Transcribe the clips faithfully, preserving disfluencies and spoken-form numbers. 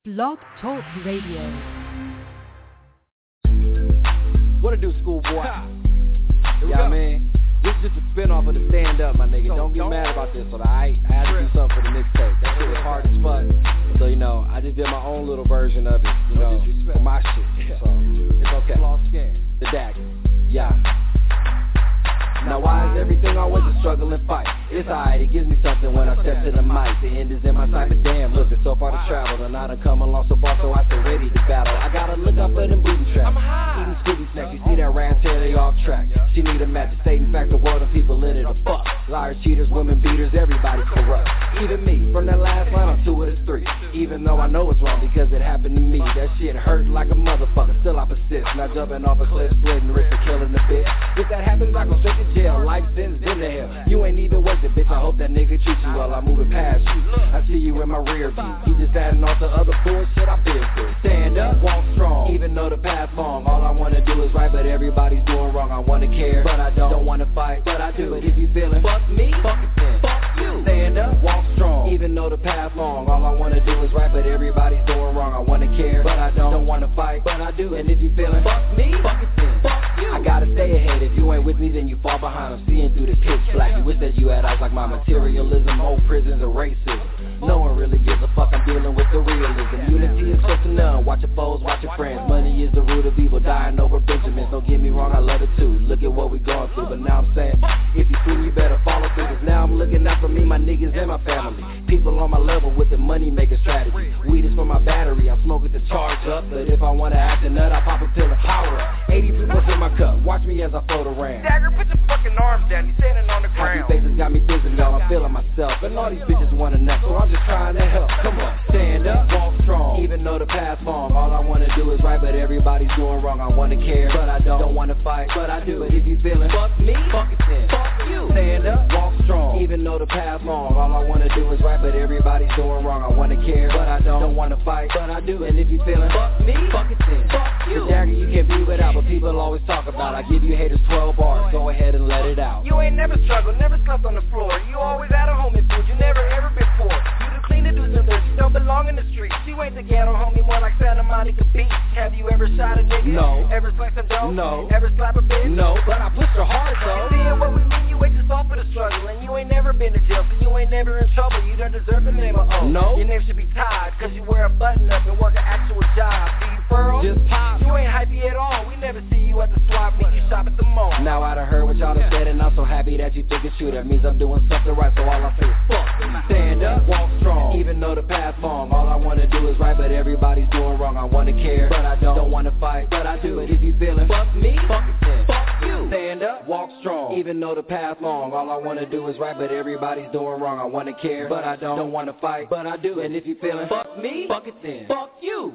Blog Talk Radio. What it do, schoolboy? Yeah, I mean, this is just a spin-off of the stand-up, my nigga. Don't get mad about this, but I, I had to do something for the mixtape. That shit was hard as fuck. So, you know, I just did my own little version of it, you know, for my shit. So, it's okay. The Dagger. Yeah. Now why is everything always a struggle and fight? It's alright, it gives me something when I step to the mic. The end is in my sight, but damn, look, it's so far to travel. And I done come along so far, so I stay ready to battle. I gotta look out for them booty traps. Eating Scooby snacks, you see that rat tear, they off track. She need a match, the Satan factor, world of people in it, a fuck. Liars, cheaters, women beaters, everybody corrupt. Even me, from that last line, I'm two with a three. Even though I know it's wrong because it happened to me. That shit hurt like a motherfucker, still I persist. Not jumping off a cliff, splitting wrist, and killing the bitch. If that happens, I go straight to jail. Life sentence, then to hell. You ain't even worth it, bitch. I hope that nigga treat you while I'm moving past you. I see you in my rear view. You just adding on to other bullshit I've been through. Stand up, walk strong, even though the path long. All I wanna do is right, but everybody's doing wrong. I wanna care, but I don't. Don't wanna fight, but I do. But if you feeling fuck me, fuck it then. Fuck you. Stand up, walk strong, even though the path long. All I wanna do is right, but everybody's doing wrong. I wanna care, but I don't. Don't wanna fight, but I do. And if you feeling fuck me, fuck it then. Fuck you. I gotta stay ahead. If you ain't with me, then you fall behind. I'm seeing through the pitch black. You wish that you had eyes like my materialism, old prisons, or racism. No one really gives a fuck, I'm dealing with the realism. Unity is close to none, watch your foes, watch your friends. Money is the root of evil, dying over Benjamins. Don't get me wrong, I love it too. Look at what we going through, but now I'm saying, if you free, you better follow through. Cause now I'm looking out for me, my niggas, and my family. People on my level with the money making strategy. Weed is for my battery, I'm smoking to charge up. But if I wanna act a nut, I pop a pill and power up. eighty people in my cup, watch me as I float around. Dagger, put your fucking arms down, you standing on the ground. Happy faces got me dizzy, y'all, I'm feeling myself. And all these bitches wanna nut, so I'm just trying to help. Come on, stand up, walk strong, even though the path's long. All I wanna do is right, but everybody's doing wrong. I wanna care, but I don't. Don't wanna fight, but I do. But if you feeling fuck me, fuck it then. Fuck you. Stand up, walk strong, even though the path's long. All I wanna do is right, but everybody's doing wrong. I wanna care, but I don't. Don't wanna fight, but I do. And if you feeling fuck me, fuck it then. Fuck you. The Dagger you can't be without, but people always talk about. I give you haters twelve bars, go ahead and let it out. You ain't never struggled, never slept on the floor. You always had a home and food, you never ever been poor. You do clean to do some dirt, you don't belong in the streets. You ain't the ghetto homie, more like Santa Monica Beach. Have you ever shot a nigga? No. Ever sliced some dope? No. Ever slap a bitch? No, but I pushed her hard though. Seeing what we mean, you ain't just off for the struggle. And you ain't never been to jail, so you ain't never in trouble. You don't deserve the name of O. No. Your name should be tied, cause you wear a button up and work an actual job. Do you furl? Just pop. You ain't hypey at all. We never see you at the swap meet, you shop at the mall. Now I done heard what y'all done said, and I'm so happy that you think it's true. That means I'm doing something right, so all I say is fuck. Stand up, walk strong, even though the path's long. All I wanna do is right, but everybody's doing wrong. I wanna care, but I don't. Don't wanna fight, but I do. But if you feeling fuck me, fuck it then. Fuck you. Stand up, walk strong, even though the path's long. All I wanna do is right, but everybody's doing wrong. I wanna care, but I don't. Don't wanna fight, but I do. And if you feeling fuck me, fuck it then. Fuck you.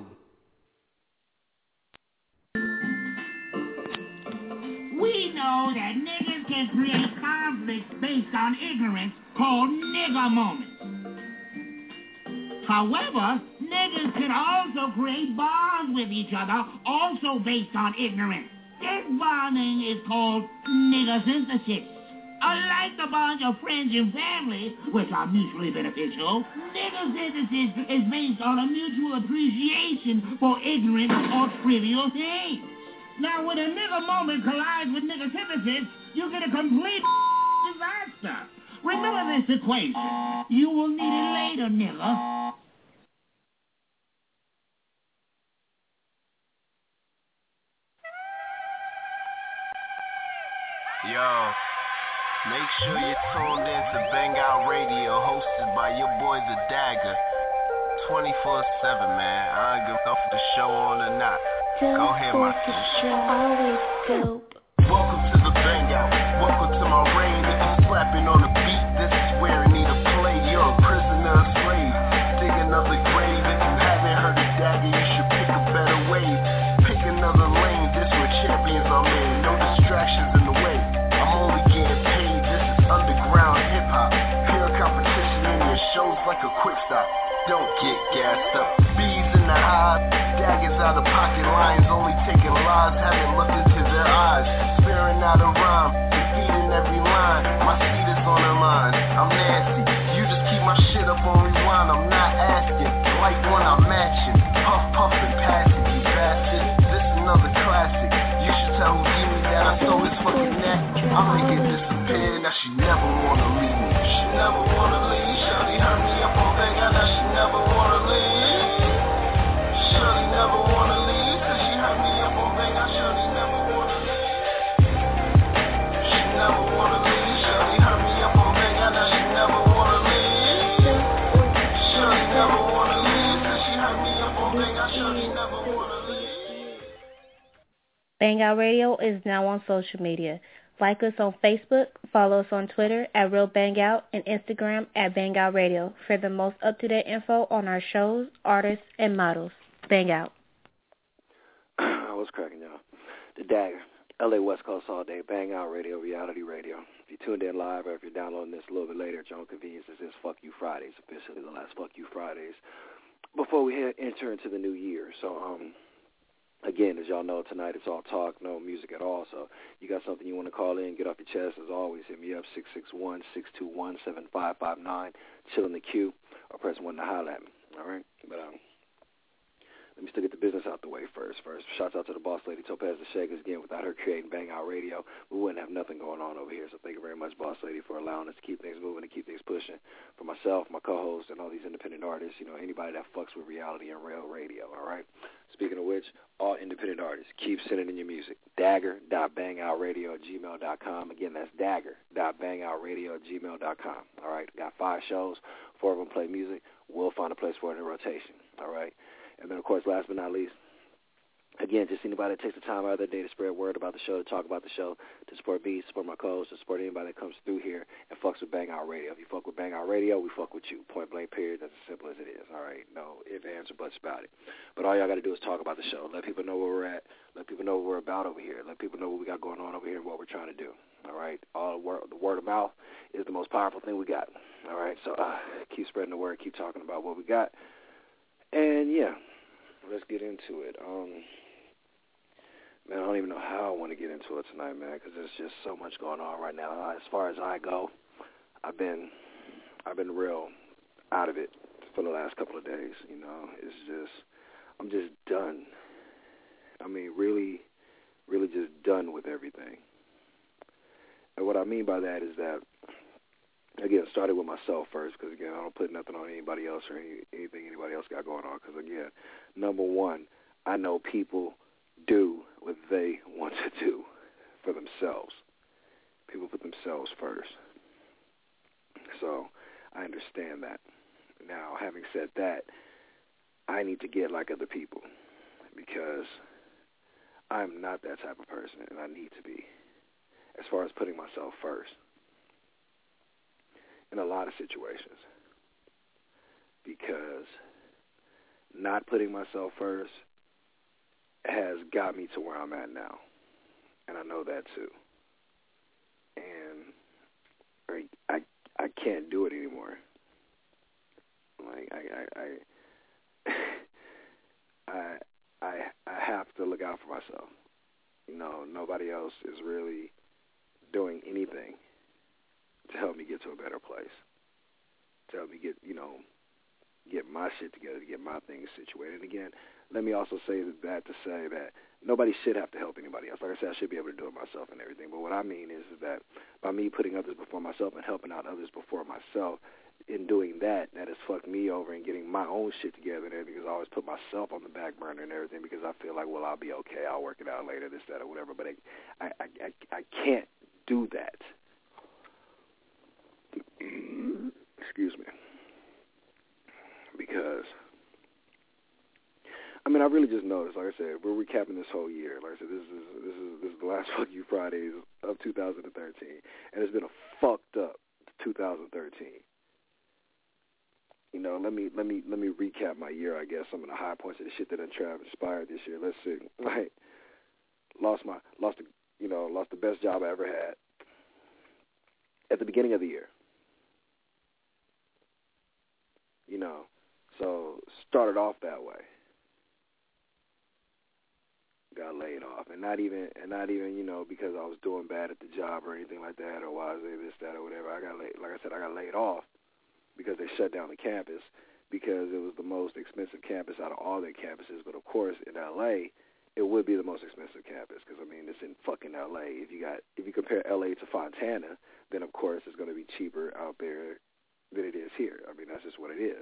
We know that niggas can create conflicts based on ignorance called nigger moments. However, niggas can also create bonds with each other, also based on ignorance. This bonding is called nigger synthesis. Unlike the bonds of friends and family, which are mutually beneficial, nigger synthesis is based on a mutual appreciation for ignorant or trivial things. Now, when a nigger moment collides with nigger synthesis, you get a complete disaster. Remember this equation. You will need it later, nigger. Yo, make sure you're tuned in to Bang Out Radio, hosted by your boy The Dagger. twenty-four seven, man. I don't give a fuck if the show on or not. Go ahead, my sister. Always dope. Welcome to the Bang Out. Welcome to my reign. If you slapping on the beat, this is where it need to play. You're a prisoner, a slave. Dig another grave. If you haven't heard the Dagger, you should pick a better wave. Pick another lane. This where champions are made. No distractions in the way. I'm only getting paid. This is underground hip hop. Pure competition in your shows like a quick stop. Don't get gassed up. Bees in the hive, daggers out of pocket, lions only taking lives, haven't looked into their eyes. Sparing out a rhyme, defeating every line. I make it disappear, now she never wanna leave me. She never wanna leave. Shawty hurt me up on bang, now she never wanna leave. Shawty never wanna leave, cause she hurt me up on bang, now Shawty never wanna leave. She never wanna leave. Shawty hurt me up on bang, now she never wanna leave. Shawty never wanna leave, cause she hurt me up on bang, now Shawty never wanna leave. Bang Out Radio is now on social media. Like us on Facebook, follow us on Twitter at Real Bang Out, and Instagram at Bang Out Radio for the most up-to-date info on our shows, artists, and models. Bang Out. I was cracking, y'all. The Dagger, L A West Coast all day, Bang Out Radio, reality radio. If you tuned in live or if you're downloading this a little bit later at your own convenience, this is Fuck You Fridays, officially the last Fuck You Fridays before we head, enter into the new year. So, um... again, as y'all know, tonight it's all talk, no music at all. So you got something you want to call in, get off your chest, as always, hit me up, six six one, six two one, seven five five nine, chill in the queue, or press one to holler at me, all right? But um, let me still get the business out the way first. First, shouts out to the boss lady, Topaz the Shakers. Again, without her creating Bang Out Radio, we wouldn't have nothing going on over here. So thank you very much, boss lady, for allowing us to keep things moving and keep things pushing. For myself, my co-host, and all these independent artists, you know, anybody that fucks with reality and real radio, all right? Speaking of which, all independent artists, keep sending in your music. dagger dot bang out radio at gmail dot com. Again, that's dagger dot bang out radio at gmail dot com. All right, got five shows, four of them play music. We'll find a place for it in rotation. All right, and then, of course, last but not least, again, just anybody that takes the time out of their day to spread word about the show, to talk about the show, to support me, support my co-host, to support anybody that comes through here and fucks with Bang Out Radio. If you fuck with Bang Out Radio, we fuck with you. Point blank, period. That's as simple as it is. All right? No ifs, ands, or buts about it. But all y'all got to do is talk about the show. Let people know where we're at. Let people know what we're about over here. Let people know what we got going on over here and what we're trying to do. All right? All the word, the word of mouth is the most powerful thing we got. All right? So uh, keep spreading the word. Keep talking about what we got. And, yeah, let's get into it. Um... Man, I don't even know how I want to get into it tonight, man, because there's just so much going on right now. As far as I go, I've been, I've been real out of it for the last couple of days. You know, it's just, I'm just done. I mean, really, really just done with everything. And what I mean by that is that, again, it started with myself first, because again, I don't put nothing on anybody else or any, anything anybody else got going on. Because again, number one, I know people do what they want to do for themselves. People put themselves first. So I understand that. Now, having said that, I need to get like other people because I'm not that type of person, and I need to be, as far as putting myself first in a lot of situations. Because not putting myself first has got me to where I'm at now, and I know that too. And I I can't do it anymore. Like I I I I I, I have to look out for myself. You know, nobody else is really doing anything to help me get to a better place. To help me get you know get my shit together, to get my things situated. And again, let me also say that to say that nobody should have to help anybody else. Like I said, I should be able to do it myself and everything. But what I mean is that by me putting others before myself and helping out others before myself, in doing that, that has fucked me over and getting my own shit together and everything, because I always put myself on the back burner and everything because I feel like, well, I'll be okay. I'll work it out later, this, that, or whatever. But I, I, I, I can't do that. Excuse me. Because, I mean, I really just noticed, like I said, we're recapping this whole year. Like I said, this is this is this is the last Fuck You Fridays of two thousand thirteen, and it's been a fucked up two thousand thirteen. You know, let me let me let me recap my year. I guess some of the high points of the shit that done transpired this year. Let's see. Like, lost my lost the you know lost the best job I ever had at the beginning of the year. You know. So started off that way. Got laid off, and not even, and not even, you know, because I was doing bad at the job or anything like that, or why was they this, that, or whatever. I got laid, like I said, I got laid off because they shut down the campus because it was the most expensive campus out of all their campuses. But of course, in L A, it would be the most expensive campus because, I mean, it's in fucking L A. If you got, if you compare L A to Fontana, then, of course, it's going to be cheaper out there than it is here. I mean, that's just what it is.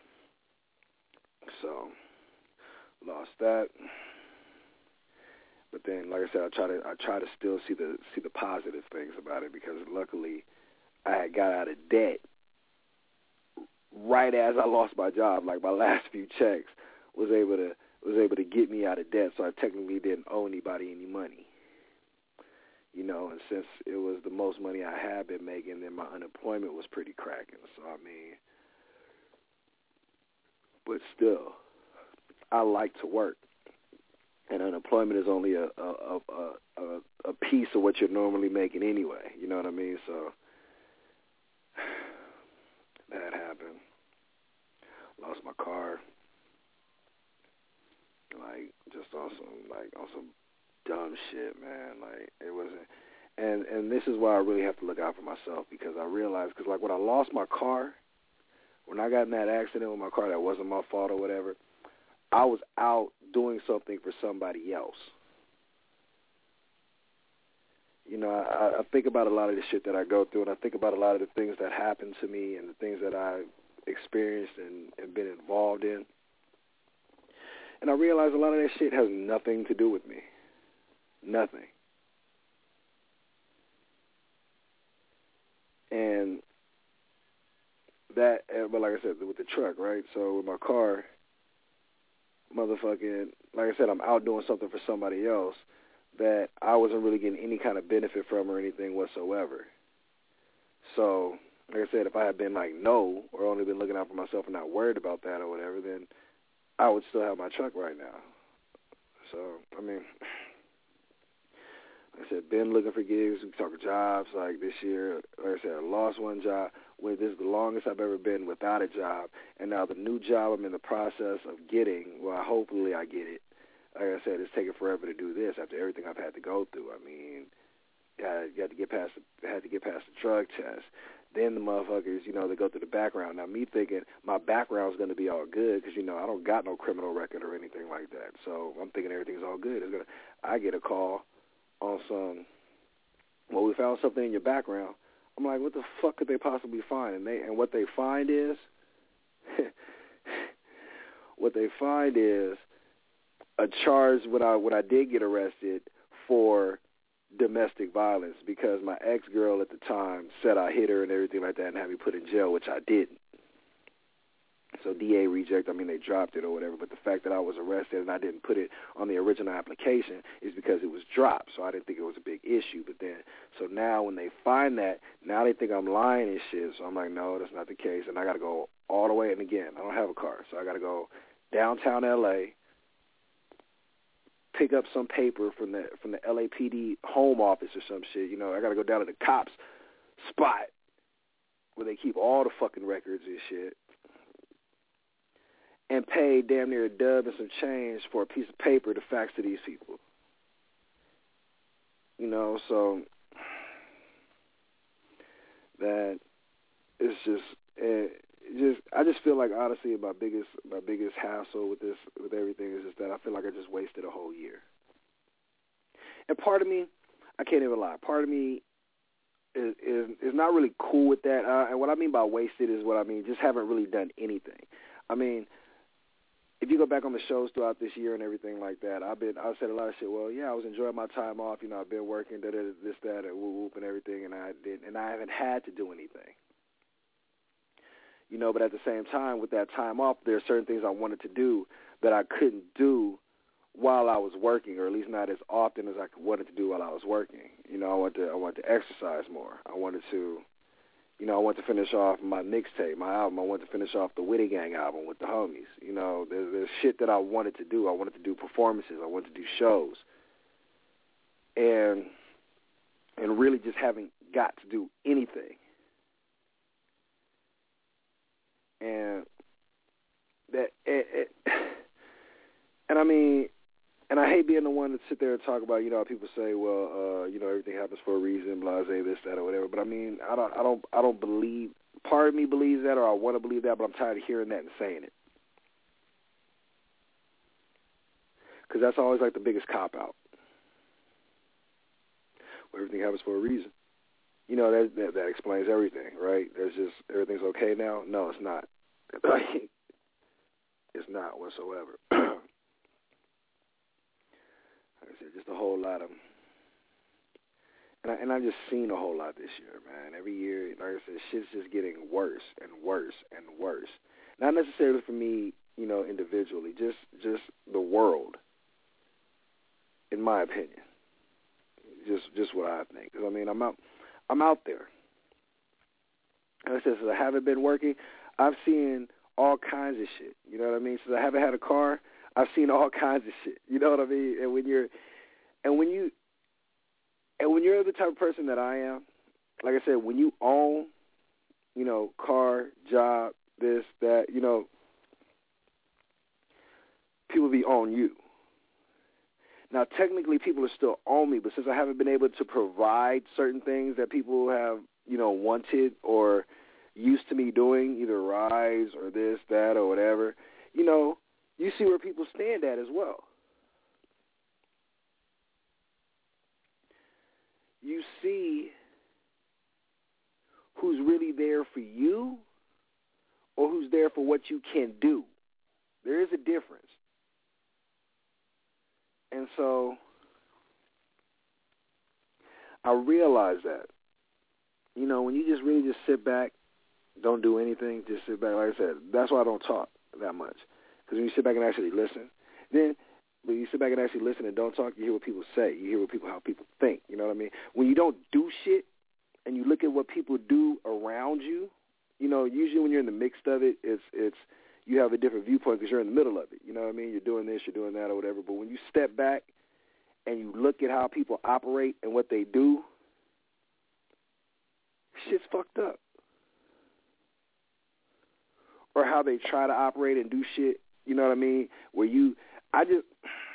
So, lost that. But then, like I said, I try to I try to still see the see the positive things about it because luckily I had got out of debt right as I lost my job. Like my last few checks was able to was able to get me out of debt, so I technically didn't owe anybody any money. You know, and since it was the most money I had been making, then my unemployment was pretty cracking. So I mean, but still, I like to work. And unemployment is only a a, a a a piece of what you're normally making anyway. You know what I mean? So that happened. Lost my car. Like just on some like on some dumb shit, man. Like it wasn't. And and this is why I really have to look out for myself because I realized because like when I lost my car, when I got in that accident with my car that wasn't my fault or whatever, I was out doing something for somebody else. You know, I, I think about a lot of the shit that I go through, and I think about a lot of the things that happened to me and the things that I've experienced and, and been involved in. And I realize a lot of that shit has nothing to do with me. Nothing. And that, but like I said, with the truck, right? So with my car, motherfucking, like I said, I'm out doing something for somebody else that I wasn't really getting any kind of benefit from or anything whatsoever. So, like I said, if I had been like, no, or only been looking out for myself and not worried about that or whatever, then I would still have my truck right now. So, I mean, like I said, been looking for gigs, we talking jobs, like this year, like I said, I lost one job. Well, this is the longest I've ever been without a job, and now the new job I'm in the process of getting, well, hopefully I get it. Like I said, it's taking forever to do this after everything I've had to go through. I mean, I got to get past, the, had to get past the drug test. Then the motherfuckers, you know, they go through the background. Now, me thinking my background's going to be all good because, you know, I don't got no criminal record or anything like that. So I'm thinking everything's all good. It's gonna, I get a call on some, well, we found something in your background. I'm like, what the fuck could they possibly find? And they and what they find is, what they find is a charge when I when I did get arrested for domestic violence because my ex-girl at the time said I hit her and everything like that and had me put in jail, which I didn't. So D A reject, I mean, they dropped it or whatever, but the fact that I was arrested and I didn't put it on the original application is because it was dropped, so I didn't think it was a big issue. But then, so now when they find that, now they think I'm lying and shit, so I'm like, no, that's not the case, and I got to go all the way, and again, I don't have a car, so I got to go downtown L A, pick up some paper from the from the L A P D home office or some shit, you know, I got to go down to the cops spot where they keep all the fucking records and shit, and pay damn near a dub and some change for a piece of paper to fax to these people. You know, so that it's just, it just, I just feel like honestly my biggest, my biggest hassle with this, with everything is just that I feel like I just wasted a whole year. And part of me, I can't even lie, part of me is is, is not really cool with that. Uh, and what I mean by wasted is what I mean, just haven't really done anything. I mean, if you go back on the shows throughout this year and everything like that, I've been, I've said a lot of shit. Well, yeah, I was enjoying my time off. You know, I've been working, da, da, this, that, and whoop, whoop, and everything, and I did, and I haven't had to do anything. You know, but at the same time, with that time off, there are certain things I wanted to do that I couldn't do while I was working, or at least not as often as I wanted to do while I was working. You know, I wanted to, I wanted to exercise more. I wanted to. You know, I want to finish off my mixtape, my album. I want to finish off the Witty Gang album with the homies. You know, there's, there's shit that I wanted to do. I wanted to do performances. I wanted to do shows. And and really just haven't got to do anything. And that, it, it, and I mean, and I hate being the one to sit there and talk about, you know, how people say, well, uh, you know, everything happens for a reason, blase, this, that, or whatever. But I mean, I don't, I don't, I don't believe. Part of me believes that, or I want to believe that, but I'm tired of hearing that and saying it. because that's always like the biggest cop-out. Well, everything happens for a reason. You know, that, that that explains everything, right? There's just, everything's okay now? No, it's not. It's not whatsoever. Like I said, just a whole lot of, and I, and I've just seen a whole lot this year, man. Every year, like I said, shit's just getting worse and worse and worse. Not necessarily for me, you know, individually, just just the world, in my opinion. Just just what I think. Because I mean, I'm out, I'm out there. Like I said, since I haven't been working, I've seen all kinds of shit. You know what I mean? Since I haven't had a car, I've seen all kinds of shit. You know what I mean? And when you're, and when you, and when you're the type of person that I am, like I said, when you own, you know, car, job, this, that, you know, people be on you. Now, technically, people are still on me, but since I haven't been able to provide certain things that people have, you know, wanted or used to me doing, either rides or this, that, or whatever, you know, you see where people stand at as well. You see who's really there for you or who's there for what you can do. There is a difference. And so I realize that, you know, when you just really just sit back, don't do anything, just sit back. Like I said, that's why I don't talk that much. Because when you sit back and actually listen, then when you sit back and actually listen and don't talk, you hear what people say. You hear what people, how people think. You know what I mean? When you don't do shit and you look at what people do around you, you know, usually when you're in the mix of it, it's it's you have a different viewpoint because you're in the middle of it. You know what I mean? You're doing this, you're doing that, or whatever. But when you step back and you look at how people operate and what they do, shit's fucked up. Or how they try to operate and do shit, you know what I mean? Where you, I just,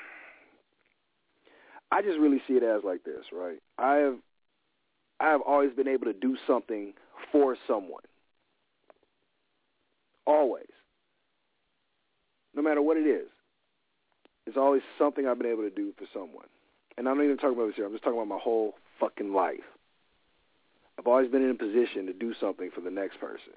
I just really see it as like this, right? I have, I have always been able to do something for someone. Always. No matter what it is. It's always something I've been able to do for someone. And I'm not even talking about this here. I'm just talking about my whole fucking life. I've always been in a position to do something for the next person.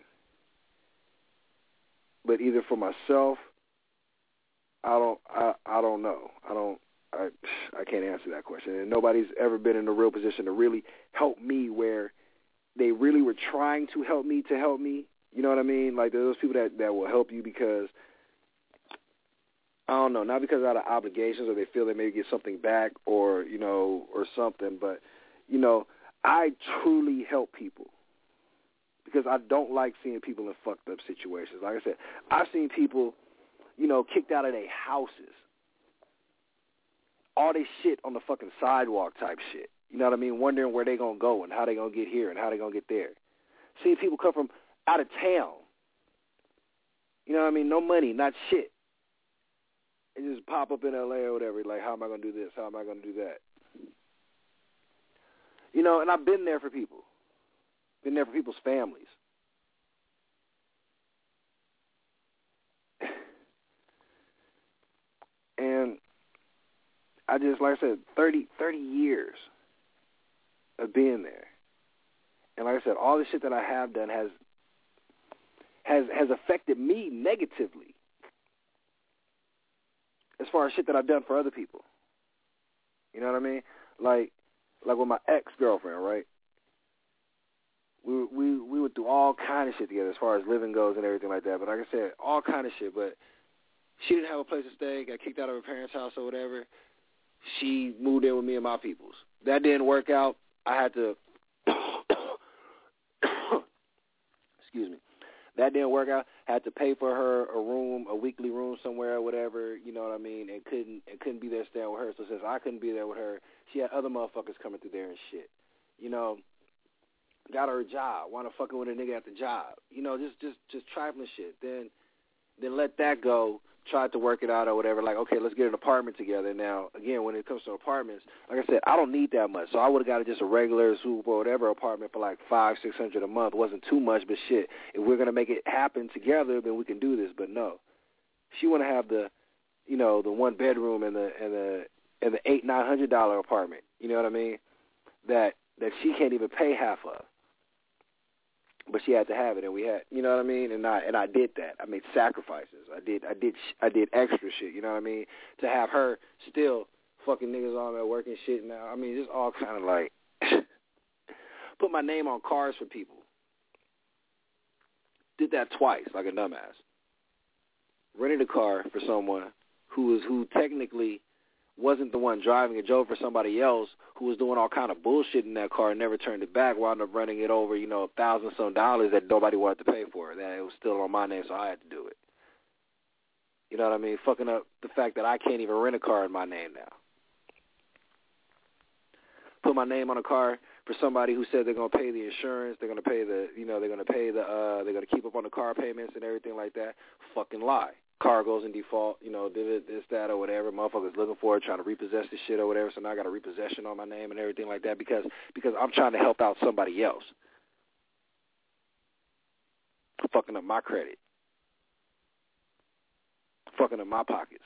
But either for myself, I don't, I, I don't know. I don't, I, I can't answer that question. And nobody's ever been in a real position to really help me where they really were trying to help me to help me. You know what I mean? Like there's those people that, that will help you because, I don't know, not because out of obligations or they feel they may get something back or, you know, or something. But, you know, I truly help people. Because I don't like seeing people in fucked up situations. Like I said, I've seen people, you know, kicked out of their houses. All this shit on the fucking sidewalk type shit. You know what I mean? Wondering where they going to go and how they going to get here and how they going to get there. Seeing people come from out of town. You know what I mean? No money, not shit. And just pop up in L A or whatever. Like, how am I going to do this? How am I going to do that? You know, and I've been there for people. Been there for people's families. And I just, like I said, thirty, thirty years of being there. And like I said, all the shit that I have done has has has affected me negatively as far as shit that I've done for other people. You know what I mean? Like, like with my ex-girlfriend, right? We we we went through all kind of shit together as far as living goes and everything like that. But like I said, all kind of shit. But she didn't have a place to stay, got kicked out of her parents' house or whatever. She moved in with me and my peoples. That didn't work out. I had to, excuse me, that didn't work out. Had to pay for her a room, a weekly room somewhere or whatever, you know what I mean, and couldn't and couldn't be there staying with her. So since I couldn't be there with her, she had other motherfuckers coming through there and shit, you know. Got her a job, wanna fucking with a nigga at the job. You know, just just just trifling shit. Then then let that go, tried to work it out or whatever, like, okay, let's get an apartment together. Now, again, when it comes to apartments, like I said, I don't need that much. So I would have got just a regular swoop or whatever apartment for like five, six hundred a month. It wasn't too much, but shit, if we're gonna make it happen together, then we can do this. But no. She wanna have the, you know, the one bedroom and the and the and the eight nine hundred dollar apartment. You know what I mean? That that she can't even pay half of. But she had to have it, and we had, you know what I mean, and I and I did that. I made sacrifices. I did, I did, I did extra shit. You know what I mean? To have her still fucking niggas on at work and shit. Now, I mean, just all kind of like put my name on cars for people. Did that twice, like a dumbass. Rented a car for someone who was who technically wasn't the one driving it, drove for somebody else who was doing all kind of bullshit in that car and never turned it back, wound up running it over, you know, a thousand some dollars that nobody wanted to pay for. That it was still on my name, so I had to do it. You know what I mean? Fucking up the fact that I can't even rent a car in my name now. Put my name on a car for somebody who said they're gonna pay the insurance, they're gonna pay the, you know, they're gonna pay the, uh, they're gonna keep up on the car payments and everything like that. Fucking lie. Car goes in default, you know, did it, this, that, or whatever. Motherfuckers looking for it, trying to repossess this shit or whatever. So now I got a repossession on my name and everything like that because because I'm trying to help out somebody else. Fucking up my credit. Fucking up my pockets.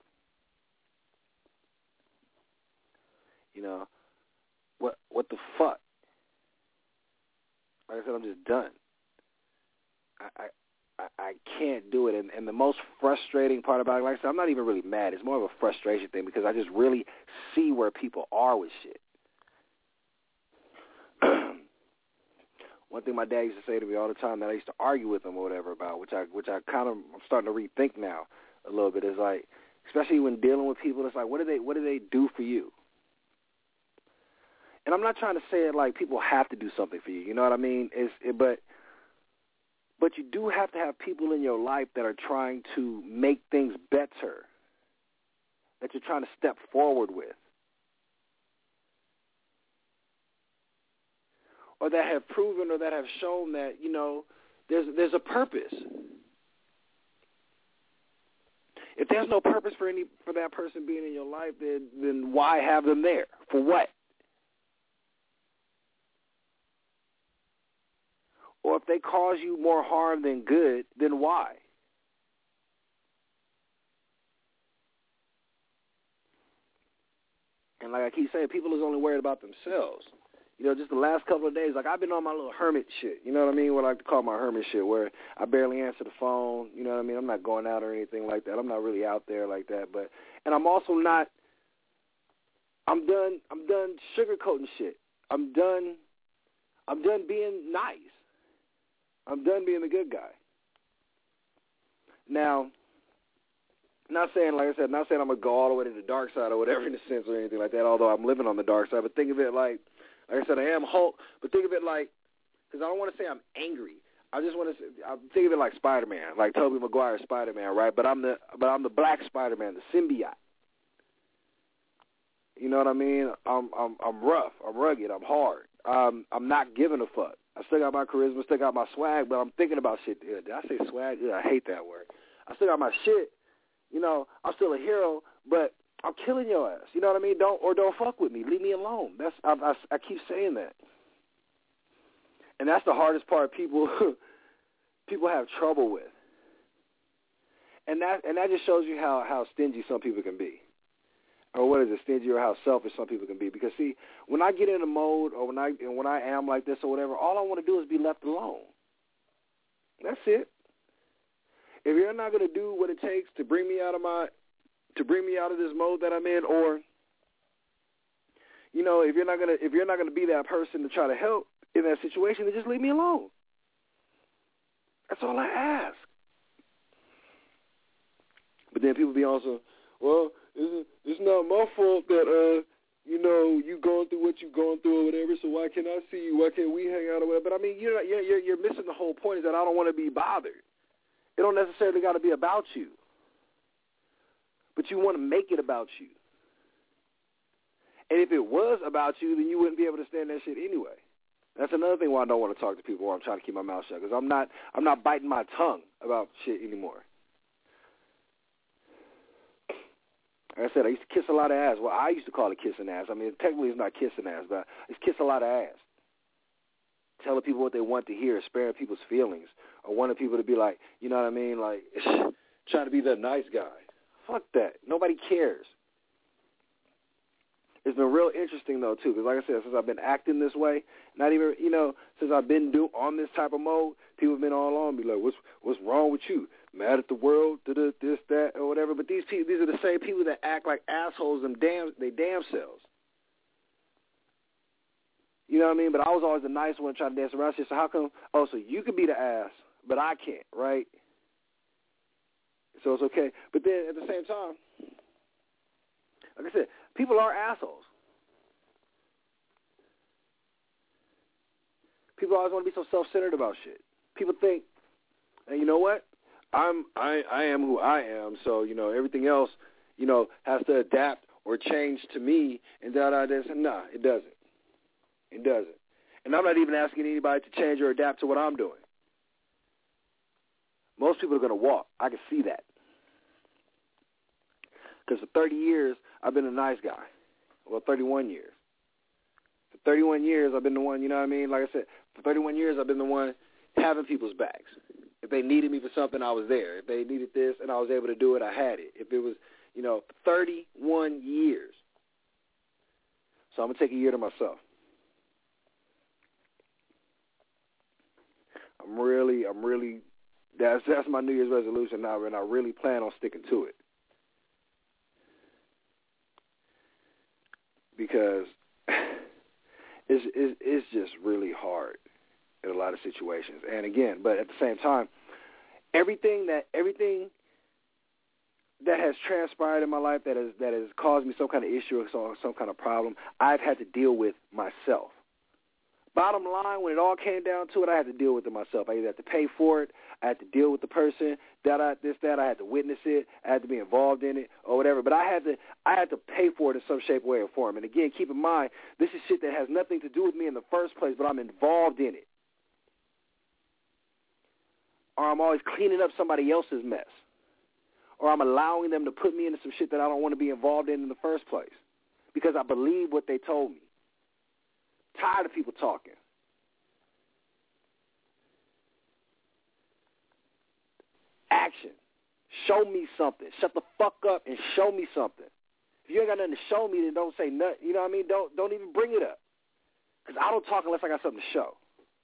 You know, what what the fuck? Like I said, I'm just done. I, I I, I can't do it, and, and the most frustrating part about it, like I said, I'm not even really mad. It's more of a frustration thing because I just really see where people are with shit. One thing my dad used to say to me all the time that I used to argue with him or whatever about, which I which I kind of I'm starting to rethink now a little bit, is like, especially when dealing with people, it's like, what do they what do they do for you? And I'm not trying to say it like people have to do something for you. You know what I mean? It's it, but. But you do have to have people in your life that are trying to make things better, that you're trying to step forward with, or that have proven or that have shown that, you know, there's there's a purpose. If there's no purpose for any for that person being in your life, then then why have them there? For what? Or if they cause you more harm than good, then why? And like I keep saying, people is only worried about themselves. You know, just the last couple of days, like I've been on my little hermit shit. You know what I mean? What I like to call my hermit shit, where I barely answer the phone. You know what I mean? I'm not going out or anything like that. I'm not really out there like that. But and I'm also not. I'm done. I'm done sugarcoating shit. I'm done. I'm done being nice. I'm done being the good guy. Now, not saying, like I said, not saying I'm going to go all the way to the dark side or whatever in a sense or anything like that, although I'm living on the dark side, but think of it like, like I said, I am Hulk, but think of it like, because I don't want to say I'm angry. I just want to say, I think of it like Spider-Man, like Tobey Maguire's Spider-Man, right? But I'm the, but I'm the black Spider-Man, the symbiote. You know what I mean? I'm, I'm, I'm rough. I'm rugged. I'm hard. Um, I'm not giving a fuck. I still got my charisma, still got my swag, but I'm thinking about shit. Did I say swag? Yeah, I hate that word. I still got my shit. You know, I'm still a hero, but I'm killing your ass. You know what I mean? Don't or don't fuck with me. Leave me alone. That's I, I, I keep saying that, and that's the hardest part. People people have trouble with, and that and that just shows you how how stingy some people can be. Or what is it, stingy, or how selfish some people can be. Because, see, when I get in a mode or when I and when I am like this or whatever, all I want to do is be left alone. That's it. If you're not going to do what it takes to bring me out of my, to bring me out of this mode that I'm in, or, you know, if you're not going to, if you're not going to be that person to try to help in that situation, then just leave me alone. That's all I ask. But then people be also, well, It's, it's not my fault that, uh, you know, you going through what you going through or whatever, so why can't I see you? Why can't we hang out or whatever? But, I mean, you're, you're, you're missing the whole point is that I don't want to be bothered. It don't necessarily got to be about you. But you want to make it about you. And if it was about you, then you wouldn't be able to stand that shit anyway. That's another thing why I don't want to talk to people or I'm trying to keep my mouth shut, because I'm not, I'm not biting my tongue about shit anymore. Like I said, I used to kiss a lot of ass. Well, I used to call it kissing ass. I mean, technically it's not kissing ass, but it's kiss a lot of ass. Telling people what they want to hear, sparing people's feelings, or wanting people to be like, you know what I mean, like, trying to be the nice guy. Fuck that. Nobody cares. It's been real interesting, though, too, because like I said, since I've been acting this way, not even, you know, since I've been do, on this type of mode, people have been all on me like, what's what's wrong with you? Mad at the world, this, that, or whatever. But these people, these are the same people that act like assholes them damn, they damn selves. You know what I mean? But I was always the nice one trying to dance around shit. So how come, oh, so you could be the ass, but I can't, right? So it's okay. But then at the same time, like I said, people are assholes. People always want to be so self-centered about shit. People think, and you know what? I'm I I am who I am. So you know everything else, you know, has to adapt or change to me. And da da da. Nah, it doesn't. It doesn't. And I'm not even asking anybody to change or adapt to what I'm doing. Most people are going to walk. I can see that. Because for thirty years, I've been a nice guy. Well, thirty-one years. For thirty-one years, I've been the one, you know what I mean? Like I said, for thirty-one years, I've been the one having people's backs. If they needed me for something, I was there. If they needed this and I was able to do it, I had it. If it was, you know, thirty-one years. So I'm going to take a year to myself. I'm really, I'm really, that's that's my New Year's resolution now, and I really plan on sticking to it. Because it's, it's, it's just really hard in a lot of situations. And again, but at the same time, everything that everything that has transpired in my life that has that has caused me some kind of issue or some, some kind of problem, I've had to deal with myself. Bottom line, when it all came down to it, I had to deal with it myself. I either had to pay for it, I had to deal with the person, that I, this, that, I had to witness it, I had to be involved in it, or whatever. But I had to I had to pay for it in some shape, way, or form. And again, keep in mind, this is shit that has nothing to do with me in the first place, but I'm involved in it. Or I'm always cleaning up somebody else's mess. Or I'm allowing them to put me into some shit that I don't want to be involved in in the first place. Because I believe what they told me. Tired of people talking. Action. Show me something. Shut the fuck up and show me something. If you ain't got nothing to show me, then don't say nothing. You know what I mean? Don't don't even bring it up. Because I don't talk unless I got something to show.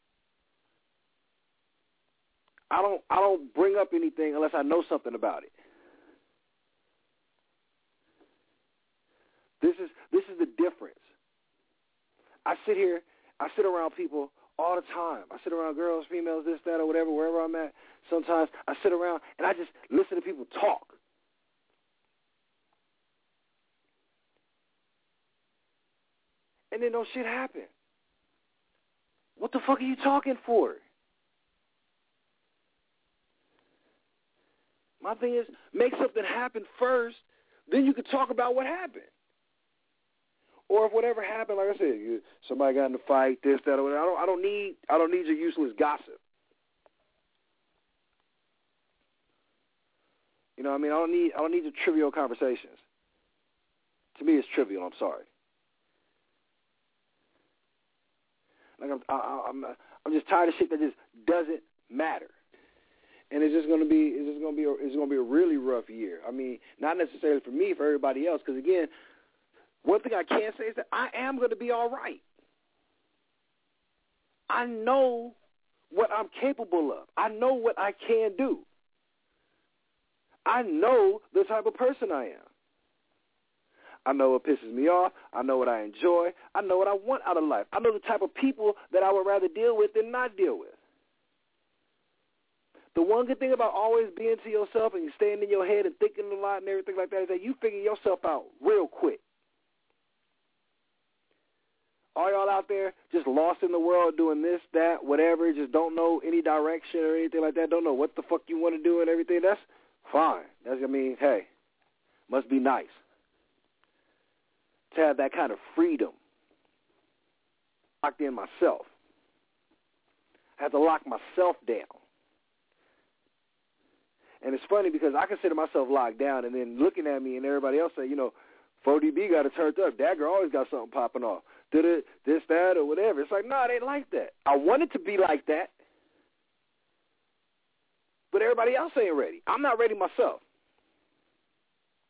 I don't I don't bring up anything unless I know something about it. This is this is the difference. I sit here, I sit around people all the time. I sit around girls, females, this, that, or whatever, wherever I'm at. Sometimes I sit around and I just listen to people talk. And then no shit happen. What the fuck are you talking for? My thing is, make something happen first, then you can talk about what happened. Or if whatever happened, like I said, you, somebody got in a fight, this, that, or whatever. I don't, I don't need, I don't need your useless gossip. You know what I mean? I don't need, I don't need your trivial conversations. To me, it's trivial. I'm sorry. Like I'm, I, I'm, I'm just tired of shit that just doesn't matter. And it's just gonna be, it's just gonna be, a, it's gonna be a really rough year. I mean, not necessarily for me, for everybody else. Because again, one thing I can say is that I am going to be all right. I know what I'm capable of. I know what I can do. I know the type of person I am. I know what pisses me off. I know what I enjoy. I know what I want out of life. I know the type of people that I would rather deal with than not deal with. The one good thing about always being to yourself and staying in your head and thinking a lot and everything like that is that you figure yourself out real quick. All y'all out there just lost in the world doing this, that, whatever, just don't know any direction or anything like that, don't know what the fuck you want to do and everything, that's fine. That's, I mean, hey, must be nice to have that kind of freedom. Locked in myself. I have to lock myself down. And it's funny because I consider myself locked down, and then looking at me and everybody else say, you know, four D B got it turned up. That girl always got something popping off. Did it, this, that, or whatever. It's like, no, it ain't like that. I want it to be like that, but everybody else ain't ready. I'm not ready myself.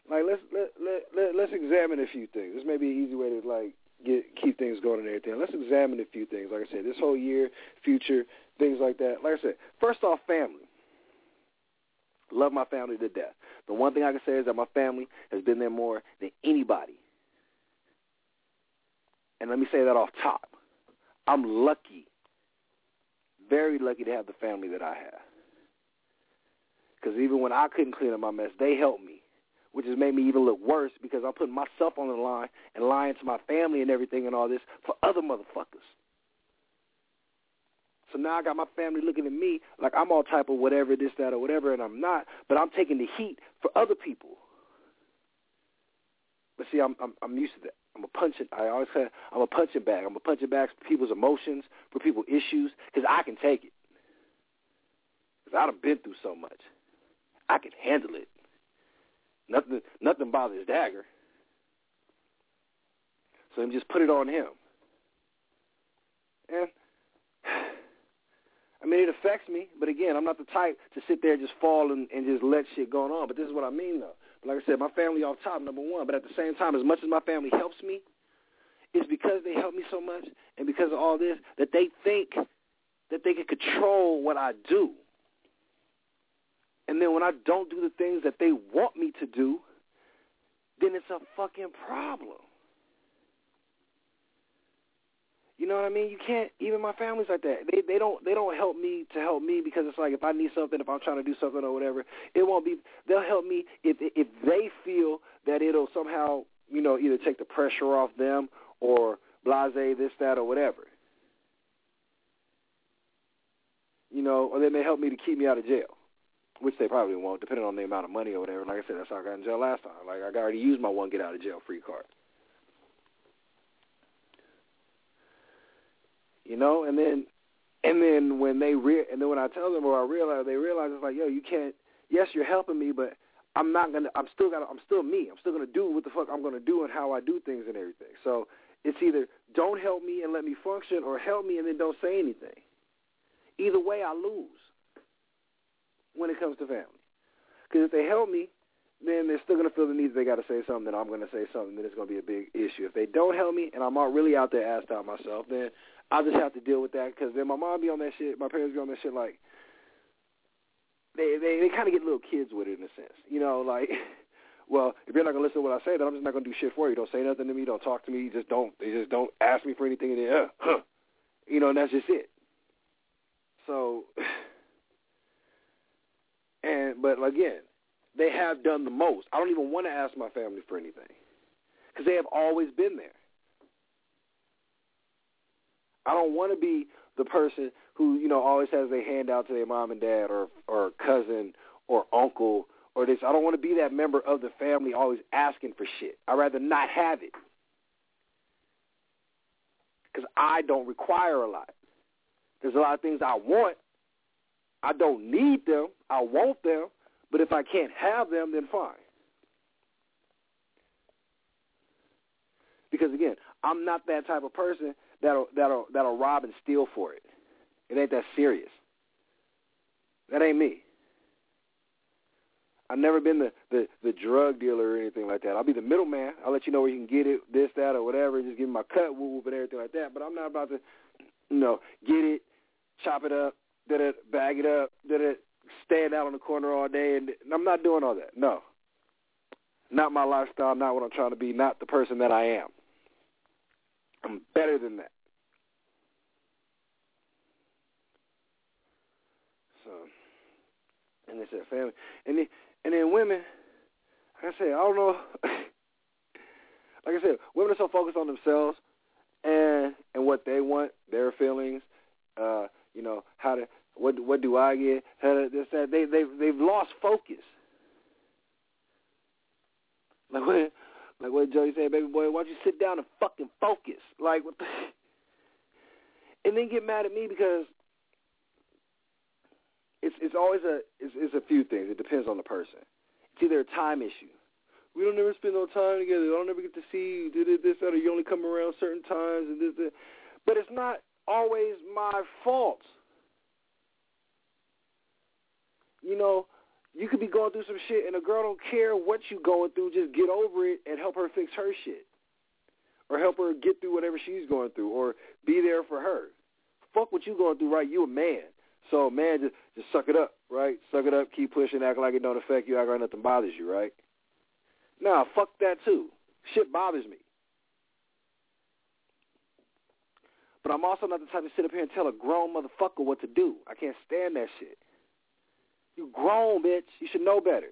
like let's let let, let let's examine a few things. This may be an easy way to like get keep things going and everything. Let's examine a few things. Like I said, this whole year, future, things like that. Like I said, first off, family. Love my family to death. The one thing I can say is that my family has been there more than anybody. And let me say that off top. I'm lucky, very lucky to have the family that I have. Because even when I couldn't clean up my mess, they helped me, which has made me even look worse because I'm putting myself on the line and lying to my family and everything and all this for other motherfuckers. So now I got my family looking at me like I'm all type of whatever, this, that, or whatever, and I'm not. But I'm taking the heat for other people. But see, I'm I'm, I'm used to that. I'm a punching. I always say I'm a punching bag. I'm a punching bag for people's emotions, for people's issues, because I can take it. Because I've been through so much. I can handle it. Nothing, nothing bothers Dagger. So let me just put it on him. And I mean, it affects me, but again, I'm not the type to sit there and just fall and, and just let shit go on. But this is what I mean, though. But like I said, my family off top, number one. But at the same time, as much as my family helps me, it's because they help me so much and because of all this that they think that they can control what I do. And then when I don't do the things that they want me to do, then it's a fucking problem. You know what I mean? You can't, even my family's like that. They they don't they don't help me to help me because it's like if I need something, if I'm trying to do something or whatever, it won't be, they'll help me if if they feel that it'll somehow, you know, either take the pressure off them or blase, this, that, or whatever. You know, or they may help me to keep me out of jail, which they probably won't, depending on the amount of money or whatever. Like I said, that's how I got in jail last time. Like, I already used my one get-out-of-jail-free card. You know, and then and then when they re- and then when I tell them or I realize, they realize it's like, yo, you can't, yes, you're helping me, but I'm not going to, I'm still got I'm still me. I'm still going to do what the fuck I'm going to do and how I do things and everything. So it's either don't help me and let me function or help me and then don't say anything. Either way, I lose when it comes to family. Because if they help me, then they're still going to feel the need that they got to say something, then I'm going to say something, then it's going to be a big issue. If they don't help me and I'm all really out there assed out myself, then I'll just have to deal with that because then my mom be on that shit, my parents be on that shit like, they they, they kind of get little kids with it in a sense. You know, like, well, if you're not going to listen to what I say, then I'm just not going to do shit for you. Don't say nothing to me. Don't talk to me. Just don't. They just don't ask me for anything. And then, uh, huh. You know, and that's just it. So, and, but again, they have done the most. I don't even want to ask my family for anything because they have always been there. I don't want to be the person who, you know, always has their hand out to their mom and dad or or cousin or uncle or this. I don't want to be that member of the family always asking for shit. I'd rather not have it because I don't require a lot. There's a lot of things I want. I don't need them. I want them. But if I can't have them, then fine. Because, again, I'm not that type of person that'll that'll that'll rob and steal for it. It ain't that serious. That ain't me. I've never been the, the, the drug dealer or anything like that. I'll be the middleman. I'll let you know where you can get it, this, that, or whatever, and just give me my cut, whoop, whoop, and everything like that. But I'm not about to, you know, get it, chop it up, did it, bag it up, did it, stand out on the corner all day. And I'm not doing all that. No. Not my lifestyle, not what I'm trying to be, not the person that I am. I'm better than that. So, and they said family. And then, and then women, like I said, I don't know. Like I said, women are so focused on themselves and and what they want, their feelings, uh, you know, how to, what what do I get, how to, this, that. They, they've, they've lost focus. Like what, like what Jody said, baby boy, why don't you sit down and fucking focus? Like, what the, and then get mad at me because it's it's always a it's, it's a few things. It depends on the person. It's either a time issue. We don't ever spend no time together. I don't ever get to see you. Did it this that, or you only come around certain times and this that. But it's not always my fault. You know, You could be going through some shit, and a girl don't care what you going through. Just get over it and help her fix her shit, or help her get through whatever she's going through, or be there for her. Fuck what you going through, right? You a man. So, man, just, just suck it up, right? Suck it up, keep pushing, act like it don't affect you, act like nothing bothers you, right? Nah, fuck that too. Shit bothers me. But I'm also not the type to sit up here and tell a grown motherfucker what to do. I can't stand that shit. You grown, bitch. You should know better.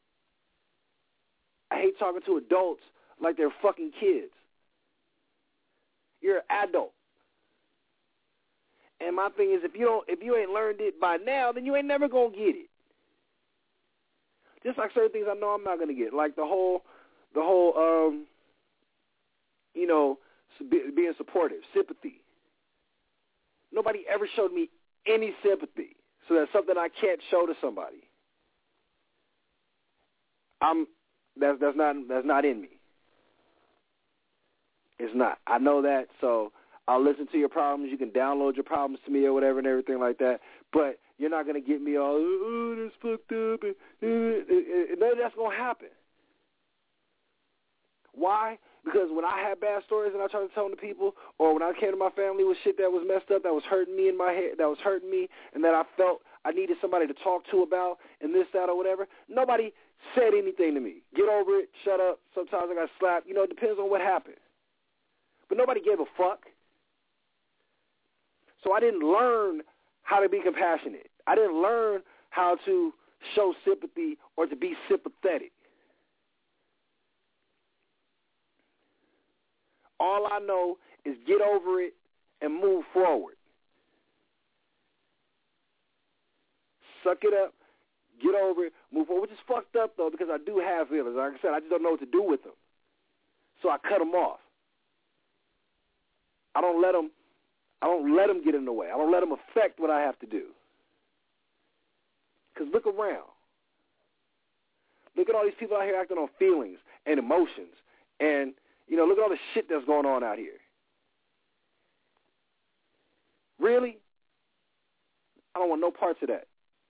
I hate talking to adults like they're fucking kids. You're an adult. And my thing is, if you don't, if you ain't learned it by now, then you ain't never gonna get it. Just like certain things I know I'm not gonna get, like the whole, the whole, um, you know, being supportive, sympathy. Nobody ever showed me any sympathy, so that's something I can't show to somebody. I'm that's that's not that's not in me. It's not. I know that, so I'll listen to your problems. You can download your problems to me or whatever and everything like that. But you're not gonna get me all, oh, that's fucked up, and, and, and, and none of that's gonna happen. Why? Because when I had bad stories and I tried to tell them to people, or when I came to my family with shit that was messed up, that was hurting me in my head, that was hurting me, and that I felt I needed somebody to talk to about, and this, that, or whatever, nobody said anything to me. Get over it, shut up, sometimes I got slapped. You know, it depends on what happened. But nobody gave a fuck. So I didn't learn how to be compassionate. I didn't learn how to show sympathy or to be sympathetic. All I know is get over it and move forward. Suck it up, get over it, move forward, which is fucked up, though, because I do have feelings. Like I said, I just don't know what to do with them. So I cut them off. I don't let them, I don't let them get in the way. I don't let them affect what I have to do. Because look around. Look at all these people out here acting on feelings and emotions. And, you know, look at all the shit that's going on out here. Really? I don't want no parts of that.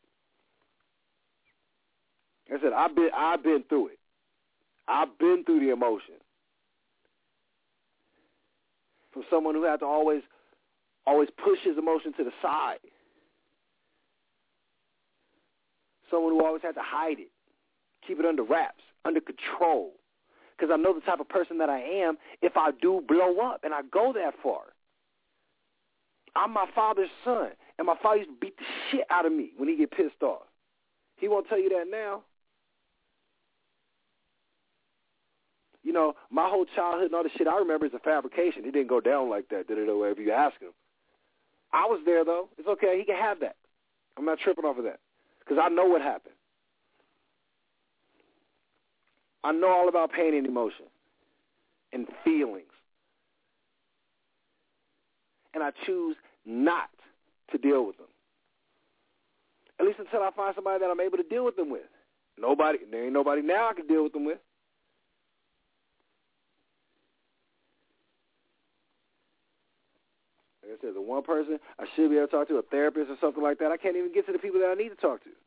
Like I said, I've been, I've been through it. I've been through the emotion. From someone who had to always, always push his emotion to the side. Someone who always had to hide it, keep it under wraps, under control. Because I know the type of person that I am if I do blow up, and I go that far. I'm my father's son, and my father used to beat the shit out of me when he get pissed off. He won't tell you that now. You know, my whole childhood and all the shit I remember is a fabrication. It didn't go down like that, did it, or if you ask him. I was there, though. It's okay. He can have that. I'm not tripping off of that because I know what happened. I know all about pain and emotion and feelings. And I choose not to deal with them. At least until I find somebody that I'm able to deal with them with. Nobody, there ain't nobody now I can deal with them with. Like I said, the one person I should be able to talk to, a therapist or something like that, I can't even get to the people that I need to talk to.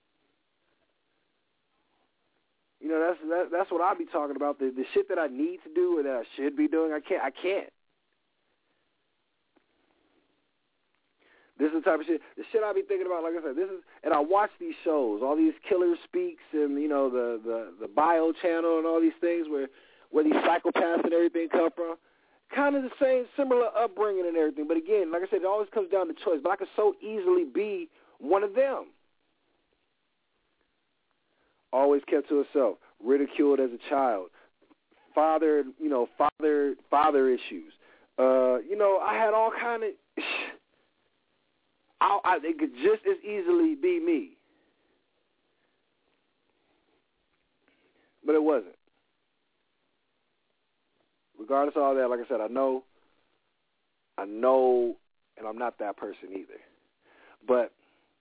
You know, that's that, that's what I be talking about. The the shit that I need to do or that I should be doing, I can't. I can't. This is the type of shit. The shit I be thinking about, like I said, this is, and I watch these shows, all these Killer Speaks and you know the the the Bio Channel and all these things where where these psychopaths and everything come from. Kind of the same, similar upbringing and everything. But again, like I said, it always comes down to choice. But I could so easily be one of them. Always kept to herself, ridiculed as a child, father, you know, father, father issues. Uh, you know, I had all kind of. I, I, it could just as easily be me, but it wasn't. Regardless of all that, like I said, I know, I know, and I'm not that person either. But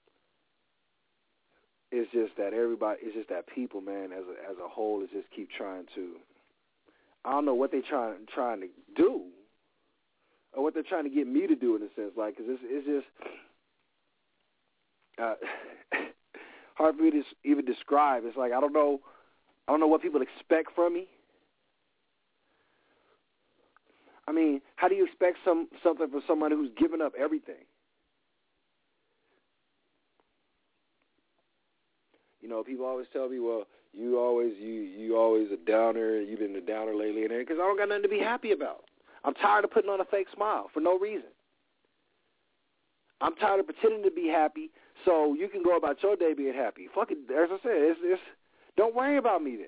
it's just that everybody, it's just that people, man, as a, as a whole, is just keep trying to. I don't know what they're trying trying to do, or what they're trying to get me to do in a sense, like, because it's, it's just uh, hard for me to even describe. It's like I don't know, I don't know what people expect from me. I mean, how do you expect some something from somebody who's given up everything? You know, people always tell me, well, you always you you always a downer. You've been a downer lately, and because I don't got nothing to be happy about. I'm tired of putting on a fake smile for no reason. I'm tired of pretending to be happy so you can go about your day being happy. Fuck it, as I said, it's, it's, don't worry about me then.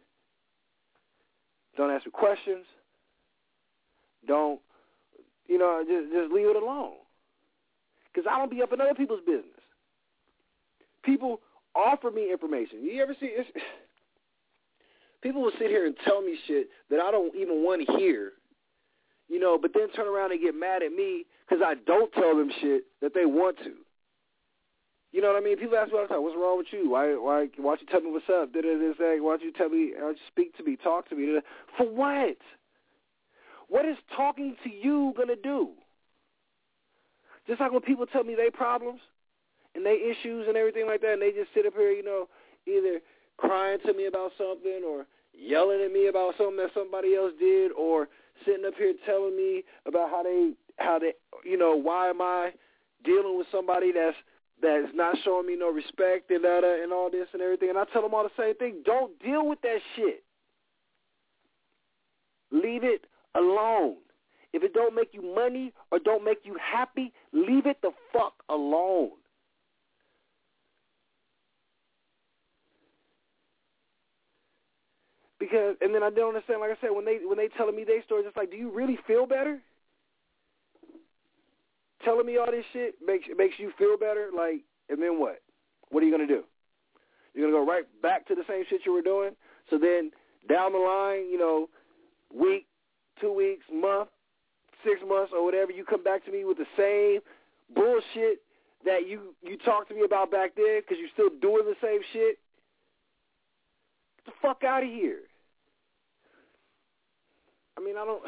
Don't ask me questions. Don't, you know, just just leave it alone. Because I don't be up in other people's business. People offer me information. You ever see it's, people will sit here and tell me shit that I don't even want to hear, you know, but then turn around and get mad at me because I don't tell them shit that they want to. You know what I mean? People ask me all the time, what's wrong with you? Why why, why don't you tell me what's up? Why don't you tell me, why don't you speak to me, talk to me? For what? What is talking to you going to do? Just like when people tell me their problems and their issues and everything like that, and they just sit up here, you know, either crying to me about something or yelling at me about something that somebody else did, or sitting up here telling me about how they, how they, you know, why am I dealing with somebody that's that's not showing me no respect and that and all this and everything, and I tell them all the same thing. Don't deal with that shit. Leave it alone. If it don't make you money or don't make you happy, leave it the fuck alone. Because, and then I don't understand, like I said, when they when they telling me their stories, it's like, do you really feel better? Telling me all this shit makes makes you feel better, like, and then what? What are you gonna do? You're gonna go right back to the same shit you were doing? So then down the line, you know, week, two weeks, month, six months, or whatever, you come back to me with the same bullshit that you you talked to me about back then because you're still doing the same shit. Get the fuck out of here. I mean, I don't.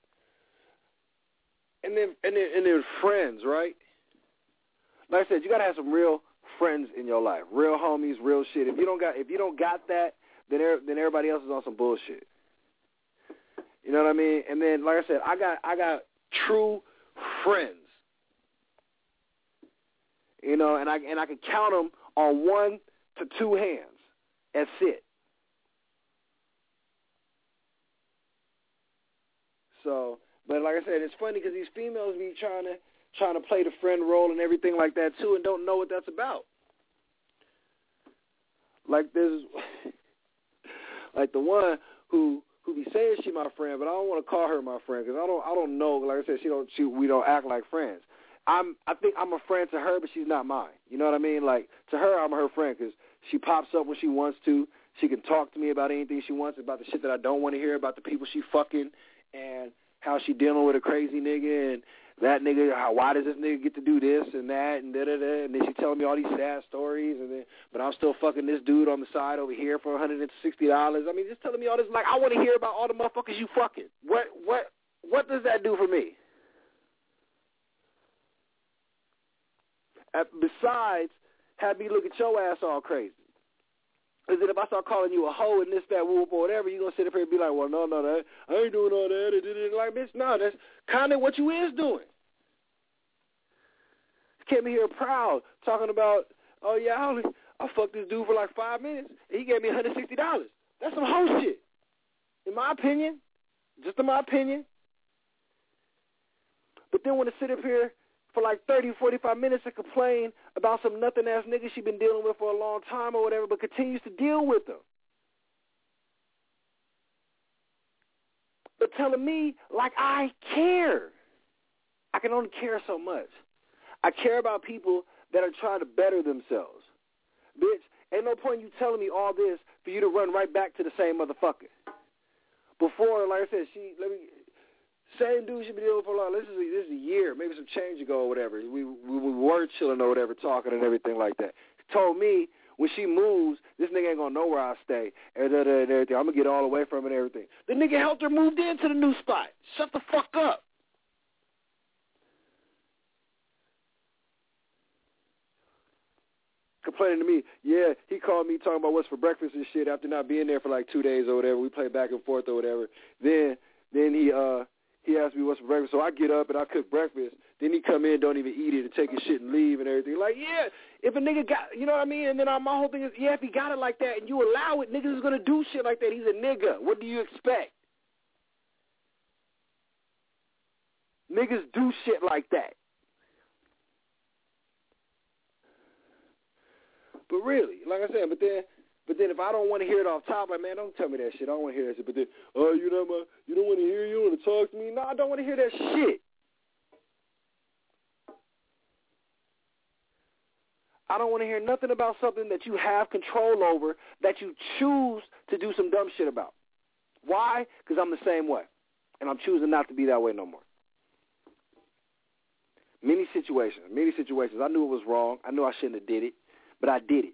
And then, and then, and then friends, right? Like I said, you gotta have some real friends in your life, real homies, real shit. If you don't got, if you don't got that, then er, then everybody else is on some bullshit. You know what I mean? And then, like I said, I got, I got true friends. You know, and I and I can count them on one to two hands. That's it. So. But like I said, it's funny because these females be trying to trying to play the friend role and everything like that too, and don't know what that's about. Like this, like the one who who be saying she my friend, but I don't want to call her my friend because I don't I don't know. Like I said, she don't she, we don't act like friends. I'm I think I'm a friend to her, but she's not mine. You know what I mean? Like to her, I'm her friend because she pops up when she wants to. She can talk to me about anything she wants, about the shit that I don't want to hear, about the people she fucking, and how she dealing with a crazy nigga, and that nigga, how, why does this nigga get to do this and that, and da-da-da, and then she telling me all these sad stories, and then, but I'm still fucking this dude on the side over here for one hundred sixty dollars. I mean, just telling me all this, like, I want to hear about all the motherfuckers you fucking. What, what, what does that do for me? Uh, besides, have me look at your ass all crazy. Is it if I start calling you a hoe and this, that, whoop, or whatever, you're going to sit up here and be like, well, no, no, that, I ain't doing all that. And like, bitch, no, that's kind of what you is doing. You came in here proud, talking about, oh, yeah, I, only, I fucked this dude for like five minutes, and he gave me one hundred sixty dollars. That's some hoe shit, in my opinion. Just in my opinion. But then when to sit up here for like thirty, forty-five minutes and complain about some nothing-ass nigga she been dealing with for a long time or whatever, but continues to deal with them. But telling me like I care. I can only care so much. I care about people that are trying to better themselves. Bitch, ain't no point in you telling me all this for you to run right back to the same motherfucker. Before, like I said, she, let me... Same dude should be dealing with for a long. This is a, this is a year, maybe some change ago or whatever. We, we we were chilling or whatever, talking and everything like that. He told me when she moves, this nigga ain't gonna know where I stay and, and everything. I'm gonna get all away from it and everything. The nigga helped her move into the new spot. Shut the fuck up. complaining to me, yeah, he called me talking about what's for breakfast and shit after not being there for like two days or whatever. We played back and forth or whatever. Then then he uh he asked me what's for breakfast, so I get up and I cook breakfast. Then he come in, don't even eat it, and take his shit and leave and everything. Like, yeah, if a nigga got, you know what I mean? And then uh, my whole thing is, yeah, if he got it like that and you allow it, niggas is going to do shit like that. He's a nigga. What do you expect? Niggas do shit like that. But really, like I said, but then but then if I don't want to hear it off top, like, man, don't tell me that shit. I don't want to hear that shit. But then, oh, you know, my, you don't want to hear, you don't want to talk to me. No, I don't want to hear that shit. I don't want to hear nothing about something that you have control over that you choose to do some dumb shit about. Why? Because I'm the same way. And I'm choosing not to be that way no more. Many situations, many situations, I knew it was wrong. I knew I shouldn't have did it, but I did it.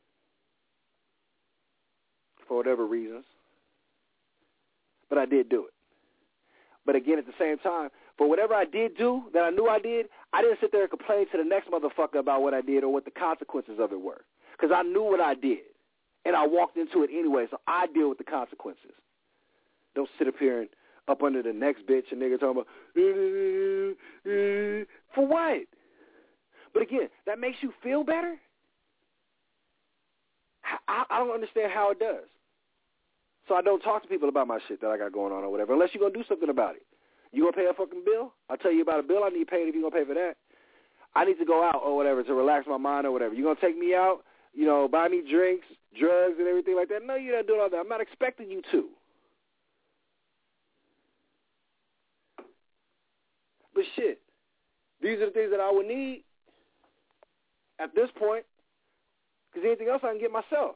For whatever reasons. But I did do it. But again, at the same time, for whatever I did do that I knew I did, I didn't sit there and complain to the next motherfucker about what I did or what the consequences of it were. Because I knew what I did. And I walked into it anyway, so I deal with the consequences. Don't sit up here and up under the next bitch and nigga talking about, for what? But again, that makes you feel better? I, I don't understand how it does. So I don't talk to people about my shit that I got going on or whatever, unless you're going to do something about it. You going to pay a fucking bill? I'll tell you about a bill I need paid if you're going to pay for that. I need to go out or whatever to relax my mind or whatever. You going to take me out, you know, buy me drinks, drugs, and everything like that? No, you're not doing all that. I'm not expecting you to. But shit, these are the things that I would need at this point, because anything else I can get myself.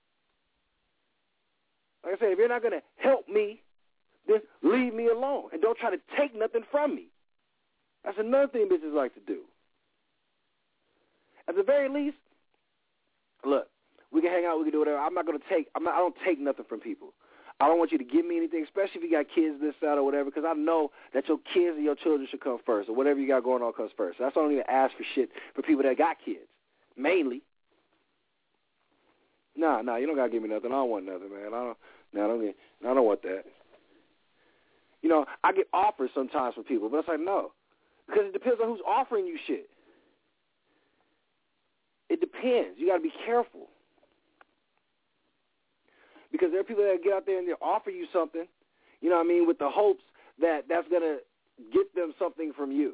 Like I said, if you're not going to help me, then leave me alone and don't try to take nothing from me. That's another thing bitches like to do. At the very least, look, we can hang out, we can do whatever. I'm not going to take, I'm not, I don't take nothing from people. I don't want you to give me anything, especially if you got kids this side or whatever, because I know that your kids and your children should come first, or whatever you got going on comes first. That's why I don't even ask for shit for people that got kids, mainly. Nah, nah, you don't got to give me nothing. I don't want nothing, man. I don't, nah, I don't, get, I don't want that. You know, I get offers sometimes from people, but it's like, no, because it depends on who's offering you shit. It depends. You got to be careful. Because there are people that get out there and they offer you something, you know what I mean, with the hopes that that's going to get them something from you.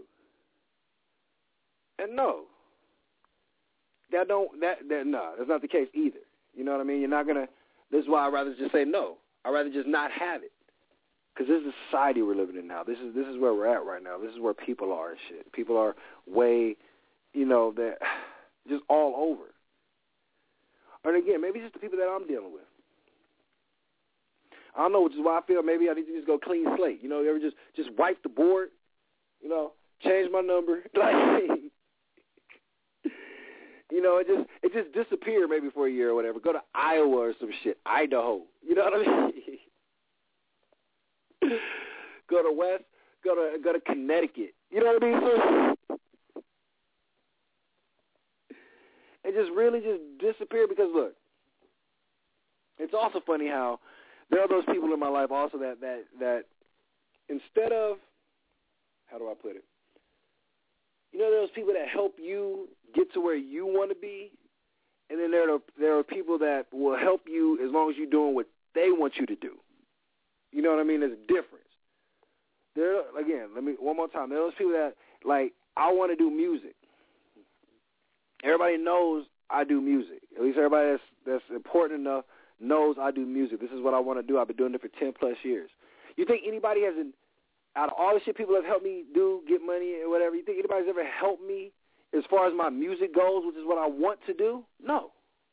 And no. That don't, that, that, no, that's not the case either. You know what I mean? You're not going to, this is why I'd rather just say no. I'd rather just not have it. Because this is the society we're living in now. This is this is where we're at right now. This is where people are and shit. People are way, you know, they're just all over. And again, maybe it's just the people that I'm dealing with. I don't know, which is why I feel maybe I need to just go clean slate. You know, you ever just, just wipe the board, you know, change my number. Like, you know, it just it just disappeared maybe for a year or whatever. Go to Iowa or some shit. Idaho. You know what I mean? Go to West, go to go to Connecticut. You know what I mean? So, and just really just disappear because, look, it's also funny how there are those people in my life also that, that, that instead of, how do I put it? You know, those people that help you get to where you want to be, and then there are, there are people that will help you as long as you're doing what they want you to do. You know what I mean? There's a difference. There, again, let me one more time. There are those people that, like, I want to do music. Everybody knows I do music. At least everybody that's, that's important enough knows I do music. This is what I want to do. I've been doing it for ten plus years. You think anybody has, an, out of all the shit people have helped me do, get money or whatever, you think anybody's ever helped me as far as my music goes, which is what I want to do? No.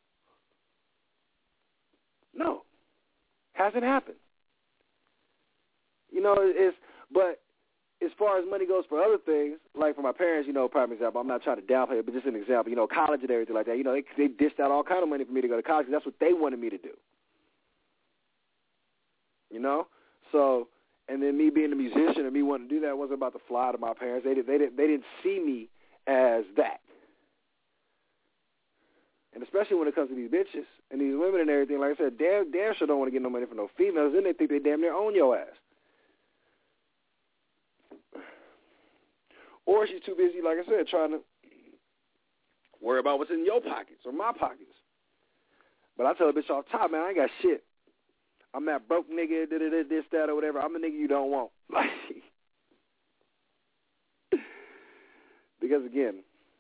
No. Hasn't happened. You know, it's, but as far as money goes for other things, like for my parents, you know, prime example, I'm not trying to downplay it, but just an example, you know, college and everything like that, you know, they, they dished out all kind of money for me to go to college because that's what they wanted me to do. You know? So, and then me being a musician and me wanting to do that wasn't about to fly to my parents. They, did, they, did, they didn't see me as that. And especially when it comes to these bitches and these women and everything, like I said, damn, damn sure don't want to get no money from no females. Then they think they damn near own your ass. Or she's too busy, like I said, trying to worry about what's in your pockets or my pockets. But I tell a bitch all the time, man, I ain't got shit. I'm that broke nigga, this, that, or whatever. I'm the nigga you don't want. Like, because again,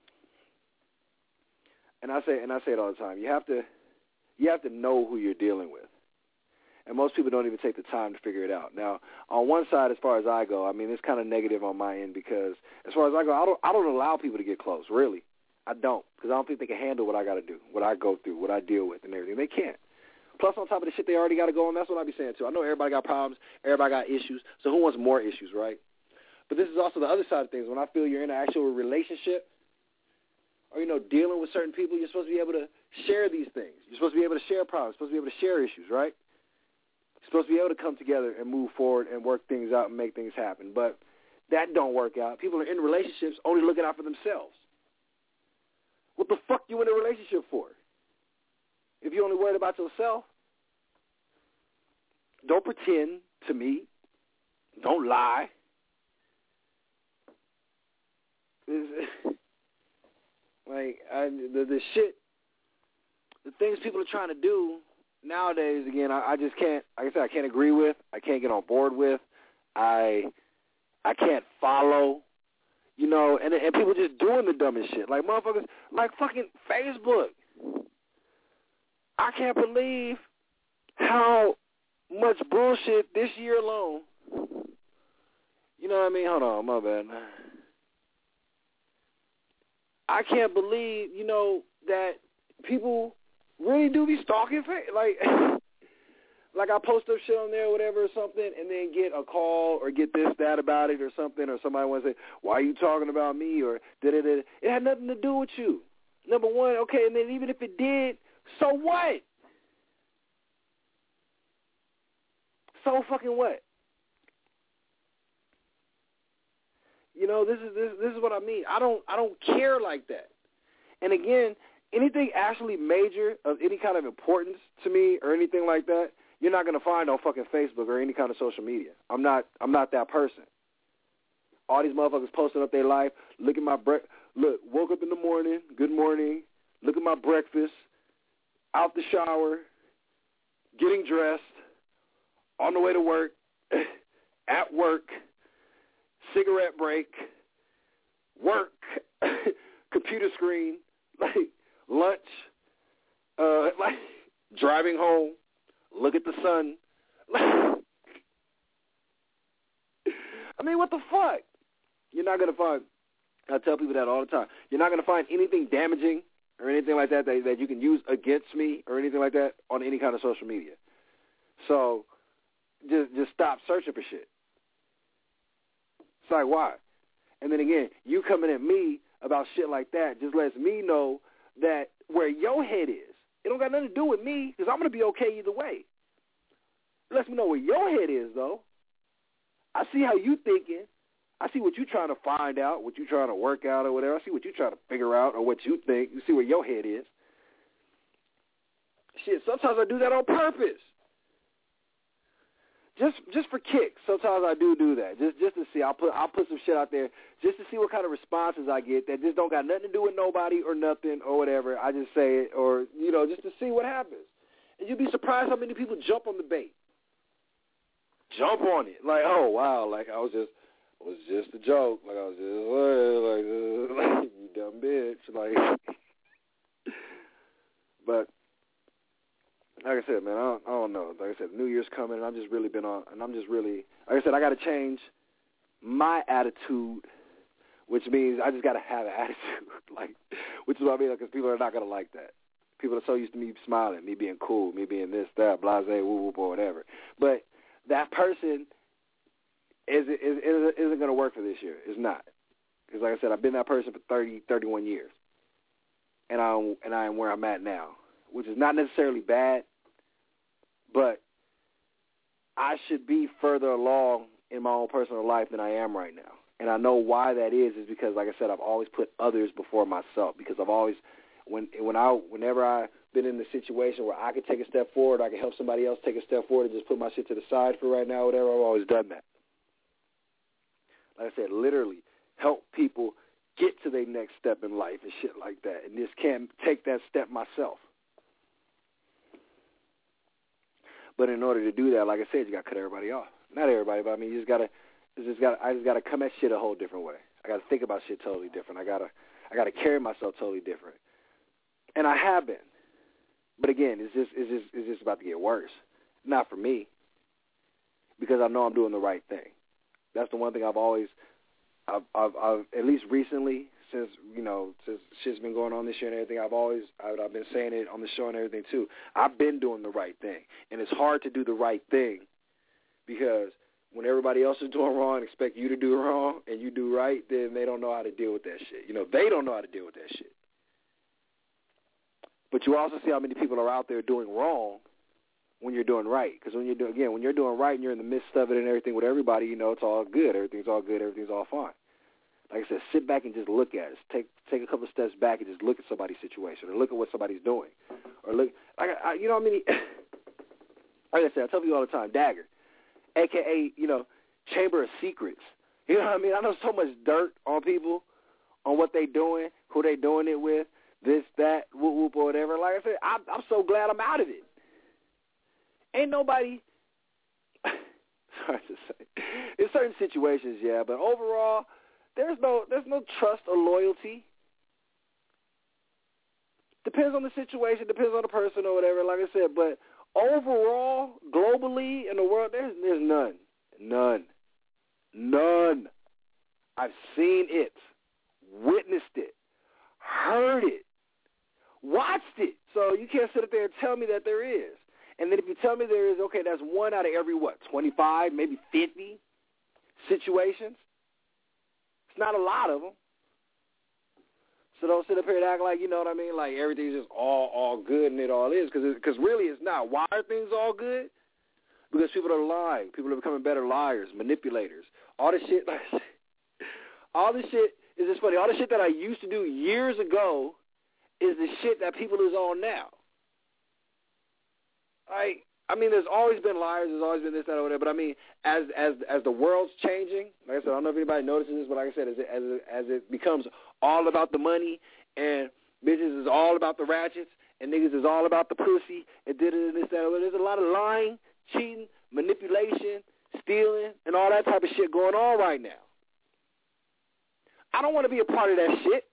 and I say and I say it all the time, you have to you have to know who you're dealing with. And most people don't even take the time to figure it out. Now, on one side, as far as I go, I mean, it's kind of negative on my end because as far as I go, I don't I don't allow people to get close, really. I don't, because I don't think they can handle what I got to do, what I go through, what I deal with and everything. They can't. Plus, on top of the shit they already got to go on, that's what I be saying, too. I know everybody got problems, everybody got issues, so who wants more issues, right? But this is also the other side of things. When I feel you're in an actual relationship or, you know, dealing with certain people, you're supposed to be able to share these things. You're supposed to be able to share problems. You're supposed to be able to share issues, right? You're supposed to be able to come together and move forward and work things out and make things happen. But that don't work out. People are in relationships only looking out for themselves. What the fuck you in a relationship for? If you're only worried about yourself, don't pretend to me. Don't lie. Like, I, the, the shit, the things people are trying to do nowadays, again, I, I just can't, like I said, I can't agree with, I can't get on board with, I I can't follow, you know, and, and people just doing the dumbest shit. Like, motherfuckers, like fucking Facebook. I can't believe how much bullshit this year alone. You know what I mean? Hold on, my bad. I can't believe, you know, that people really do be stalking. Like, like I post up shit on there or whatever or something and then get a call or get this, that about it or something, or somebody wants to say, why are you talking about me? Or da-da-da. It had nothing to do with you. Number one, okay, and then even if it did, so what? So fucking what? You know, this is this this is what I mean. I don't I don't care like that. And again, anything actually major of any kind of importance to me or anything like that, you're not gonna find on fucking Facebook or any kind of social media. I'm not I'm not that person. All these motherfuckers posting up their life. Look at my bre- look. Woke up in the morning. Good morning. Look at my breakfast. Out the shower. Getting dressed. On the way to work. At work. Cigarette break. Work. Computer screen. Like lunch. Uh, like driving home. Look at the sun. I mean, what the fuck? You're not going to find, I tell people that all the time, you're not going to find anything damaging or anything like that, that that you can use against me or anything like that on any kind of social media. So just just stop searching for shit. It's like, why? And then again, you coming at me about shit like that just lets me know that where your head is, it don't got nothing to do with me because I'm going to be okay either way. It lets me know where your head is, though. I see how you thinking. I see what you're trying to find out, what you're trying to work out or whatever. I see what you're trying to figure out or what you think. You see where your head is. Shit, sometimes I do that on purpose. Just just for kicks. Sometimes I do do that. Just just to see. I'll put I'll put some shit out there just to see what kind of responses I get that just don't got nothing to do with nobody or nothing or whatever. I just say it or, you know, just to see what happens. And you'd be surprised how many people jump on the bait. Jump on it. Like, oh, wow, like I was just, it was just a joke. Like I was just, like, like you dumb bitch. Like, but like I said, man, I don't, I don't know. Like I said, New Year's coming, and I've just really been on, and I'm just really, like I said, I got to change my attitude, which means I just got to have an attitude, like, which is what I mean, because people are not going to like that. People are so used to me smiling, me being cool, me being this, that, blase, woo, whoop, or whatever. But that person is, is, is, isn't going to work for this year. It's not. Because like I said, I've been that person for thirty, thirty-one years, and I and I am where I'm at now, which is not necessarily bad, but I should be further along in my own personal life than I am right now. And I know why that is, is because, like I said, I've always put others before myself, because I've always when when I whenever I've been in a situation where I could take a step forward, I can help somebody else take a step forward and just put my shit to the side for right now, whatever, I've always done that. Like I said, literally help people get to their next step in life and shit like that, and just can't take that step myself. But in order to do that, like I said, you got to cut everybody off. Not everybody, but I mean, you just got to, just got, I just got to come at shit a whole different way. I got to think about shit totally different. I got to, I got to carry myself totally different. And I have been. But again, it's just, it's just, it's just about to get worse. Not for me, because I know I'm doing the right thing. That's the one thing I've always, I've, I've, I've at least recently, since, you know, since shit's been going on this year and everything, I've always, I've, I've been saying it on the show and everything too. I've been doing the right thing. And it's hard to do the right thing because when everybody else is doing wrong and expect you to do wrong and you do right, then they don't know how to deal with that shit. You know, they don't know how to deal with that shit. But you also see how many people are out there doing wrong when you're doing right. Because when you're doing, again, when you're doing right and you're in the midst of it and everything with everybody, you know, it's all good. Everything's all good. Everything's all fine. Like I said, sit back and just look at it. Take take a couple of steps back and just look at somebody's situation or look at what somebody's doing. Or look, like I, you know what I mean? Like I said, I tell people all the time, Dagger, a k a, you know, Chamber of Secrets. You know what I mean? I know so much dirt on people, on what they doing, who they doing it with, this, that, whoop, whoop, or whatever. Like I said, I'm, I'm so glad I'm out of it. Ain't nobody, sorry to say, in certain situations, yeah, but overall, there's no there's no trust or loyalty. Depends on the situation, depends on the person or whatever, like I said, but overall, globally, in the world, there's there's none. None. None. I've seen it, witnessed it, heard it, watched it. So you can't sit up there and tell me that there is. And then if you tell me there is, okay, that's one out of every, what, twenty-five, maybe fifty situations? It's not a lot of them. So don't sit up here and act like, you know what I mean, like everything's just all all good and it all is, because because really it's not. Why are things all good? Because people are lying. People are becoming better liars, manipulators. All this shit, like, all this shit is just funny. All the shit that I used to do years ago is the shit that people is on now. Like, I mean, there's always been liars. There's always been this, that, or whatever. But I mean, as as as the world's changing, like I said, I don't know if anybody notices this, but like I said, as it, as it, as it becomes all about the money and bitches is all about the ratchets and niggas is all about the pussy and did it and this, that, or whatever. There's a lot of lying, cheating, manipulation, stealing, and all that type of shit going on right now. I don't want to be a part of that shit.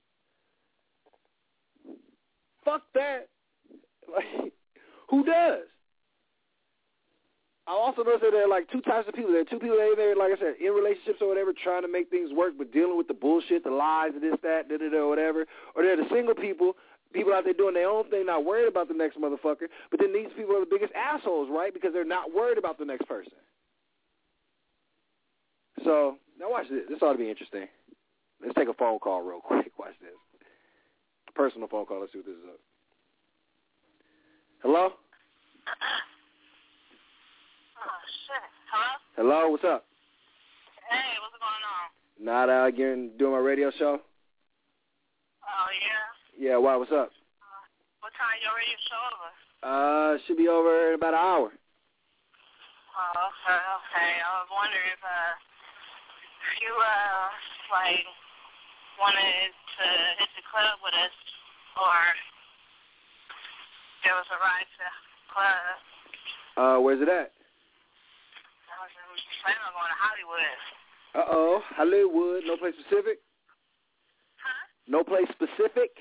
Fuck that. Like, who does? I also noticed that there are like two types of people. There are two people that are there, like I said, in relationships or whatever, trying to make things work, but dealing with the bullshit, the lies, and this, that, da, da, da, whatever. Or there are the single people, people out there doing their own thing, not worried about the next motherfucker. But then these people are the biggest assholes, right? Because they're not worried about the next person. So, now watch this. This ought to be interesting. Let's take a phone call real quick. Watch this. A personal phone call. Let's see what this is up. Hello? Oh, shit. Hello? Hello, what's up? Hey, what's going on? Not out again doing my radio show? Oh, yeah? Yeah, why, what's up? Uh, what time your radio show over? Uh, should be over in about an hour. Oh, okay, okay. I was wondering if, uh, if you, uh, like, wanted to hit the club with us, or there was a ride to the club. Uh, where's it at? I was planning on going to Hollywood. Uh-oh, Hollywood, no place specific? Huh? No place specific?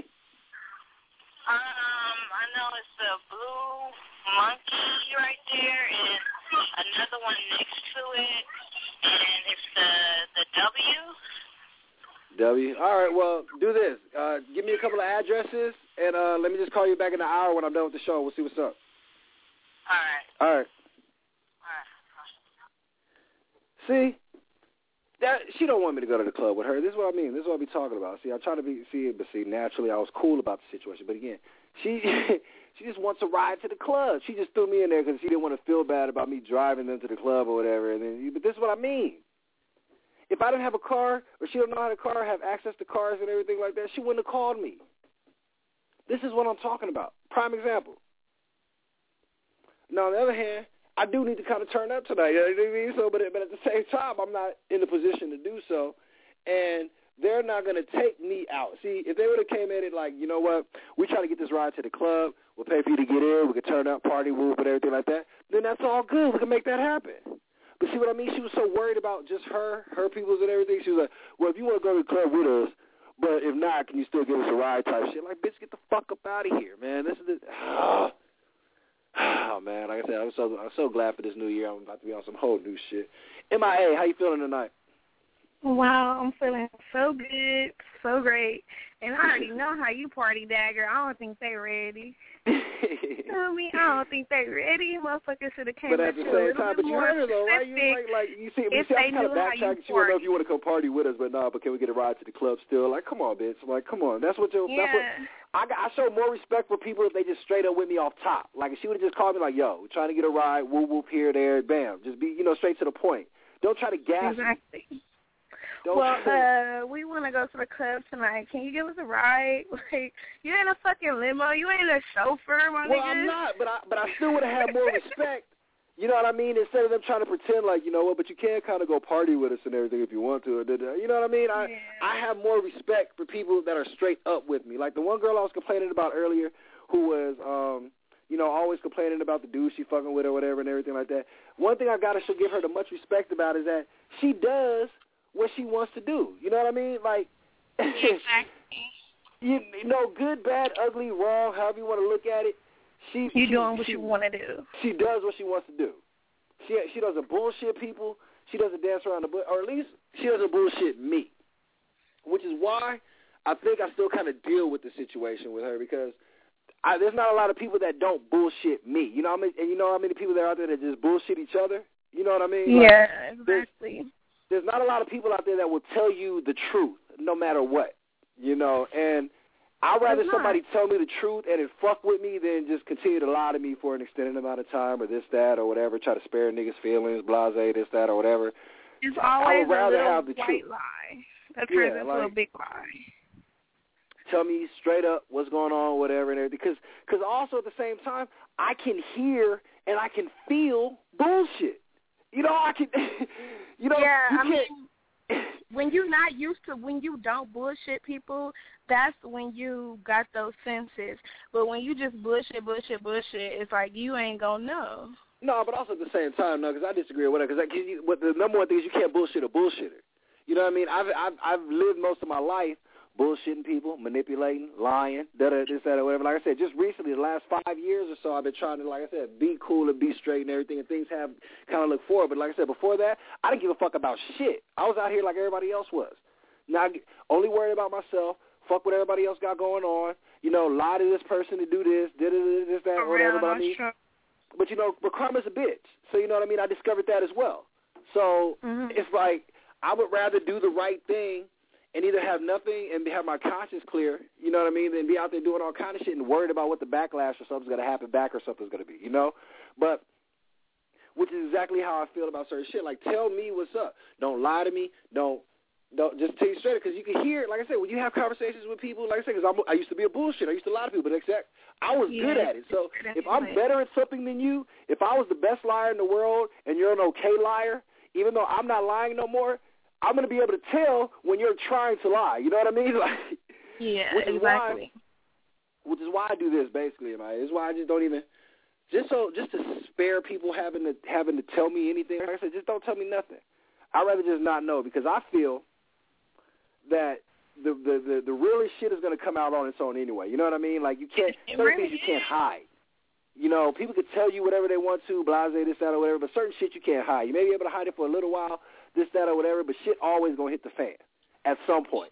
Um, I know it's the Blue Monkey right there, and another one next to it, and it's the the W. W. All right, well, do this. Uh, give me a couple of addresses, and uh, let me just call you back in an hour when I'm done with the show. We'll see what's up. All right. All right. All right. See, that she don't want me to go to the club with her. This is what I mean. This is what I be talking about. See, I try to be see, but see, naturally, I was cool about the situation. But again, she she just wants a ride to the club. She just threw me in there because she didn't want to feel bad about me driving them to the club or whatever. And then, but this is what I mean. If I didn't have a car, or she don't know how to car, have access to cars and everything like that, she wouldn't have called me. This is what I'm talking about. Prime example. Now, on the other hand, I do need to kind of turn up tonight. You know what I mean? So, but, but at the same time, I'm not in the position to do so. And they're not going to take me out. See, if they would have came at it like, you know what, we try to get this ride to the club, we'll pay for you to get in, we can turn up, party, whoop, and everything like that, then that's all good. We can make that happen. But see what I mean? She was so worried about just her, her peoples and everything. She was like, well, if you want to go to the club with us, but if not, can you still give us a ride type shit? Like, bitch, get the fuck up out of here, man. This is the... Oh. Oh, man, like I said, I'm so I'm so glad for this new year. I'm about to be on some whole new shit. M I A, how you feeling tonight? Wow, I'm feeling so good, so great. And I already know how you party, Dagger. I don't think they ready. I mean, I don't think they ready. Motherfuckers should have came but at at the you same a little time, bit but you more heard her though, right? You like, like you see, you see I'm kind of backtracking. She want to know if you want to come party with us, but nah. But can we get a ride to the club still? Like, come on, bitch. I'm like, come on. That's what you. Yeah. That's what. I got, I show more respect for people if they just straight up with me off top. Like, if she would have just called me like, yo, we're trying to get a ride, whoop, whoop, here, there, bam. Just be, you know, straight to the point. Don't try to gas exactly. me. Don't well, try. uh, we want to go to the club tonight. Can you give us a ride? Like, you ain't a fucking limo. You ain't a chauffeur, my well, nigga. Well, I'm not, but I, but I still would have had more respect. You know what I mean? Instead of them trying to pretend like, you know what, but you can kind of go party with us and everything if you want to. You know what I mean? I yeah. I have more respect for people that are straight up with me. Like the one girl I was complaining about earlier who was, um, you know, always complaining about the dude she fucking with or whatever and everything like that. One thing I got to give her the much respect about is that she does what she wants to do. You know what I mean? Like, exactly. you, you know, good, bad, ugly, wrong, however you want to look at it. She, you she, doing what she, you want to do. She does what she wants to do. She she doesn't bullshit people. She doesn't dance around the bush, or at least she doesn't bullshit me, which is why I think I still kind of deal with the situation with her because I, there's not a lot of people that don't bullshit me. You know what I mean? And you know how many people there are out there that just bullshit each other? You know what I mean? Yeah, like, exactly. There's, there's not a lot of people out there that will tell you the truth no matter what, you know, and I'd rather somebody tell me the truth and it fuck with me than just continue to lie to me for an extended amount of time or this, that, or whatever, try to spare niggas' feelings, blase, this, that, or whatever. It's always I would rather a little have the white truth. lie that turns yeah, into like, a big lie. Tell me straight up what's going on, whatever, and everything. Because cause also at the same time, I can hear and I can feel bullshit. You know, I can, you know, yeah, you I can't. mean, when you're not used to, when you don't bullshit people, that's when you got those senses. But when you just bullshit, bullshit, bullshit, it's like you ain't gonna know. No, but also at the same time, no, because I disagree with that. Because what the number one thing is you can't bullshit a bullshitter. You know what I mean? I've I've, I've lived most of my life bullshitting people, manipulating, lying, da da this, that, or whatever. Like I said, just recently, the last five years or so, I've been trying to, like I said, be cool and be straight and everything, and things have kind of looked forward. But like I said, before that, I didn't give a fuck about shit. I was out here like everybody else was. Now, only worried about myself, fuck what everybody else got going on, you know, lie to this person to do this, da da da this, that, or whatever about me. Sure. But, you know, but karma's a bitch. So, you know what I mean? I discovered that as well. So mm-hmm. it's like I would rather do the right thing and either have nothing and have my conscience clear, you know what I mean, than be out there doing all kind of shit and worried about what the backlash or something's going to happen back or something's going to be, you know? But which is exactly how I feel about certain shit. Like, tell me what's up. Don't lie to me. Don't don't just tell you straight, because you can hear it. Like I said, when you have conversations with people, like I said, because I used to be a bullshit. I used to lie to people, but except I was yeah, good at it. So if I'm better at something than you, if I was the best liar in the world and you're an okay liar, even though I'm not lying no more, I'm going to be able to tell when you're trying to lie. You know what I mean? Like, yeah, which is exactly. Why, which is why I do this, basically. It's why I just don't even, just so, just to spare people having to having to tell me anything. Like I said, just don't tell me nothing. I'd rather just not know, because I feel that the the, the, the realest shit is going to come out on its own anyway. You know what I mean? Like, you can't, certain really things you can't hide. You know, people can tell you whatever they want to, blase, this, that, or whatever, but certain shit you can't hide. You may be able to hide it for a little while, this, that, or whatever, but shit always going to hit the fan at some point.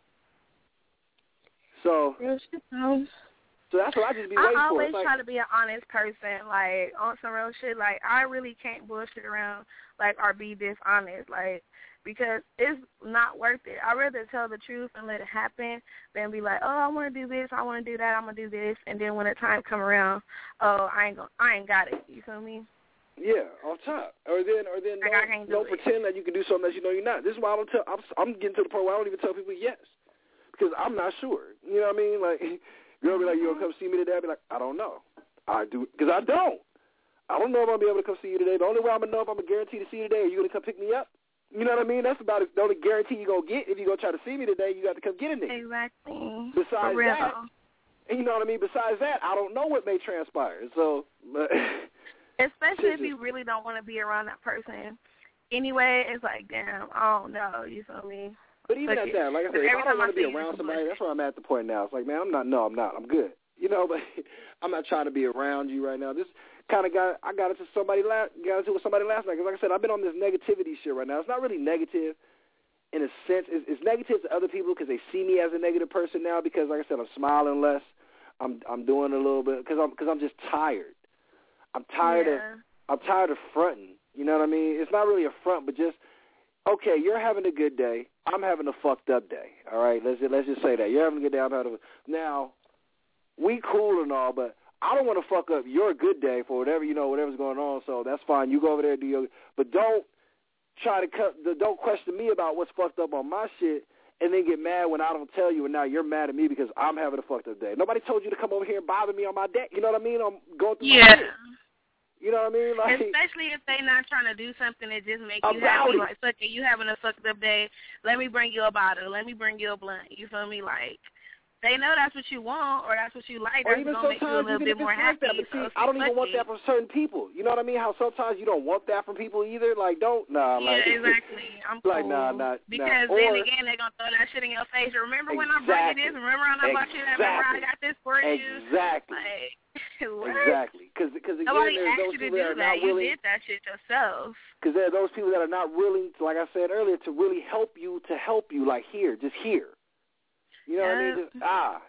So, so that's what I just be waiting for. I always like, try to be an honest person, like, on some real shit. Like, I really can't bullshit around, like, or be dishonest, like, because it's not worth it. I'd rather tell the truth and let it happen than be like, oh, I want to do this, I want to do that, I'm going to do this, and then when the time come around, oh, I ain't gonna, I ain't got it. You feel me? Yeah, off top. Or then, or then like don't, don't pretend that you can do something that you know you're not. This is why I don't tell. I'm, I'm getting to the point where I don't even tell people yes, because I'm not sure. You know what I mean? Like, Girl be like, you gonna come see me today? I be like, I don't know. I do, because I don't. I don't know if I'll be able to come see you today. The only way I'm going to know if I'm going to guarantee to see you today, are you going to come pick me up? You know what I mean? That's about it. The only guarantee you're going to get. If you're going to try to see me today, you got to come get in there. Exactly. Besides that, and you know what I mean? Besides that, I don't know what may transpire. So, but especially if you really don't want to be around that person. Anyway, it's like, damn, I don't know. You feel me? But even but at that, like I said, if I don't want to be around somebody, that's where I'm at the point now. It's like, man, I'm not, no, I'm not. I'm good. You know, but I'm not trying to be around you right now. This kind of got, I got into somebody last, got into with somebody last night. Because like I said, I've been on this negativity shit right now. It's not really negative in a sense. It's, it's negative to other people because they see me as a negative person now. Because like I said, I'm smiling less. I'm, I'm doing a little bit because I'm, because I'm just tired. I'm tired yeah. of, I'm tired of fronting. You know what I mean? It's not really a front, but just, okay, you're having a good day. I'm having a fucked up day. All right, let's just, let's just say that you're having a good day. I'm having a now. We cool and all, but I don't want to fuck up your good day for whatever, you know, whatever's going on. So that's fine. You go over there and do your, but don't try to cut, don't question me about what's fucked up on my shit and then get mad when I don't tell you and now you're mad at me because I'm having a fucked up day. Nobody told you to come over here and bother me on my day. You know what I mean? I'm going through yeah. my shit. You know what I mean? Like, especially if they're not trying to do something that just makes you happy. It. Like, fuck it, you having a fucked up day. Let me bring you a bottle. Let me bring you a blunt. You feel me? Like, they know that's what you want or that's what you like. Or that's even going to make you a little bit more like happy. That, but see, so I don't even want that from certain people. You know what I mean? How sometimes you don't want that from people either. Like, don't, nah. Yeah, like, exactly. I'm cool. Like, nah, nah, because nah. then or, again, they're going to throw that shit in your face. Remember when exactly. I brought you this? Remember when I bought you that? Remember I got this for you? Exactly. Like, exactly. Because again, nobody there's asked those you to people do that are that. not You willing. did that shit yourself. Because there are those people that are not willing, to, like I said earlier, to really help you, to help you, like here, just here. You know yep. what I mean? Just, ah.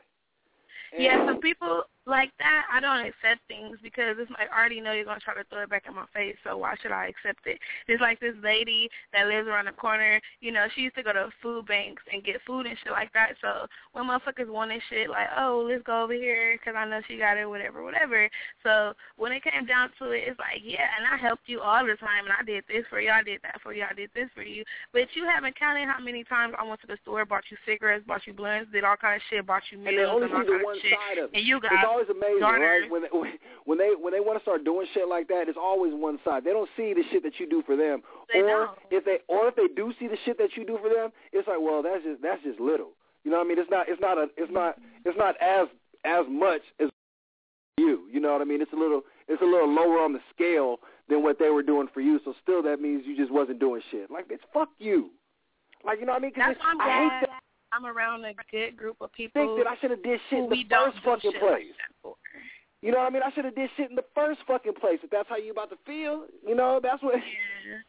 And yeah, some people like that, I don't accept things because it's like, I already know you're going to try to throw it back in my face, so why should I accept it? It's like this lady that lives around the corner, you know, she used to go to food banks and get food and shit like that, so when motherfuckers wanted shit like, oh, let's go over here because I know she got it, whatever, whatever. So when it came down to it, it's like, yeah, and I helped you all the time, and I did this for you, I did that for you, I did this for you, but you haven't counted how many times I went to the store, bought you cigarettes, bought you blunts, did all kind of shit, bought you meals and, they only and all see the kind one of shit, side of it. and you got it's always amazing, daughters. right? When they, when they when they want to start doing shit like that, it's always one side. They don't see the shit that you do for them, they or don't. if they or if they do see the shit that you do for them, it's like, well, that's just that's just little. You know what I mean? It's not it's not a it's not it's not as as much as you. You know what I mean? It's a little it's a little lower on the scale than what they were doing for you. So still, that means you just wasn't doing shit. Like, it's fuck you. Like, you know what I mean? Cause That's why I'm I glad hate that. I'm around a good group of people. Think that I should have did shit in the don't first fucking shit place. Like you know what I mean? I should have did shit in the first fucking place. If that's how you about to feel, you know, that's what. Yeah.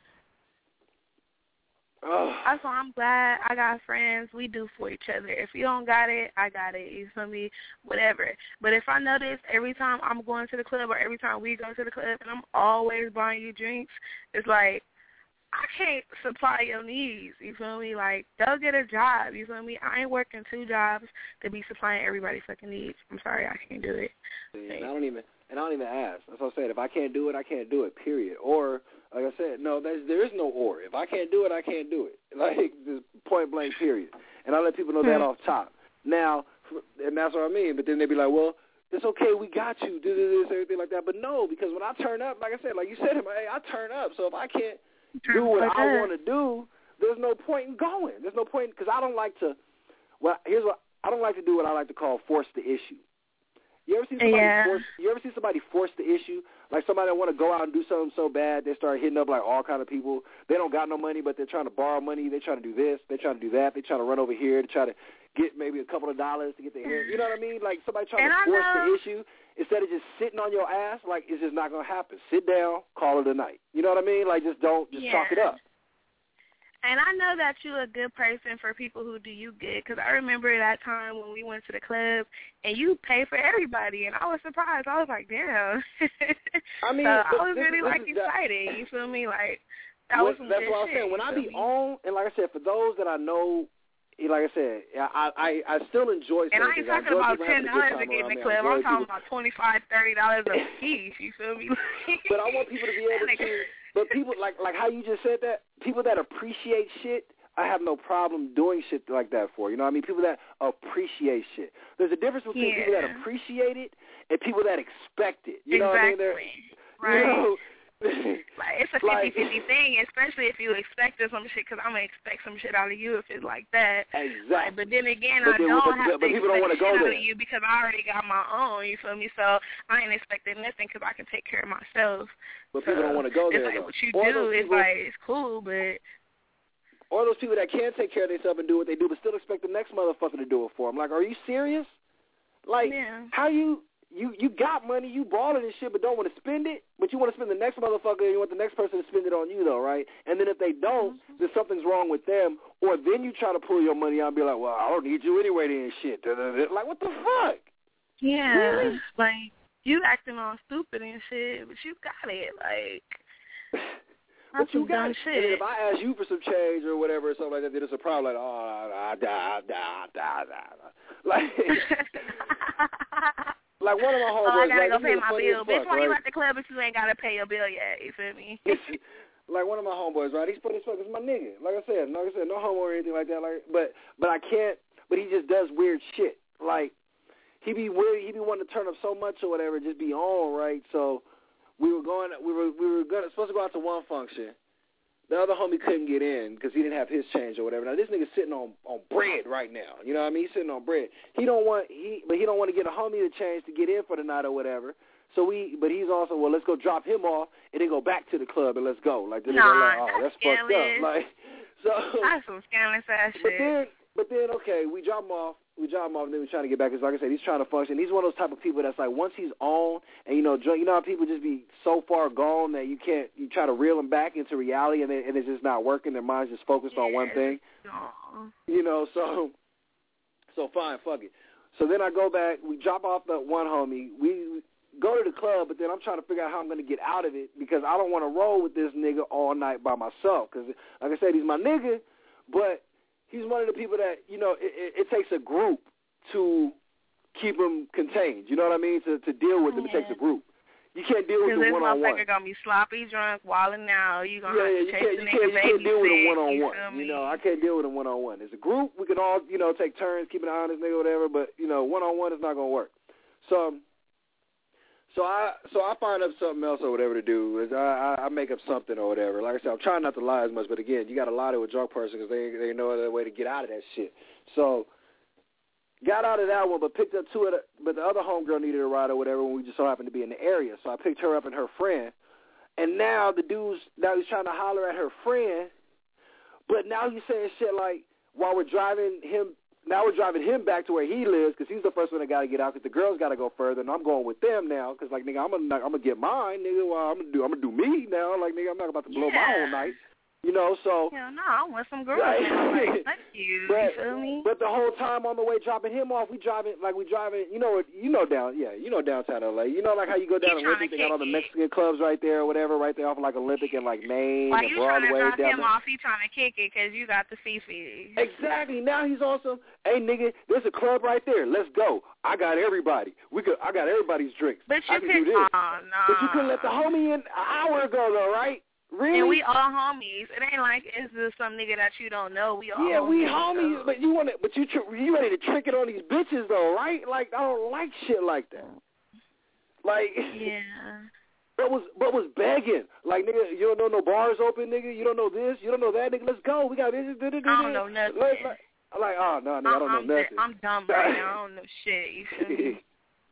Oh. That's why I'm glad I got friends. We do for each other. If you don't got it, I got it. You feel me? Whatever. But if I notice every time I'm going to the club or every time we go to the club and I'm always buying you drinks, it's like, I can't supply your needs, you feel me? Like, go get a job, you feel me? I ain't working two jobs to be supplying everybody's fucking needs. I'm sorry, I can't do it. And I don't even, and I don't even ask. That's what I said. If I can't do it, I can't do it, period. Or, like I said, no, there's, there is no or. If I can't do it, I can't do it. Like, just point blank, period. And I let people know that off top. Now, and that's what I mean, but then they be like, well, it's okay, we got you, do this, everything like that. But no, because when I turn up, like I said, like you said, hey, I turn up. So if I can't do what I want to do, there's no point in going. There's no point, because I don't like to, well, here's what, I don't like to do what I like to call force the issue. You ever see somebody yeah. force, you ever see somebody force the issue? Like somebody that want to go out and do something so bad, they start hitting up like all kind of people. They don't got no money, but they're trying to borrow money. They're trying to do this. They're trying to do that. They're trying to run over here to try to get maybe a couple of dollars to get their hair. You know what I mean? Like somebody trying and to I force know. the issue instead of just sitting on your ass. Like, it's just not going to happen. Sit down, call it a night. You know what I mean? Like, just don't, just yeah. chalk it up. And I know that you're a good person for people who do you good, because I remember that time when we went to the club and you paid for everybody, and I was surprised. I was like, damn. I mean, so I was this, really this like excited. That, you feel me? Like that was some that's good what I'm shit, saying. When I be me? on, and like I said, for those that I know, like I said, I I, I still enjoy. And I ain't talking I about ten dollars to get in the club. I'm talking about twenty five, thirty dollars a piece. You feel me? But I want people to be able to. But people like like how you just said that. People that appreciate shit. I have no problem doing shit like that for. You know what I mean? People that appreciate shit. There's a difference between yeah. people that appreciate it and people that expect it. You exactly. know what I mean? They're, right. You know, like, it's a fifty-fifty like, thing, especially if you expect some shit, because I'm going to expect some shit out of you if it's like that. Exactly. Like, but then again, but I then, don't but, have but to people don't expect go shit there. out of you because I already got my own, you feel me? So I ain't expecting nothing because I can take care of myself. But so people don't want to go there, it's like though. what you or do is people, like, it's cool, but... Or those people that can take care of themselves and do what they do, but still expect the next motherfucker to do it for them. Like, are you serious? Like, yeah. how you... You you got money, you balling and shit, but don't want to spend it. But you want to spend the next motherfucker, and you want the next person to spend it on you, though, right? And then if they don't, mm-hmm. then something's wrong with them. Or then you try to pull your money out and be like, well, I don't need you anyway, then shit. Like, what the fuck? Yeah, really? Like you acting all stupid and shit, but you got it. Like, but you got dumb it. shit. And then if I ask you for some change or whatever or something like that, then it's a problem. Like, oh, I die, die, die, die. Like. Like one of my homeboys, oh, I gotta like, go pay my bill. Fuck, Bitch, why right? you at the club if you ain't gotta pay your bill yet? You feel me? Like one of my homeboys, right? He's funny as fuck. It's my nigga. Like I said, like I said, no homo or anything like that. Like, but but I can't. But he just does weird shit. Like he be weird. He be wanting to turn up so much or whatever, just be on, right? So we were going. We were we were gonna supposed to go out to one function. The other homie couldn't get in because he didn't have his change or whatever. Now this nigga's sitting on, on bread right now. You know what I mean? He's sitting on bread. He don't want he, but he don't want to get a homie to change to get in for the night or whatever. So we, but he's also well, let's go drop him off and then go back to the club and let's go. Like, nah, like oh, that's, that's fucked up. Like, so that's some scandalous ass shit. But then, but then, okay, we drop him off. We drop him off, and then we're trying to get back. Because, like I said, he's trying to function. He's one of those type of people that's like, once he's on, and, you know, you know how people just be so far gone that you can't, you try to reel them back into reality, and, they, and it's just not working. Their mind's just focused yeah, on one thing. Aww. You know, so, so fine, fuck it. So then I go back. We drop off the one homie. We go to the club, but then I'm trying to figure out how I'm going to get out of it because I don't want to roll with this nigga all night by myself. Because, like I said, he's my nigga, but he's one of the people that, you know, it, it, it takes a group to keep him contained. You know what I mean? To to deal with him, yeah. it takes a group. You can't deal with him one-on-one. Because this motherfucker going to be sloppy drunk, wilding out. You going to yeah, have yeah, to chase you the can't, nigga you can't deal with him one-on-one. You, you know, I can't deal with him one-on-one. As a group, we can all, you know, take turns, keep an eye on this nigga or whatever, but, you know, one-on-one is not going to work. So... So I so I find up something else or whatever to do. Is I, I I make up something or whatever. Like I said, I'm trying not to lie as much, but again, you got to lie to a drunk person because they they know other way to get out of that shit. So got out of that one, but picked up two of the. But the other homegirl needed a ride or whatever, and we just so happened to be in the area. So I picked her up and her friend. And now the dude's now he's trying to holler at her friend, but now he's saying shit like while we're driving him. Now we're driving him back to where he lives because he's the first one that got to get out because the girls got to go further, and I'm going with them now because, like, nigga, I'm gonna I'm gonna get mine, nigga. Well, I'm gonna do I'm gonna do me now, like, nigga, I'm not about to blow yeah. my whole night, you know. So hell no, I want some girls. Right. Like, fuck you. But, you feel me? But the whole time on the way dropping him off, we driving like we driving, you know, you know down, yeah, you know downtown L A. You know, like how you go down Olympic, they got all the Mexican it. clubs right there or whatever, right there off of like Olympic and like Maine While and you Broadway. trying to drop him there. off, he trying to kick it because you got the Fifi. Exactly. Now he's awesome. Hey, nigga, there's a club right there. Let's go. I got everybody. We could. I got everybody's drinks. But you I can could, do this. Oh, no. But you couldn't let the homie in an hour ago, though, right? Really? And we all homies. It ain't like it's just some nigga that you don't know. We all yeah, homies. we homies. So. But you want to? But you tr- you ready to trick it on these bitches, though, right? Like I don't like shit like that. Like yeah. But was but was begging. Like, nigga, you don't know no bars open, nigga. You don't know this. You don't know that, nigga. Let's go. We got this. this, this I don't know nothing. Let's, like, I'm like, oh, no, nigga, I don't I'm, know nothing. I'm dumb right now. I don't know shit. You feel me?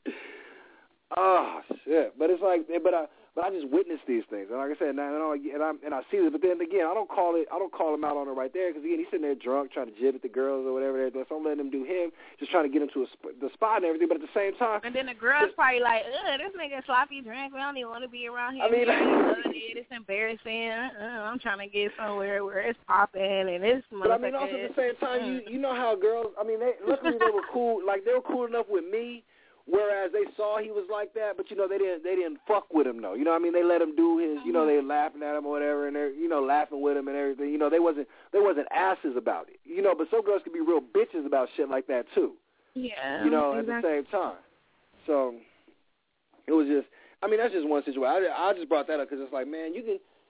Oh, shit. But it's like, but I, but I just witnessed these things. And like I said, and I, and I, and I see this. But then again, I don't call it, I don't call him out on it right there because again, he's sitting there drunk, trying to jib at the girls or whatever. So I'm letting him do him, just trying to get him to a sp- the spot and everything. But at the same time, and then the girls probably like, ugh, this nigga sloppy drink. We don't even want to be around him. I mean, like, it's embarrassing. Uh, I'm trying to get somewhere where it's popping and it's. But I mean, also at the same time, you you know how girls. I mean, they, luckily they were cool. Like they were cool enough with me. Whereas they saw he was like that, but you know they didn't they didn't fuck with him though. You know what I mean? They let him do his. You know they were laughing at him or whatever, and they're you know laughing with him and everything. You know they wasn't they wasn't asses about it. You know, but some girls can be real bitches about shit like that too. Yeah. You know, exactly. at the same time. So it was just. I mean, that's just one situation. I, I just brought that up because it's like, man, you can.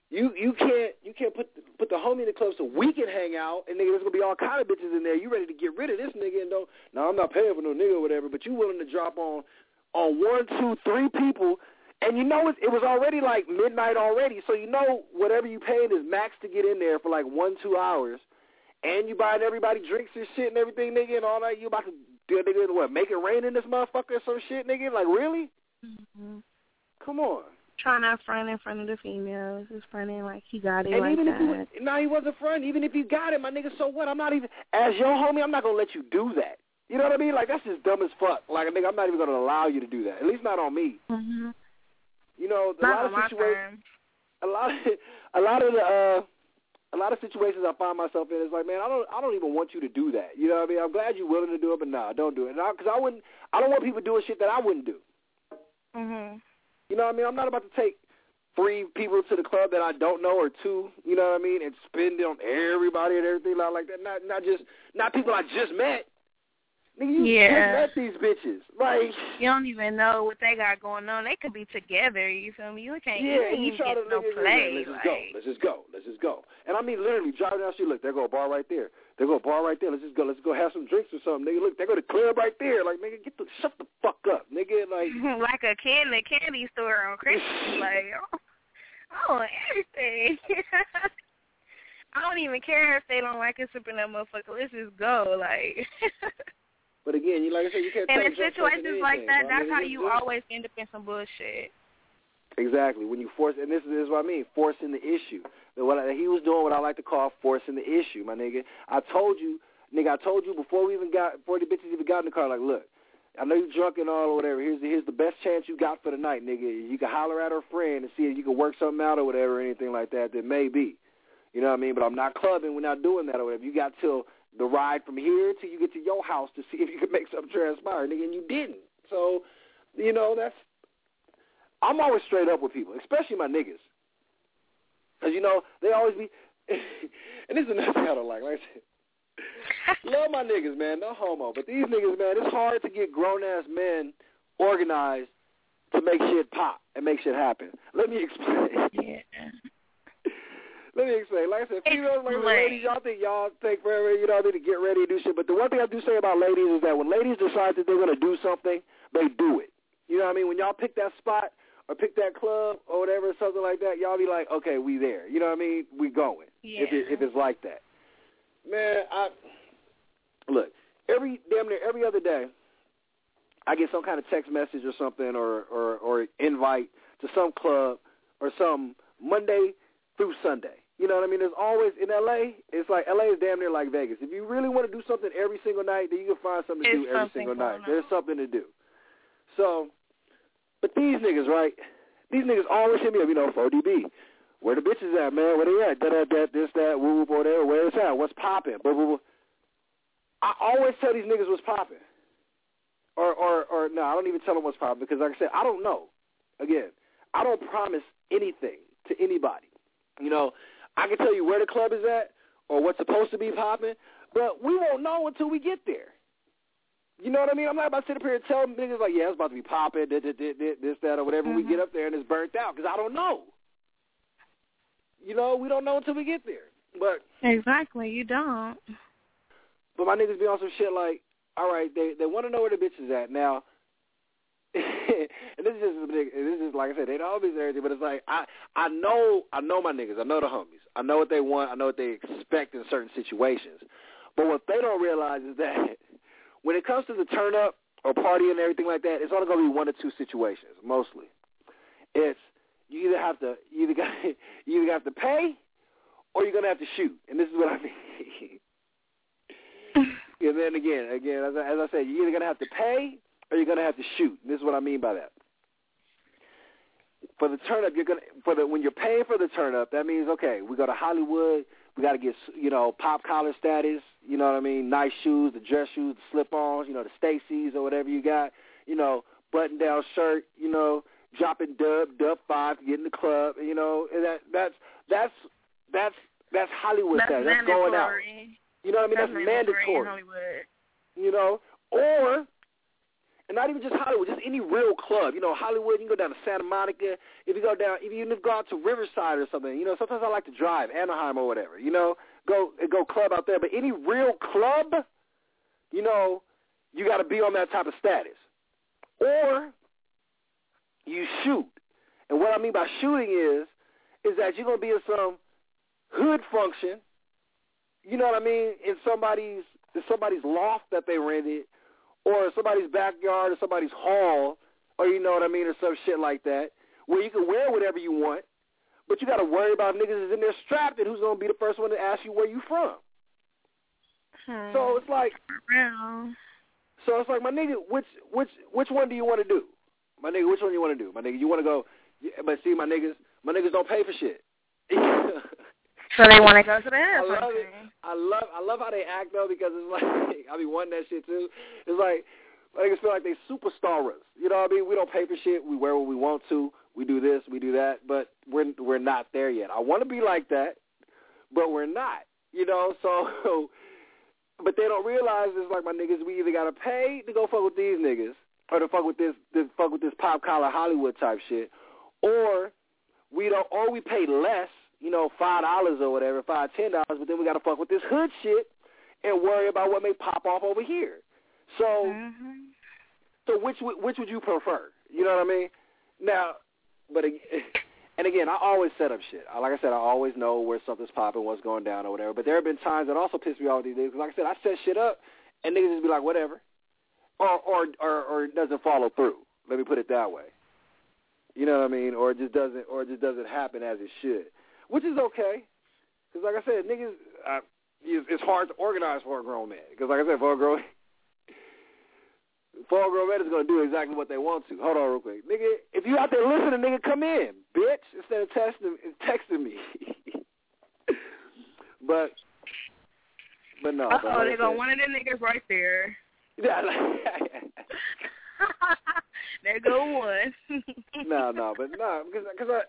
You you can't you can't put the, put the homie in the club so we can hang out, and nigga, there's gonna be all kind of bitches in there. You ready to get rid of this nigga and don't? No, I'm not paying for no nigga or whatever. But you willing to drop on on one, two, three people, and you know it, it was already like midnight already. So you know whatever you paid is max to get in there for like one, two hours, and you buying everybody drinks and shit and everything, nigga, and all that. You about to do nigga what? Make it rain in this motherfucker or some shit, nigga? Like really? Mm-hmm. Come on. Trying not front in front of the females. Just fronting like he got it and like even that. If you, no, he wasn't front. Even if you got it, my nigga, so what? I'm not even, as your homie, I'm not going to let you do that. You know what I mean? Like, that's just dumb as fuck. Like, nigga, I'm not even going to allow you to do that. At least not on me. Mm-hmm. You know, a not lot of situations, a lot of, a lot of the, uh, a lot of situations I find myself in is like, man, I don't, I don't even want you to do that. You know what I mean? I'm glad you're willing to do it, but nah, don't do it. Because I, I wouldn't, I don't want people doing shit that I wouldn't do. Mhm. You know what I mean? I'm not about to take three people to the club that I don't know or two, you know what I mean, and spend it on everybody and everything like that. Not not just not people I just met. Nigga, you yeah. just met these bitches. Like you don't even know what they got going on. They could be together. You feel me? You can't. Yeah, you and you ain't try get to no nigga, play. Let's just like. go. Let's just go. Let's just go. And I mean, literally driving down the street. Look, there go a bar right there. There go a bar right there. Let's just go. Let's go have some drinks or something, nigga. Look, there go the club right there. Like, nigga, get the shut the fuck up, nigga. Like like a candy candy store on Christmas. Like. Oh. Oh, everything. I don't even care if they don't like it, sipping that motherfucker. Let's just go, like. But again, you like I said, you can't. And tell in situations like anything, that, bro. that's I mean, how just, you just, always end up in some bullshit. Exactly. When you force, and this is, this is what I mean, forcing the issue. What I, he was doing what I like to call forcing the issue, my nigga. I told you, nigga, I told you before we even got, before the bitches even got in the car, like, look, I know you're drunk and all or whatever. Here's the, here's the best chance you got for the night, nigga. You can holler at her friend and see if you can work something out or whatever or anything like that. That may be. You know what I mean? But I'm not clubbing. We're not doing that or whatever. You got till the ride from here till you get to your house to see if you can make something transpire, nigga, and you didn't. So, you know, that's, I'm always straight up with people, especially my niggas. Because, you know, they always be, and this is another thing I don't like. Like I said, love my niggas, man, no homo. But these niggas, man, it's hard to get grown-ass men organized to make shit pop and make shit happen. Let me explain. Yeah. Let me explain. Like I said, females, like ladies, y'all think y'all take forever, you know, to get ready and do shit. But the one thing I do say about ladies is that when ladies decide that they're going to do something, they do it. You know what I mean? When y'all pick that spot or pick that club or whatever, something like that, y'all be like, okay, we there. You know what I mean? We going. Yeah. If, it, if it's like that. Man, I look, every damn near every other day, I get some kind of text message or something or, or, or invite to some club or some Monday through Sunday. You know what I mean? There's always, in L A, it's like, L A is damn near like Vegas. If you really want to do something every single night, then you can find something to There's do every something single night. on. There's something to do. So, but these niggas, right, these niggas always hit me up, you know, four D B. Where the bitches at, man? Where they at? Da, da, da, this, that, woo, whoop, over there. Where it's at? What's popping? Blah, blah, blah. I always tell these niggas what's popping. Or, or, or, no, I don't even tell them what's popping because, like I said, I don't know. Again, I don't promise anything to anybody. You know, I can tell you where the club is at or what's supposed to be popping, but we won't know until we get there. You know what I mean? I'm not about to sit up here and tell niggas like, yeah, it's about to be popping, this, this, this, that, or whatever. Mm-hmm. We get up there and it's burnt out because I don't know. You know, we don't know until we get there. But exactly, you don't. But my niggas be on some shit like, all right, they they want to know where the bitch is at now. And this is just this is like I said, they don't always everything, but it's like I I know I know my niggas, I know the homies, I know what they want, I know what they expect in certain situations. But what they don't realize is that when it comes to the turn up or party and everything like that, it's only gonna be one or two situations mostly. It's you either have to you either got you either have to pay or you're gonna have to shoot, and this is what I mean. And then again, again, as I, as I said, you're either gonna have to pay or you're gonna have to shoot. And this is what I mean by that. For the turn up, you're gonna for the when you're paying for the turn up, that means okay, we go to Hollywood, we got to get you know pop collar status, you know what I mean, nice shoes, the dress shoes, the slip-ons, you know the Stacy's or whatever you got, you know button down shirt, you know dropping dub dub five to get in the club, you know and that that's that's that's that's Hollywood that's status. That's going out. You know what I mean? That's, That's mandatory. mandatory. In Hollywood. You know, or And not even just Hollywood, just any real club. You know, Hollywood, you can go down to Santa Monica. If you go down, if you even go out to Riverside or something, you know, sometimes I like to drive, Anaheim or whatever, you know, go go club out there. But any real club, you know, you got to be on that type of status. Or you shoot. And what I mean by shooting is, is that you're going to be in some hood function, you know what I mean, in somebody's, in somebody's loft that they rented, or somebody's backyard or somebody's hall, or you know what I mean, or some shit like that, where you can wear whatever you want, but you got to worry about niggas that's in there strapped and who's going to be the first one to ask you where you from. Hmm. So it's like, so it's like, my nigga, which which which one do you want to do? My nigga, which one do you want to do? My nigga, you want to go, but see, my niggas, my niggas don't pay for shit. So they want to go to the hood. I love it. I love I love how they act though, because it's like I be wanting that shit too. It's like my niggas feel like they superstars. You know what I mean? We don't pay for shit. We wear what we want to. We do this. We do that. But we're we're not there yet. I want to be like that, but we're not. You know. So, but they don't realize it's like my niggas. We either gotta pay to go fuck with these niggas, or to fuck with this, to fuck with this pop collar Hollywood type shit, or we don't, or we pay less. You know, five dollars or whatever, five, ten dollars, but then we got to fuck with this hood shit and worry about what may pop off over here. So, mm-hmm. so which which would you prefer? You know what I mean? Now, but and again, I always set up shit. Like I said, I always know where something's popping, what's going down or whatever. But there have been times that also piss me off with these niggas. Because like I said, I set shit up and niggas just be like, whatever, or or or, or it doesn't follow through. Let me put it that way. You know what I mean? Or it just doesn't, or it just doesn't happen as it should. Which is okay, because like I said, niggas, uh, it's hard to organize for a grown man. Because like I said, for a grown, for a grown man is going to do exactly what they want to. Hold on real quick. Nigga, if you out there listening, nigga, come in, bitch, instead of texting, texting me. but, but no. Uh-oh, but like they got one of them niggas right there. Yeah, like, there go one. no, no, but no, because cause I,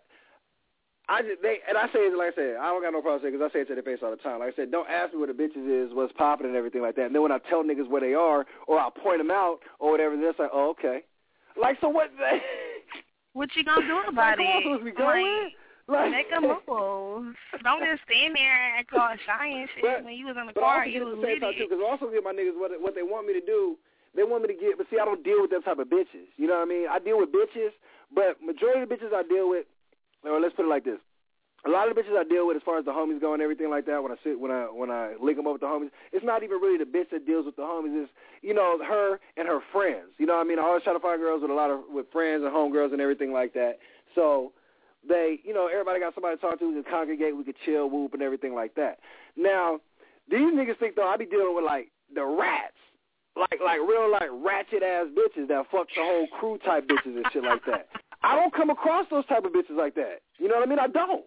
I just, they, and I say it, like I said, I don't got no problem saying it because I say it to their face all the time. Like I said, don't ask me where the bitches is, what's popping and everything like that. And then when I tell niggas where they are, or I point them out, or whatever, they're like, oh, okay. Like, so what? What you gonna do about like, it? Supposed to be going? Like, make a move. Don't just stand there and call shy and shit but, when you was in the car. You was lit. Because also give my niggas what what they want me to do. They want me to get, but see, I don't deal with them type of bitches. You know what I mean? I deal with bitches, but majority of the bitches I deal with, or let's put it like this. A lot of the bitches I deal with as far as the homies go and everything like that, when I sit, when I when I link them up with the homies, it's not even really the bitch that deals with the homies. It's, you know, her and her friends. You know what I mean? I always try to find girls with a lot of, with friends and homegirls and everything like that. So they, you know, everybody got somebody to talk to, we can congregate, we could chill, whoop, and everything like that. Now, these niggas think, though, I be dealing with, like, the rats. Like, like real, like, ratchet-ass bitches that fuck the whole crew type bitches and shit like that. I don't come across those type of bitches like that. You know what I mean? I don't.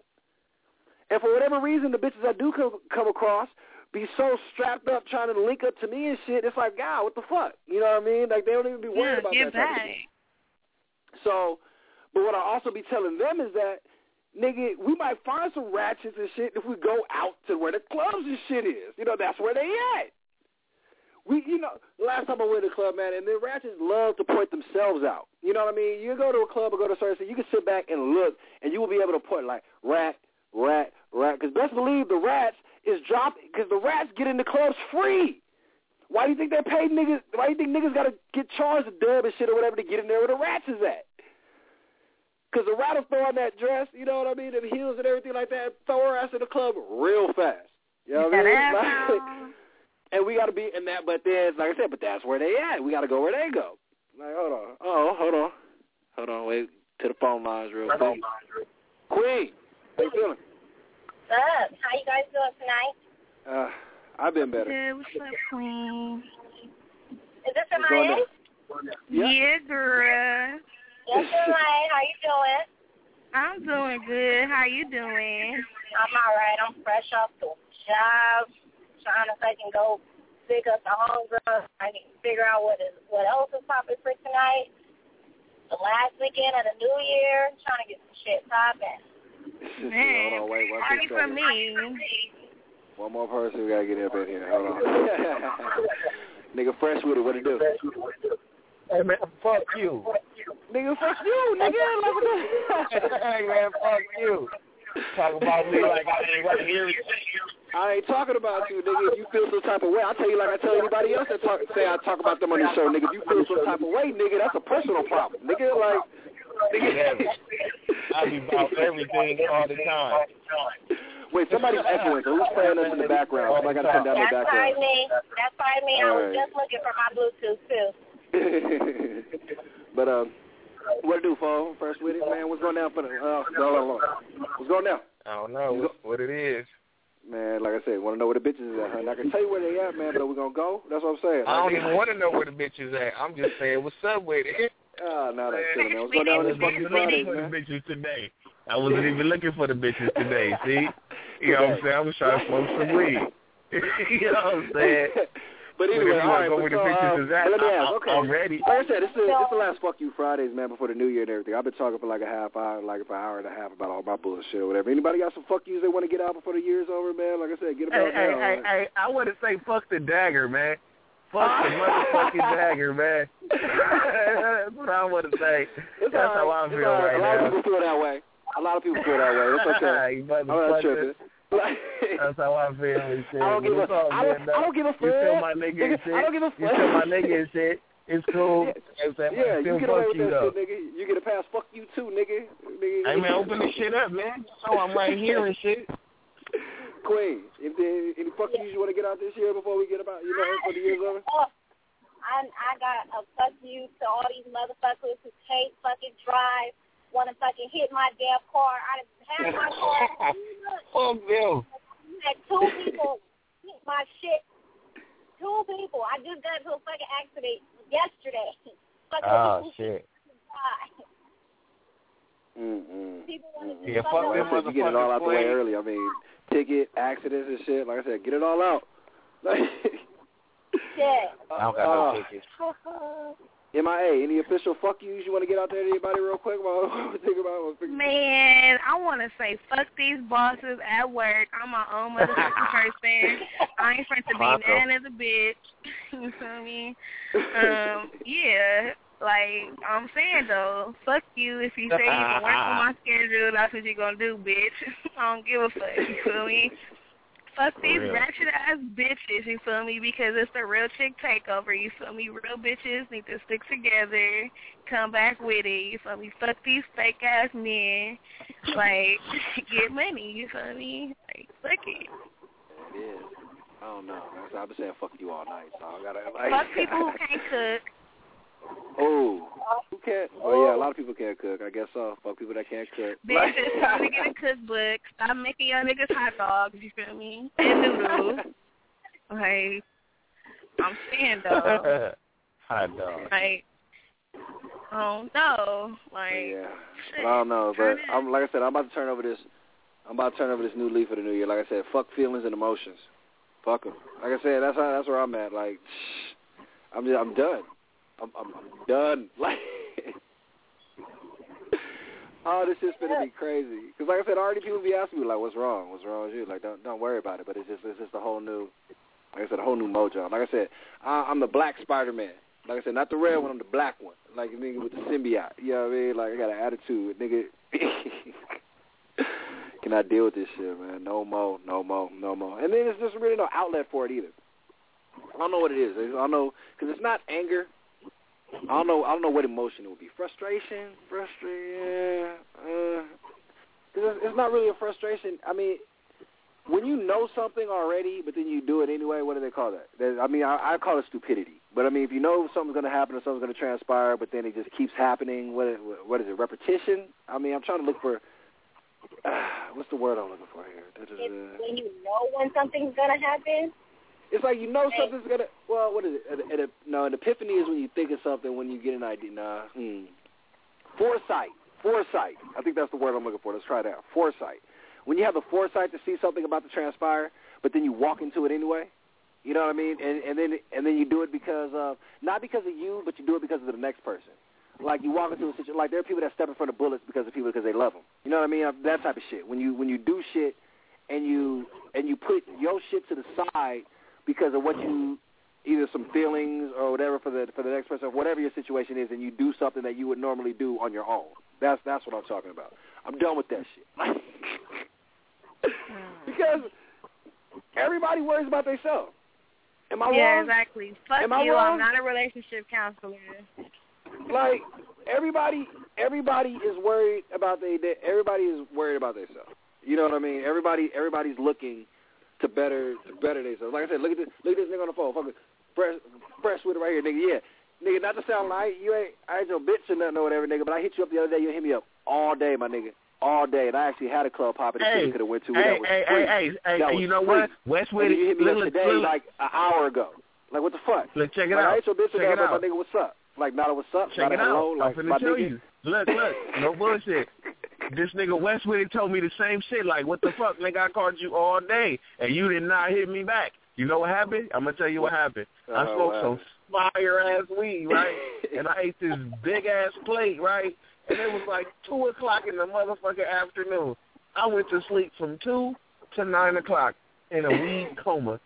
And for whatever reason, the bitches I do come, come across be so strapped up trying to link up to me and shit. It's like, God, what the fuck? You know what I mean? Like, they don't even be worried yeah, about get that back. type of shit. So, but what I also be telling them is that, nigga, we might find some ratchets and shit if we go out to where the clubs and shit is. You know, that's where they at. We, you know, last time I went to the club, man, and the ratchets love to point themselves out. You know what I mean? You go to a club or go to a certain, you can sit back and look, and you will be able to point, like, rat, rat, rat. Because best believe the rats is dropping, because the rats get in the clubs free. Why do you think they pay niggas, why do you think niggas got to get charged a dub and shit or whatever to get in there where the rats is at? Because the rat will throw on that dress, you know what I mean, and heels and everything like that, throw her ass in the club real fast. You know what I mean? Like, and we got to be in that, but then, like I said, but that's where they at. We got to go where they go. Like, hold on. Oh, hold on. Hold on. Wait to the phone lines real quick. Queen, how you feeling? What's up? How you guys doing tonight? Uh, I've been better. Good. What's up, Queen? Is this M I A? Yeah, yeah girl. Yes, M I A. How you doing? I'm doing good. How you doing? I'm all right. I'm fresh off the job, trying to fucking go pick up the homegirl. I can figure out what is what else is popping for tonight. The last weekend of the new year, trying to get some shit popping. Man, hold on, wait, one party for me. One more person we gotta get up in here. Hold on. Nigga, fresh with it. What it do? Hey, man, fuck you. Nigga, fuck you, nigga. Like, what the Hey, man, fuck you. Talk about me like I ain't right here. I ain't talking about you, nigga. If you feel some type of way, I'll tell you like I tell anybody else that talk, say I talk about them on this show, nigga. If you feel some type of way, nigga, that's a personal problem, nigga. Like, nigga. I be about everything all the time. Wait, somebody's echoing. So who's playing us in the background? Somebody got to turn down their That's background. probably me. That's probably me. I was just looking for my Bluetooth, too. But, um, what to do, Fo? First with it, man. What's going down for the, uh, what's going down? I don't know what it is. Man, like I said, want to know where the bitches is at, huh? And I can tell you where they at, man, but are we going to go? That's what I'm saying. I don't even want to know where the bitches at. I'm just saying, what's up with it? Oh, no, that's silly, man. What's going down with this fucking Friday, man? The bitches today. I wasn't even looking for the bitches today, see? You know what I'm saying? I was trying to smoke some weed. You know what I'm saying? But anyway, all right, go but where so, the bitches uh, is at, let me I, ask, okay. I'm ready. Like I said, this is, this is the last Fuck You Fridays, man, before the New Year and everything. I've been talking for like a half hour, like for an hour and a half about all my bullshit or whatever. Anybody got some fuck yous they want to get out before the year's over, man? Like I said, get them Hey, out hey, now. hey, hey, I want to say fuck the dagger, man. Fuck the motherfucking dagger, man. That's what I want to say. It's That's how I feel right, right now. A lot of people feel that way. A lot of people feel that way. That's okay. I'm not tripping. That's how I feel and shit. I don't give a fuck. I don't, I don't give a fuck. You feel my nigga and shit. I don't give a fuck. You feel my nigga and shit. It's cool. Yeah, yeah, yeah you get away with that though. shit, nigga. You get a pass. Fuck you too, nigga. nigga. Hey man, open this shit up, man. So I'm right here and shit. Queen, if there any fuck yous you want to get out this year before we get about, you know, before the year's over? I I got a fuck you to all these motherfuckers who hate fucking drive, want to fucking hit my damn car. I have my car. Fuck them. Had two people hit my shit. Two people. I just got into a fucking accident yesterday. Oh shit. Mm-mm. People want to yeah, fuck them motherfuckers. You get it all out the way early. I mean, ticket, accidents and shit. Like I said, get it all out. Yeah. I don't got uh, no tickets. M I A, any official fuck yous you want to get out there to anybody real quick? While think about it. Man, I want to say fuck these bosses at work. I'm my own motherfucking person. I ain't friends to be mad as a bitch. You feel me? Um, yeah. Like, I'm saying, though, fuck you if you say you can work on my schedule. That's what you're going to do, bitch. I don't give a fuck. You feel me? Fuck these ratchet-ass bitches, you feel me, because it's the real chick takeover, you feel me? Real bitches need to stick together, come back with it, you feel me? Fuck these fake-ass men, like, get money, you feel me? Like, fuck it. It is. I don't know. I've been saying fuck you all night, so I gotta, like... Fuck people who can't cook. Oh, who can't? Oh, yeah, a lot of people can't cook. I guess so. Fuck people that can't cook. Bitch, it's time to get a cookbook. Stop making your niggas hot dogs, you feel me? And noodles. Like, I'm saying, though. Hot dogs. Like, I don't know. Like, yeah. shit. Well, I don't know, but I'm like I said, I'm about to turn over this. I'm about to turn over this new leaf for the new year. Like I said, fuck feelings and emotions. Fuck them. Like I said, that's how, that's where I'm at. Like, I'm just, I'm done. I'm, I'm, I'm done. Like, oh, this shit's gonna be crazy. Because like I said, already people be asking me like, "What's wrong? What's wrong with you?" Like, don't don't worry about it. But it's just it's just a whole new, like I said, a whole new mojo. Like I said, I, I'm the black Spider-Man. Like I said, not the red one. I'm the black one. Like nigga with the symbiote. You know what I mean? Like I got an attitude, nigga. Cannot deal with this shit, man. No more, no more, no more. And then there's just really no outlet for it either. I don't know what it is. I don't know because it's not anger. I don't know. I don't know what emotion it would be. Frustration, frustration. Uh, cause it's, it's not really a frustration. I mean, when you know something already, but then you do it anyway. What do they call that? There's, I mean, I, I call it stupidity. But I mean, if you know something's going to happen or something's going to transpire, but then it just keeps happening. What what is it? Repetition. I mean, I'm trying to look for. Uh, what's the word I'm looking for here? That is, uh, when you know when something's gonna happen. It's like you know something's gonna. Well, what is it? An, an, no, an epiphany is when you think of something. When you get an idea. Nah. Hmm. Foresight. Foresight. I think that's the word I'm looking for. Let's try that. Foresight. When you have the foresight to see something about to transpire, but then you walk into it anyway. You know what I mean? And, and then and then you do it because of not because of you, but you do it because of the next person. Like you walk into a situation. Like there are people that step in front of bullets because of people because they love them. You know what I mean? That type of shit. When you when you do shit and you and you put your shit to the side. Because of what you either some feelings or whatever for the for the next person, or whatever your situation is, and you do something that you would normally do on your own. That's that's what I'm talking about. I'm done with that shit. Because everybody worries about themselves. Am I yeah, wrong? exactly. Fuck Am I you. wrong? I'm not a relationship counselor. Like everybody, everybody is worried about they. they everybody is worried about themselves. You know what I mean? Everybody, everybody's looking to better, to better themselves. Like I said, look at this, look at this nigga on the phone. Fucking fresh, fresh with it right here, nigga. Yeah, nigga. Not to sound like you ain't, I ain't your bitch or nothing or whatever, nigga. But I hit you up the other day. You hit me up all day, my nigga. All day, and I actually had a club pop in the hey, city could have went to. Hey, that was hey, free. hey, hey, that hey, was you know free. what? Westwood, you hit me look, up today, look, like an hour ago. Like what the fuck? Look, check it like, out. I ain't your bitch or check nothing, it but out. my nigga, what's up? Like not a what's up, Check not it a hello. out. Like I'm finna my tell nigga. you. Look, look, no bullshit. This nigga Westwood told me the same shit. Like, what the fuck, nigga? I called you all day, and you did not hit me back. You know what happened? I'm gonna tell you what happened. Uh, I smoked wow. some fire ass weed, right? And I ate this big ass plate, right? And it was like two o'clock in the motherfucking afternoon. I went to sleep from two to nine o'clock in a weed coma.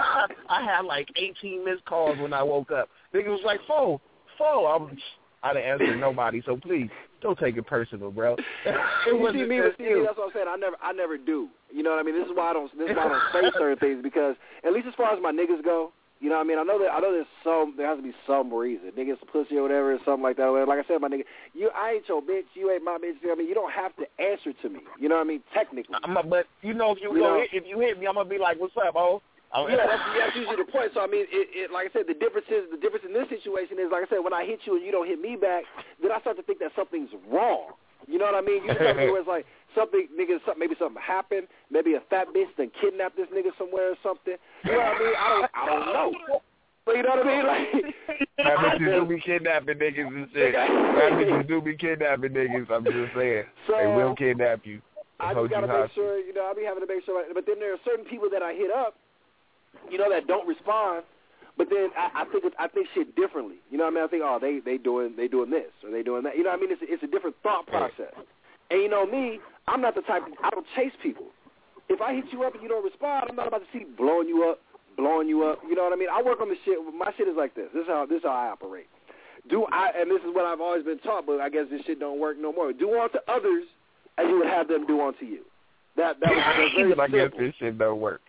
I had like eighteen missed calls when I woke up. Nigga was like, "Foe, foe." I was, I didn't answer nobody, so please don't take it personal, bro. It you see me, but see me, that's what I'm saying. I never, I never do. You know what I mean? This is why I don't, this is why I don't say certain things, because at least as far as my niggas go, you know what I mean? I know that I know there's some, there has to be some reason. Niggas pussy or whatever, or something like that. Or whatever. Like I said, my nigga, you, I ain't your bitch, you ain't my bitch. You know what I mean? You don't have to answer to me. You know what I mean? Technically. I'm a, but you know, if you, you go, know, hit, if you hit me, I'm gonna be like, "What's up, oh?" Yeah, that's, that's usually the point. So, I mean, it, it, like I said, the difference is, the difference in this situation is, like I said, when I hit you and you don't hit me back, then I start to think that something's wrong. You know what I mean? You start to where it's like, something, nigga, something, maybe something happened, maybe a fat bitch done kidnapped this nigga somewhere or something. You know what I mean? I don't, I don't know. But you know what I mean? Like, fat bitches do be kidnapping niggas and shit. Fat bitches do be kidnapping niggas, I'm just saying. So, they will kidnap you. I just gotta make sure, you know, I be having to make sure, but then there are certain people that I hit up, you know, that don't respond, but then I, I think it, I think shit differently. You know what I mean? I think, oh, they they doing they doing this or they doing that. You know what I mean? It's it's a different thought process. And you know me, I'm not the type. I don't chase people. If I hit you up and you don't respond, I'm not about to see blowing you up, blowing you up. You know what I mean? I work on the shit. My shit is like this. This is how this is how I operate. Do I? And this is what I've always been taught, but I guess this shit don't work no more. Do unto others as you would have them do unto you. That that was that's very I guess simple. this shit don't work.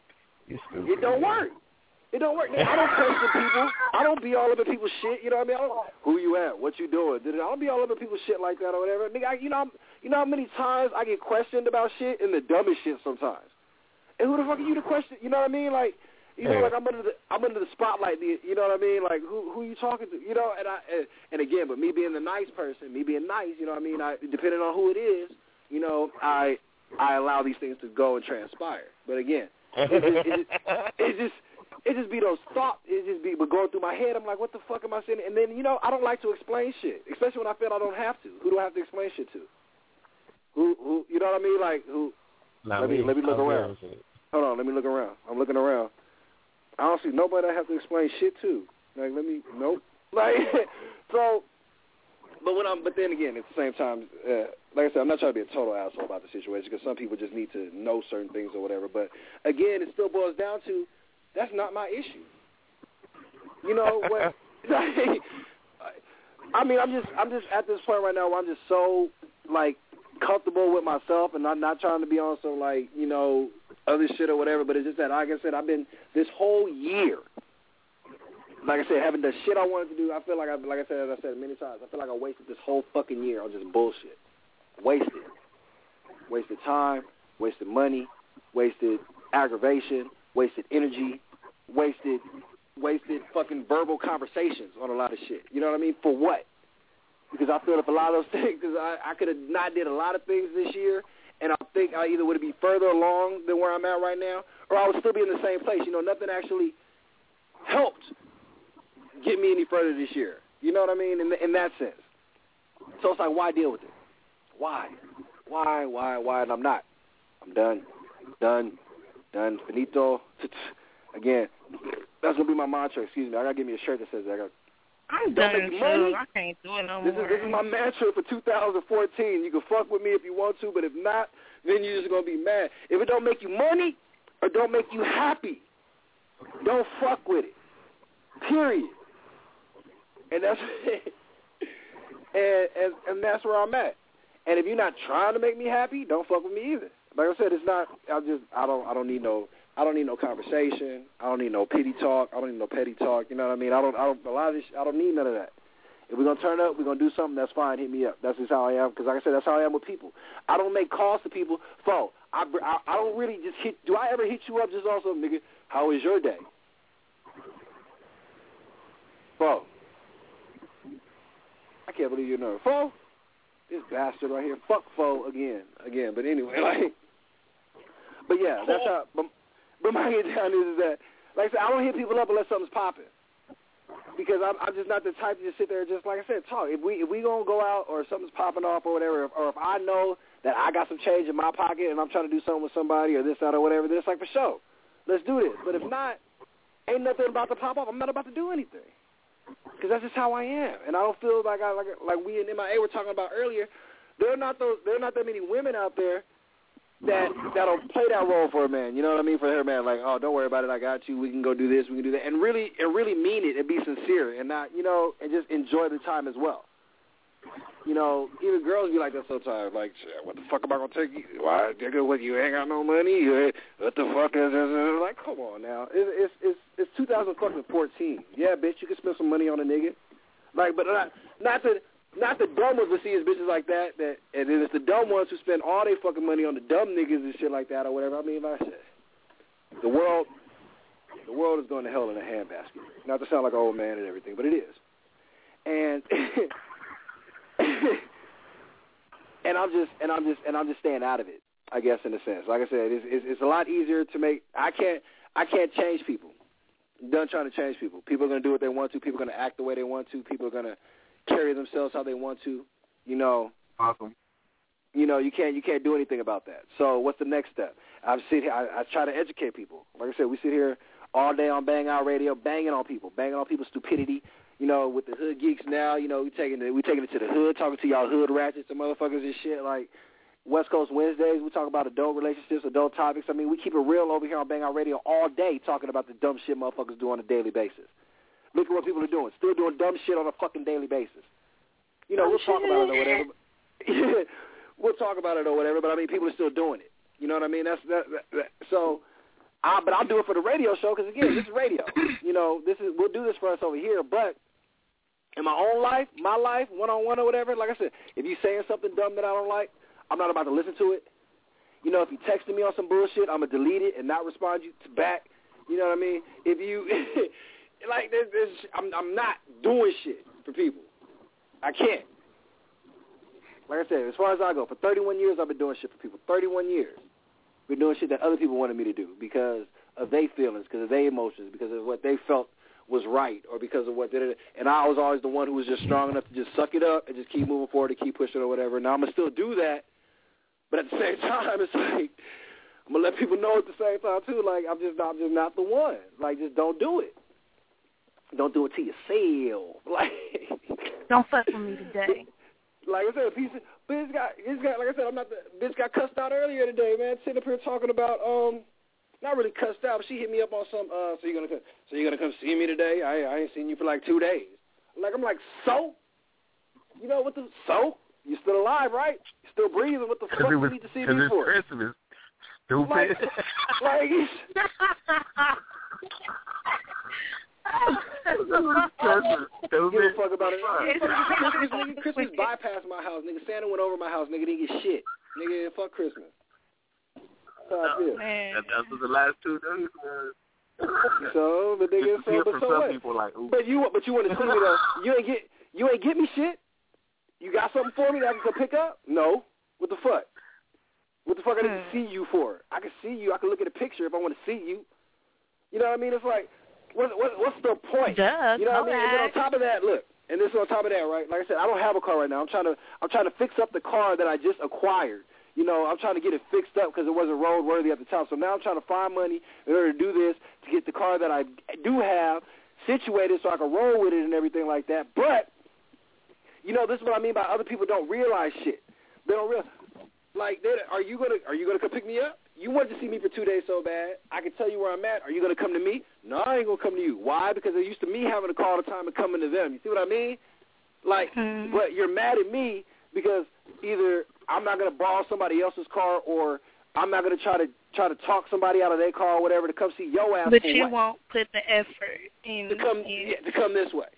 It don't work. It don't work. I don't question people. I don't be all over people's shit. You know what I mean? I don't, who you at? What you doing? I don't be all over people's shit like that or whatever. Nigga, I, you know, you know how many times I get questioned about shit and the dumbest shit sometimes. And who the fuck are you to question? You know what I mean? Like, you know, yeah. like I'm under the I'm under the spotlight. You know what I mean? Like, who who you talking to? You know, and I and, and again, but me being the nice person, me being nice, you know what I mean? I depending on who it is, you know, I I allow these things to go and transpire. But again. It just, it, just, it just it just be those thoughts. It just be but going through my head. I'm like, what the fuck am I saying? And then you know, I don't like to explain shit, especially when I feel I don't have to. Who do I have to explain shit to? Who who you know what I mean? Like who? Not let me, me let me look I'm around. Hold on, let me look around. I'm looking around. I don't see nobody I have to explain shit to. Like let me nope. Like so. But when I'm, but then again, at the same time, uh, like I said, I'm not trying to be a total asshole about the situation because some people just need to know certain things or whatever. But again, it still boils down to that's not my issue. You know what? I mean, I'm just, I'm just at this point right now where I'm just so like comfortable with myself, and I'm not trying to be on some like you know other shit or whatever. But it's just that, like I said, I've been this whole year. Like I said, having the shit I wanted to do, I feel like I, like I said, as I said many times, I feel like I wasted this whole fucking year on just bullshit. Wasted, wasted time, wasted money, wasted aggravation, wasted energy, wasted, wasted fucking verbal conversations on a lot of shit. You know what I mean? For what? Because I feel if a lot of those things, because I, I could have not did a lot of things this year, and I think I either would be further along than where I'm at right now, or I would still be in the same place. You know, nothing actually helped get me any further this year. You know what I mean? In, in that sense. So it's like, why deal with it? Why? Why, why, why? And I'm not. I'm done. Done. Done. Finito. Again, that's going to be my mantra. Excuse me. I got to give me a shirt that says that. I got, I'm done, too. I can't do it no this more. Is, this is my mantra for two thousand fourteen. You can fuck with me if you want to, but if not, then you're just going to be mad. If it don't make you money or don't make you happy, don't fuck with it. Period. And that's and, and and that's where I'm at. And if you're not trying to make me happy, don't fuck with me either. Like I said, it's not. I just I don't I don't need no I don't need no conversation. I don't need no pity talk. I don't need no petty talk. You know what I mean? I don't I don't a lot of this. I don't need none of that. If we're gonna turn up, we're gonna do something. That's fine. Hit me up. That's just how I am. Because like I said, that's how I am with people. I don't make calls to people. Fo, I, I I don't really just hit. Do I ever hit you up just also, nigga? How was your day? Fo. I can't believe you know. Fo, this bastard right here. Fuck Fo again, again. But anyway, like, but yeah, that's how. But, but my head down is, is that, like I said, I don't hit people up unless something's popping, because I'm, I'm just not the type to just sit there and just, like I said, talk. If we if we gonna go out or something's popping off or whatever, or if I know that I got some change in my pocket and I'm trying to do something with somebody or this, that, or whatever, then it's like, for sure, let's do this. But if not, ain't nothing about to pop off. I'm not about to do anything. Because that's just how I am, and I don't feel like I like like we in M I A were talking about earlier. There are not those. There are not that many women out there that that'll play that role for a man. You know what I mean? For her man, like, oh, don't worry about it. I got you. We can go do this. We can do that, and really, and really mean it and be sincere, and not, you know, and just enjoy the time as well. You know, even girls be like that sometimes. Like, what the fuck am I gonna take you? Why, nigga? What, you ain't got no money? What the fuck is this? Like, come on now. It's it's it's, it's two thousand fourteen. Yeah, bitch, you can spend some money on a nigga. Like, but not not the not the dumb ones that see as bitches like that. That and then it's the dumb ones who spend all their fucking money on the dumb niggas and shit like that or whatever. I mean, like I said, the world the world is going to hell in a handbasket. Not to sound like an old man and everything, but it is. And. and I'm just and I'm just and I'm just staying out of it, I guess, in a sense. Like I said, it's, it's, it's a lot easier to make. I can't I can't change people. I'm done trying to change people. People are going to do what they want to. People are going to act the way they want to. People are going to carry themselves how they want to. You know. Awesome. You know, you can't you can't do anything about that. So what's the next step? I sit here. I, I try to educate people. Like I said, we sit here all day on Bang Out Radio, banging on people, banging on people's stupidity. You know, with the hood geeks now, you know, we taking it, we taking it to the hood, talking to y'all hood ratchets and motherfuckers and shit. Like West Coast Wednesdays, we talk about adult relationships, adult topics. I mean, we keep it real over here on Bang Out Radio all day, talking about the dumb shit motherfuckers do on a daily basis. Look at what people are doing, still doing dumb shit on a fucking daily basis. You know, we'll talk about it or whatever. But we'll talk about it or whatever, but I mean, people are still doing it. You know what I mean? That's that. that, that. So. I, but I'll do it for the radio show because, again, this is radio. You know, this is we'll do this for us over here. But in my own life, my life, one-on-one or whatever, like I said, if you're saying something dumb that I don't like, I'm not about to listen to it. You know, if you texting me on some bullshit, I'm going to delete it and not respond you to back. You know what I mean? If you, like, there's, there's, I'm, I'm not doing shit for people. I can't. Like I said, as far as I go, for thirty-one years, I've been doing shit for people. thirty-one years. We're doing shit that other people wanted me to do because of their feelings, because of their emotions, because of what they felt was right, or because of what they did. And I was always the one who was just strong enough to just suck it up and just keep moving forward and keep pushing or whatever. Now I'm going to still do that, but at the same time, it's like, I'm going to let people know at the same time, too, like, I'm just, I'm just not the one. Like, just don't do it. Don't do it to yourself. Like, don't fuck with me today. Like I said, a piece of, bitch got, bitch got, like I said, I'm not the, bitch got cussed out earlier today, man. Sitting up here talking about, um, not really cussed out, but she hit me up on some, uh, so you're gonna come, so you're gonna come see me today? I, I ain't seen you for like two days. Like, I'm like, so? You know what the, so? You still alive, right? You still breathing? What the fuck was, you need to see me for? Because it's Christmas. Stupid. Like, like Give a fuck about it. Christmas, nigga, Christmas bypassed my house, nigga. Santa went over my house, nigga. Didn't get shit, nigga. Fuck Christmas. That's how I feel. Man. That, that was the last two days, man. So, but nigga, so, but so some what? People like, but you, but you want to see me though? You ain't get, you ain't get me shit. You got something for me that I can go pick up? No. What the fuck? What the fuck I need to see you for? I can see you. I can look at a picture if I want to see you. You know what I mean? It's like. What, what, what's the point? Duh, you know what I mean? right. And then on top of that, look, and this is on top of that, right? Like I said, I don't have a car right now. I'm trying to, I'm trying to fix up the car that I just acquired. You know, I'm trying to get it fixed up because it wasn't roadworthy at the time. So now I'm trying to find money in order to do this to get the car that I do have situated so I can roll with it and everything like that. But you know, this is what I mean by other people don't realize shit. They don't realize. Like, are you gonna, are you gonna come pick me up? you wanted to see me for two days so bad. I can tell you where I'm at. Are you going to come to me? No, I ain't going to come to you. Why? Because they're used to me having to call all the time and coming to them. You see what I mean? Like, mm-hmm. But you're mad at me because either I'm not going to borrow somebody else's car or I'm not going to try to try to talk somebody out of their car or whatever to come see your ass. But for you what? won't put the effort in to come. in. Yeah, to come this way.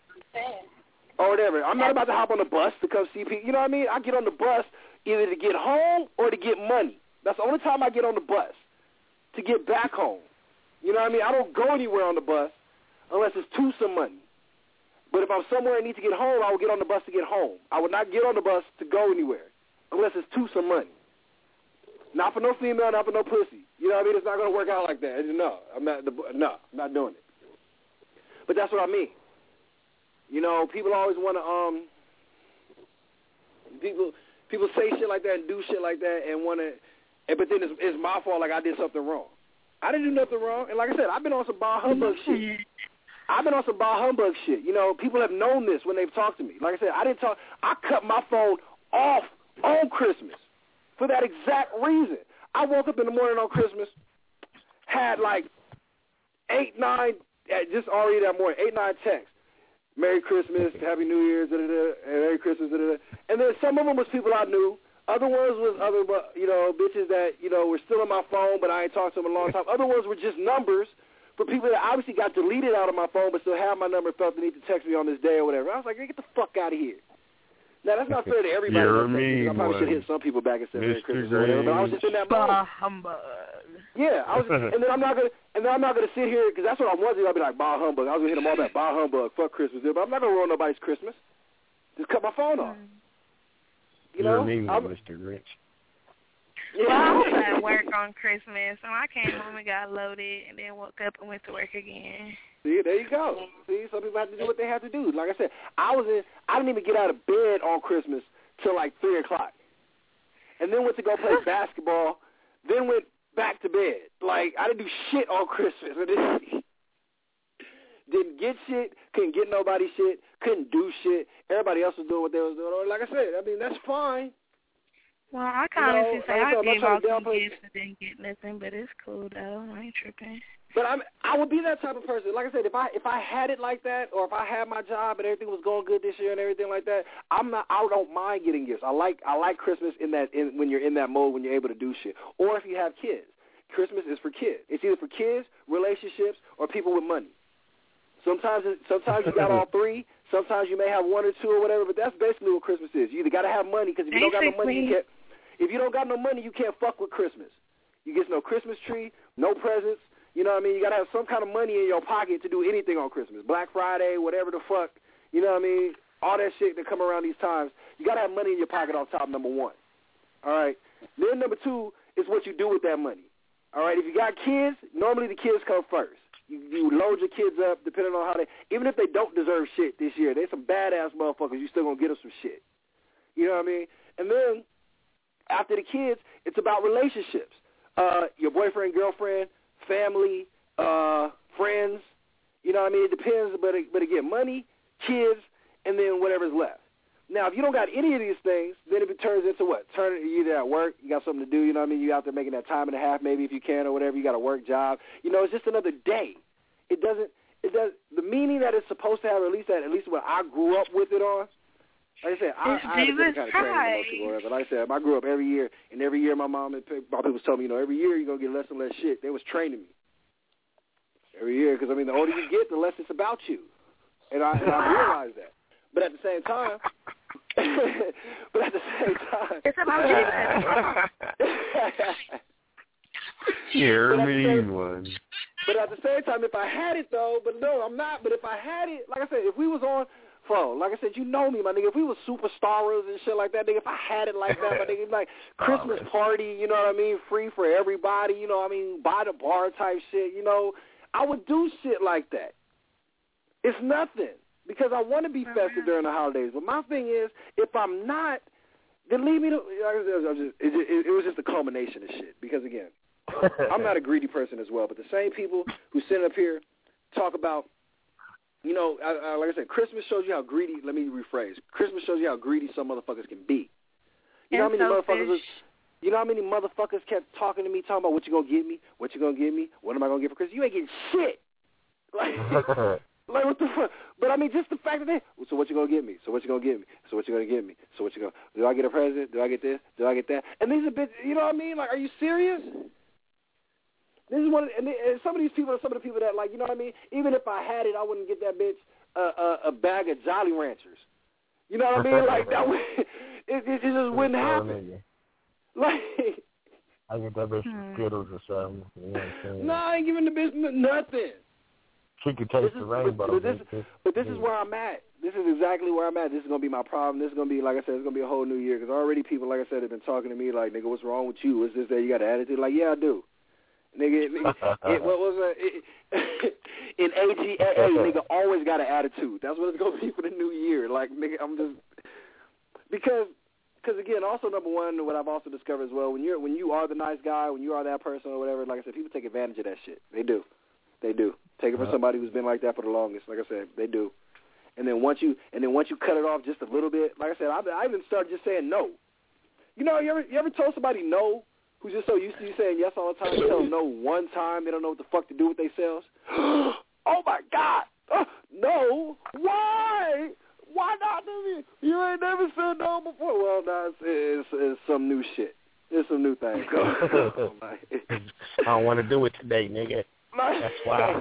Or whatever. I'm not about to hop on the bus to come see people. You know what I mean? I get on the bus either to get home or to get money. That's the only time I get on the bus, to get back home. You know what I mean? I don't go anywhere on the bus unless it's to some money. But if I'm somewhere and need to get home, I will get on the bus to get home. I would not get on the bus to go anywhere unless it's to some money. Not for no female, not for no pussy. You know what I mean? It's not going to work out like that. No, I'm not. No, I'm not doing it. But that's what I mean. You know, people always want to um. People people say shit like that and do shit like that and want to. And, but then it's, it's my fault, like I did something wrong. I didn't do nothing wrong. And like I said, I've been on some bah humbug shit. I've been on some bah humbug shit. You know, people have known this when they've talked to me. Like I said, I didn't talk. I cut my phone off on Christmas for that exact reason. I woke up in the morning on Christmas, had like eight, nine, just already that morning, eight, nine texts. Merry Christmas, Happy New Year, da, da, da, and Merry Christmas, da, da, da. And then some of them was people I knew. Other ones was other, you know, bitches that, you know, were still on my phone, but I ain't talked to them in a long time. Other ones were just numbers for people that obviously got deleted out of my phone, but still have my number, felt the need to text me on this day or whatever. I was like, hey, get the fuck out of here. Now, that's not fair to everybody. You're mean I probably one. should hit some people back and say Merry Mister Christmas or whatever, but I was just in that moment. Humbug. Yeah, I was, and then I'm not gonna, and then I'm not gonna sit here because that's what I was. I'll be like, bah humbug. I was gonna hit them all back, bah humbug, fuck Christmas, dude. But I'm not gonna ruin nobody's Christmas. Just cut my phone off. You You're know, mean I'm, one, Mister Grinch. Yeah. Well, I was at work on Christmas, and I came home and got loaded, and then woke up and went to work again. See, there you go. See, some people have to do what they have to do. Like I said, I was in. I didn't even get out of bed on Christmas till like three o'clock, and then went to go play basketball. Then went back to bed. Like I didn't do shit on Christmas. I didn't, didn't get shit. Couldn't get nobody shit. Couldn't do shit. Everybody else was doing what they was doing. Like I said, I mean that's fine. Well, I kind of you know, say I, I gave out some downplay. gifts and didn't get nothing, but it's cool though. I ain't tripping. But I'm, I would be that type of person. Like I said, if I if I had it like that, or if I had my job and everything was going good this year and everything like that, I'm not. I don't mind getting gifts. I like I like Christmas in that in, when you're in that mode when you're able to do shit. Or if you have kids, Christmas is for kids. It's either for kids, relationships, or people with money. Sometimes it, sometimes you got all three. Sometimes you may have one or two or whatever. But that's basically what Christmas is. You either got to have money because if you don't got no money, you can't. If you don't got no money, you can't fuck with Christmas. You get no Christmas tree, no presents. You know what I mean? You got to have some kind of money in your pocket to do anything on Christmas. Black Friday, whatever the fuck. You know what I mean? All that shit that come around these times. You got to have money in your pocket off top, number one. All right? Then number two is what you do with that money. All right? If you got kids, normally the kids come first. You, you load your kids up depending on how they, even if they don't deserve shit this year, they some badass motherfuckers, you still going to get them some shit. You know what I mean? And then after the kids, it's about relationships. Uh, your boyfriend, girlfriend, family, uh, friends. You know what I mean? It depends, but, it, but again, money, kids, and then whatever's left. Now, if you don't got any of these things, then it turns into what? Turn it, you're either at work, you got something to do, you know what I mean? You're out there making that time and a half maybe if you can or whatever. You got a work job. You know, it's just another day. It doesn't, it does, the meaning that it's supposed to have, or at least that, at least what I grew up with it on, like I said, I, I had a different kind of training than most people, but like I said, I grew up every year, and every year my mom and my people was telling me, you know, every year you're going to get less and less shit. They was training me. Every year, because, I mean, the older you get, the less it's about you. And I, and I realized that. But at the same time, but at the same time. It's about you. You're a mean one. But at the same time, if I had it, though, but no, I'm not. But if I had it, like I said, if we was on, Flo, like I said, you know me, my nigga. If we was superstars and shit like that, nigga, if I had it like that, my nigga, like Christmas party, you know what I mean, free for everybody, you know what I mean, by the bar type shit, you know, I would do shit like that. It's nothing because I want to be festive during the holidays. But my thing is, if I'm not, then leave me to, it, it, it was just a culmination of shit because, again, I'm not a greedy person as well, but the same people who sit up here talk about, you know, I, I, like I said, Christmas shows you how greedy, let me rephrase, Christmas shows you how greedy some motherfuckers can be. You know how many motherfuckers, are, You know how many motherfuckers kept talking to me, talking about what you gonna give me, what you gonna give me, what am I gonna give for Christmas? You ain't getting shit. Like, like what the fuck? But I mean, just the fact that they. So what you gonna give me? So what you gonna give me? So what you gonna give me? So what you gonna? Do I get a present? Do I get this? Do I get that? And these are bitch. You know what I mean? Like, are you serious? This is one, of, and, and some of these people are some of the people that, like, you know what I mean? Even if I had it, I wouldn't get that bitch a, a, a bag of Jolly Ranchers. You know what I mean? Like that would, it, it, it just wouldn't happen. Like, I get that bitch some Skittles or something. You know what I'm saying? No, I ain't giving the bitch nothing. She could taste the rainbow. But this, but this is where I'm at. This is exactly where I'm at. This is gonna be my problem. This is gonna be, like I said, it's gonna be a whole new year because already people, like I said, have been talking to me like, nigga, what's wrong with you? What's this that you got an attitude? Like, yeah, I do. Nigga, nigga it, what was it? In A G A A, nigga always got an attitude. That's what it's gonna be for the new year. Like, nigga, I'm just because. Because, again, also, number one, what I've also discovered as well, when you're when you are the nice guy, when you are that person or whatever, like I said, people take advantage of that shit. They do. They do. Take it from somebody who's been like that for the longest. Like I said, they do. And then once you and then once you cut it off just a little bit, like I said, I, I even started just saying no. You know, you ever, you ever told somebody no who's just so used to you saying yes all the time, you tell them no one time, they don't know what the fuck to do with themselves? Oh, my God. Uh, no. Why? Why not do me? You ain't never said no before. Well, no, it's, it's, it's some new shit. It's some new things. I don't want to do it today, nigga. That's why.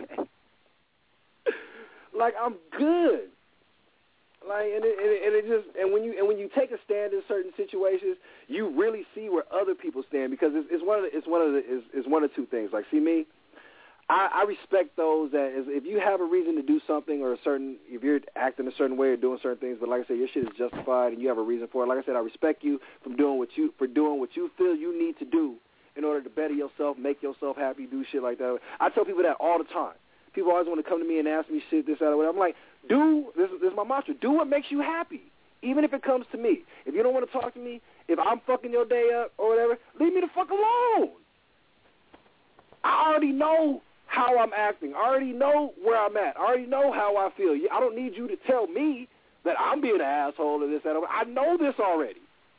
Like, I'm good. Like, and it, and it, and it just, and when you and when you take a stand in certain situations, you really see where other people stand because it's, it's one of the, it's one of the, it's, it's one of two things. Like, see me. I, I respect those that is, if you have a reason to do something or a certain, if you're acting a certain way or doing certain things, but like I said, your shit is justified and you have a reason for it. Like I said, I respect you from doing what you for doing what you feel you need to do in order to better yourself, make yourself happy, do shit like that. I tell people that all the time. People always want to come to me and ask me shit, this, that, or whatever. I'm like, do this. This is my mantra. Do what makes you happy, even if it comes to me. If you don't want to talk to me, if I'm fucking your day up or whatever, leave me the fuck alone. I already know how I'm acting. I already know where I'm at. I already know how I feel. I don't need you to tell me that I'm being an asshole or this, that, or I know this already.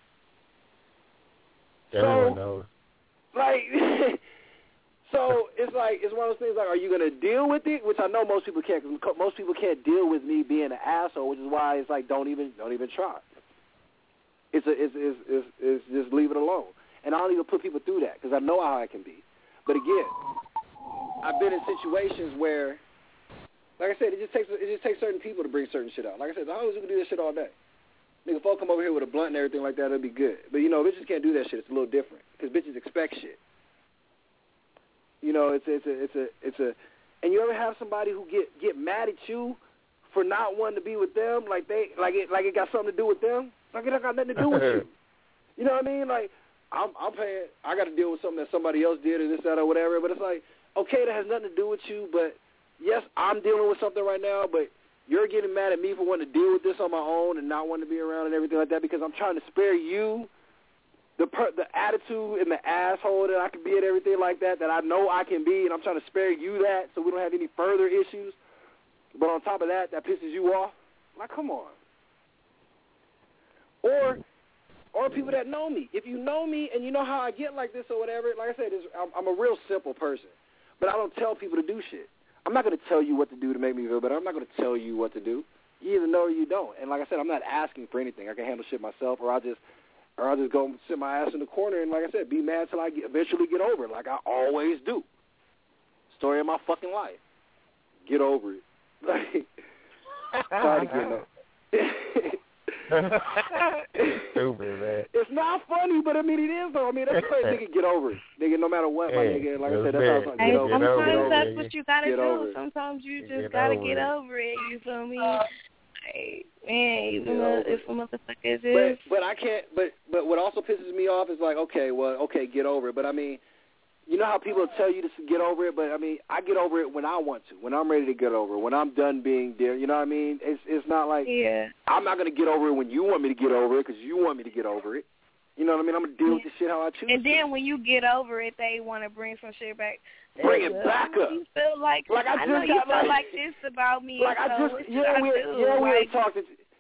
Everyone so, knows. Like, so it's like, it's one of those things like, are you going to deal with it? Which I know most people can't, because most people can't deal with me being an asshole, which is why it's like, don't even, don't even try. It's, a, it's, it's, it's, it's just leave it alone. And I don't even put people through that, because I know how I can be. But again, I've been in situations where, like I said, it just takes it just takes certain people to bring certain shit out. Like I said, the hoes can do this shit all day. Nigga, folk come over here with a blunt and everything like that, it'll be good. But, you know, bitches can't do that shit. It's a little different because bitches expect shit. You know, it's it's a it's a it's a, and you ever have somebody who get get mad at you for not wanting to be with them, like they like it like it got something to do with them, like it don't got nothing to do with you. You know what I mean? Like I'm I'm paying, I got to deal with something that somebody else did or this, that, or whatever. But it's like, okay, that has nothing to do with you, but yes, I'm dealing with something right now, but you're getting mad at me for wanting to deal with this on my own and not wanting to be around and everything like that because I'm trying to spare you the per, the attitude and the asshole that I can be and everything like that, that I know I can be, and I'm trying to spare you that so we don't have any further issues. But on top of that, that pisses you off. Like, come on. Or or people that know me. If you know me and you know how I get like this or whatever, like I said, it's, I'm, I'm a real simple person. But I don't tell people to do shit. I'm not going to tell you what to do to make me feel better. I'm not going to tell you what to do. You either know or you don't. And like I said, I'm not asking for anything. I can handle shit myself, or I'll just, or I'll just go sit my ass in the corner and, like I said, be mad till I get, eventually get over it, like I always do. Story of my fucking life. Get over it. Like, try to get over it. Stupid, man. It's not funny, but I mean it is though. I mean that's like nigga, get over it, nigga. No matter what, my nigga. Like I said, that's how it's like, get over it. Sometimes that's it, what you gotta get do. Sometimes you just get gotta over get it. over it. You feel me? Like, man, even Get if some motherfuckers But is. but I can't. But but what also pisses me off is like, okay, well, okay, get over it. But I mean, you know how people tell you to get over it, but I mean, I get over it when I want to, when I'm ready to get over it, when I'm done being there. You know what I mean? It's it's not like yeah. I'm not gonna get over it when you want me to get over it because you want me to get over it. You know what I mean? I'm gonna deal with this shit how I choose. And then to. when you get over it, they want to bring some shit back. Bring it back up. You feel like, like I, I just know you got feel like, like this about me. like I so just what yeah should I we do? yeah we like, talked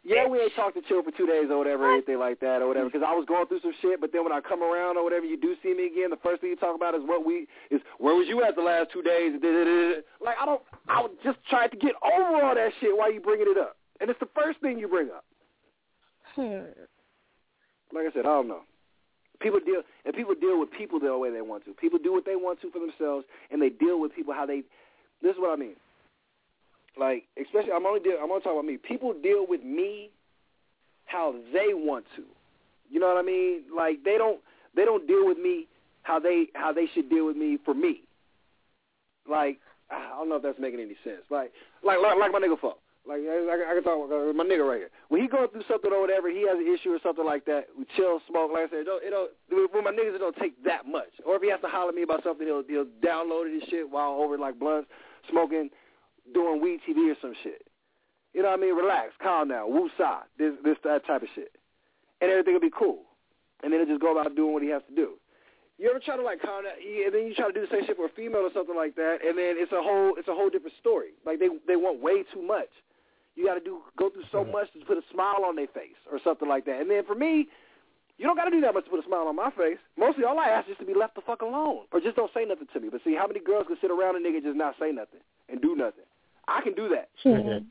Yeah, we ain't talked to chill for two days or whatever, or anything like that or whatever, because I was going through some shit, but then when I come around or whatever, you do see me again, the first thing you talk about is what we, is where was you at the last two days? Like, I don't, I was just trying to get over all that shit while you bringing it up. And it's the first thing you bring up. Hmm. Like I said, I don't know. People deal, and people deal with people the way they want to. People do what they want to for themselves, and they deal with people how they, this is what I mean. Like, especially, I'm only deal, I'm only talking about me. People deal with me how they want to. You know what I mean? Like, they don't they don't deal with me how they how they should deal with me for me. Like, I don't know if that's making any sense. Like, like like, like my nigga fuck. Like, I, I can talk about my nigga right here. When he going through something or whatever, he has an issue or something like that, we chill, smoke, like I said, it don't, it don't, with my niggas, it don't take that much. Or if he has to holler at me about something, he'll, he'll download it and shit while over, like, blunts, smoking, doing weed T V or some shit. You know what I mean? Relax, calm down, woo-sa, this, this, that type of shit. And everything will be cool. And then he'll just go about doing what he has to do. You ever try to, like, calm down, and then you try to do the same shit for a female or something like that, and then it's a whole, it's a whole different story. Like, they, they want way too much. You got to do go through so much to put a smile on their face or something like that. And then for me, you don't got to do that much to put a smile on my face. Mostly all I ask is to be left the fuck alone or just don't say nothing to me. But see, how many girls can sit around a nigga and just not say nothing and do nothing? I can do that. Mm-hmm.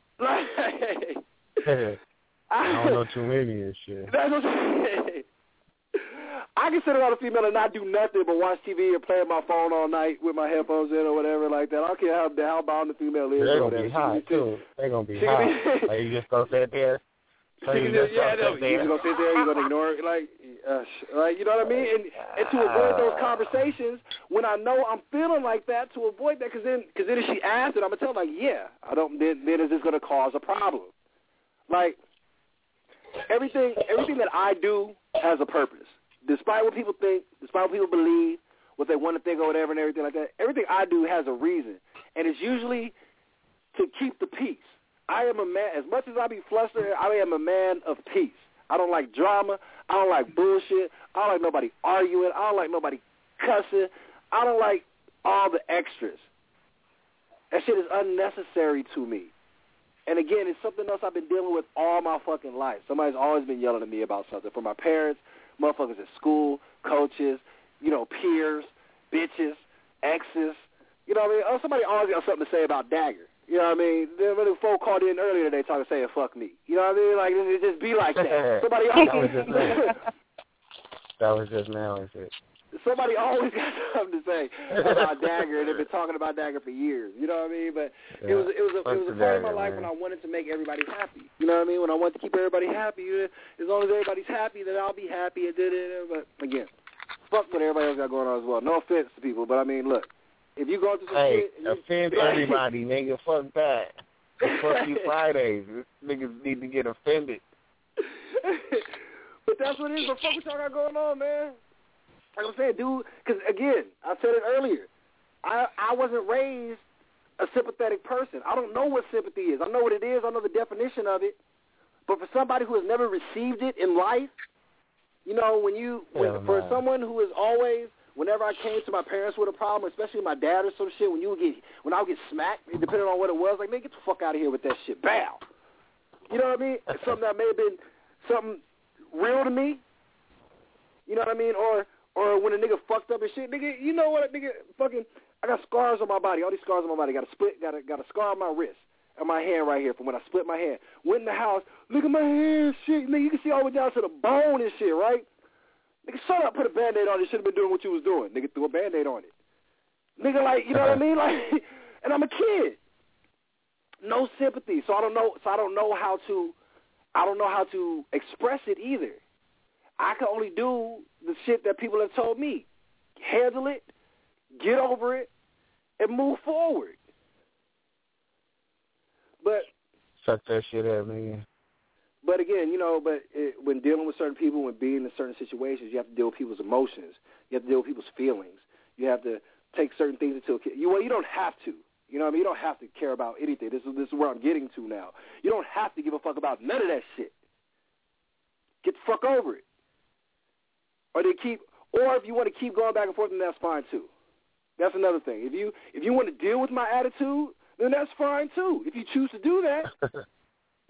Like, I don't know too many and shit. That's what I'm saying. I can sit around a female and not do nothing but watch T V or play on my phone all night with my headphones in or whatever like that. I don't care how, how bound the female is. They're going to be hot, too. They're going to be she hot. Be, like, you just going to sit there. So you just, just yeah, go sit there. You're going to sit there, you're going to ignore it. Like, uh, like, you know what I mean? And, and to avoid those conversations, when I know I'm feeling like that, to avoid that, because then, cause then if she asks it, I'm going to tell her, like, yeah, I don't, then, then is this going to cause a problem? Like, everything, everything that I do has a purpose. Despite what people think, despite what people believe, what they want to think or whatever and everything like that, everything I do has a reason. And it's usually to keep the peace. I am a man, as much as I be flustered, I am a man of peace. I don't like drama. I don't like bullshit. I don't like nobody arguing. I don't like nobody cussing. I don't like all the extras. That shit is unnecessary to me. And again, it's something else I've been dealing with all my fucking life. Somebody's always been yelling at me about something. From my parents, motherfuckers at school, coaches, you know, peers, bitches, exes. You know what I mean? Oh, somebody always got something to say about Dagger. You know what I mean? The folk called in earlier today talking, saying, fuck me. You know what I mean? Like, it just be like that. Somebody always... that was just now. That was just now, is it? Somebody always got something to say about Dagger, and they've been talking about Dagger for years. You know what I mean? But yeah. it was it was a, it was a part of my life man. when I wanted to make everybody happy. You know what I mean? When I wanted to keep everybody happy, as long as everybody's happy, then I'll be happy. And did it. But again, fuck what everybody else got going on as well. No offense to people, but I mean, look, if you go through some hey, shit, you, offend like, everybody, nigga. Fuck that. Fuck you Fridays. Niggas need to get offended. But that's what it is. But fuck what y'all got going on, man. Like I'm saying, dude, because, again, I said it earlier, I I wasn't raised a sympathetic person. I don't know what sympathy is. I know what it is. I know the definition of it. But for somebody who has never received it in life, you know, when you, when, yeah, for someone who is always, whenever I came to my parents with a problem, especially my dad or some shit, when you would get, when I would get smacked, depending on what it was, like, man, get the fuck out of here with that shit. Bow. You know what I mean? Something that may have been something real to me. You know what I mean? Or... Or when a nigga fucked up and shit, nigga, you know what, nigga, fucking, I got scars on my body, all these scars on my body. Got a split, got a, got a scar on my wrist, and my hand right here from when I split my hand. Went in the house, look at my hand, shit, nigga, you can see all the way down to the bone and shit, right? Nigga, shut up, put a Band-Aid on it, you should have been doing what you was doing. Nigga threw a Band-Aid on it. Nigga, like, you know what I mean? Like, and I'm a kid. No sympathy, so I don't know, so I don't know how to, I don't know how to express it either. I can only do the shit that people have told me. Handle it, get over it, and move forward. But suck that shit up, man. But again, you know, but it, when dealing with certain people, when being in certain situations, you have to deal with people's emotions. You have to deal with people's feelings. You have to take certain things into account. You, well, you don't have to. You know what I mean? You don't have to care about anything. This is this is where I'm getting to now. You don't have to give a fuck about none of that shit. Get the fuck over it. Or they keep, or if you want to keep going back and forth, then that's fine too. That's another thing. If you if you want to deal with my attitude, then that's fine too. If you choose to do that,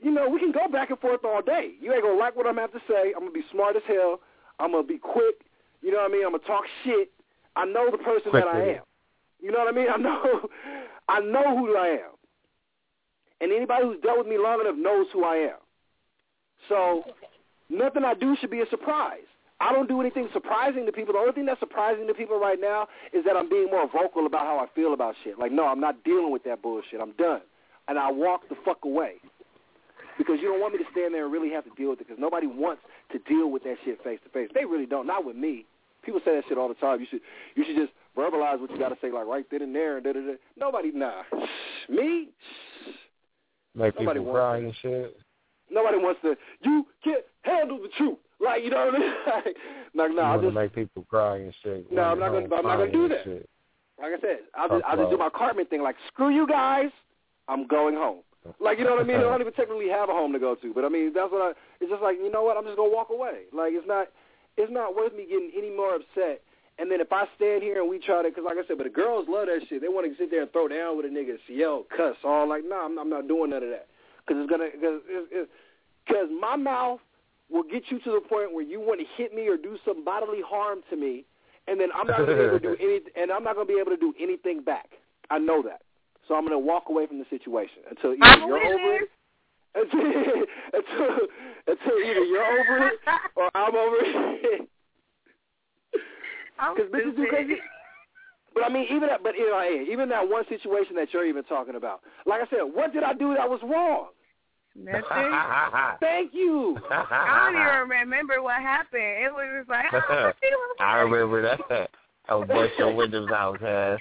you know, we can go back and forth all day. You ain't going to like what I'm going to have to say. I'm going to be smart as hell. I'm going to be quick. You know what I mean? I'm going to talk shit. I know the person quick that I am. You know what I mean? I know I know who I am. And anybody who's dealt with me long enough knows who I am. So nothing I do should be a surprise. I don't do anything surprising to people. The only thing that's surprising to people right now is that I'm being more vocal about how I feel about shit. Like, no, I'm not dealing with that bullshit. I'm done. And I walk the fuck away. Because you don't want me to stand there and really have to deal with it, because nobody wants to deal with that shit face to face. They really don't. Not with me. People say that shit all the time. You should you should just verbalize what you got to say, like right then and there. And da, da, da. Nobody, nah. Me? Like nobody people wants crying to. and shit? Nobody wants to, you can't handle the truth. Like, you know what I mean? like, no, no, you I want just to make people cry and shit. No, I'm not going to I'm not going to do that. Shit. Like I said, I'll just, I'll just do my Cartman thing. Like, screw you guys. I'm going home. Like, you know what I mean? I don't even technically have a home to go to. But, I mean, that's what I, it's just like, you know what? I'm just going to walk away. Like, it's not, it's not worth me getting any more upset. And then if I stand here and we try to, because like I said, but the girls love that shit. They want to sit there and throw down with a nigga, yell, cuss, all like, no, nah, I'm, I'm not doing none of that. Because it's going to, because it's, it's, Because my mouth will get you to the point where you want to hit me or do some bodily harm to me, and then I'm not going to be able to do any, and I'm not going to be able to do anything back. I know that, so I'm going to walk away from the situation until either I'm you're over it, until, until, until either you're over it or I'm over it. Because bitches do crazy. But I mean, even that, but you know, hey, even that one situation that you're even talking about. Like I said, what did I do that was wrong? Nothing. Thank you. I don't even remember what happened. It was just like, oh, I remember that. I was bust your windows out, ass.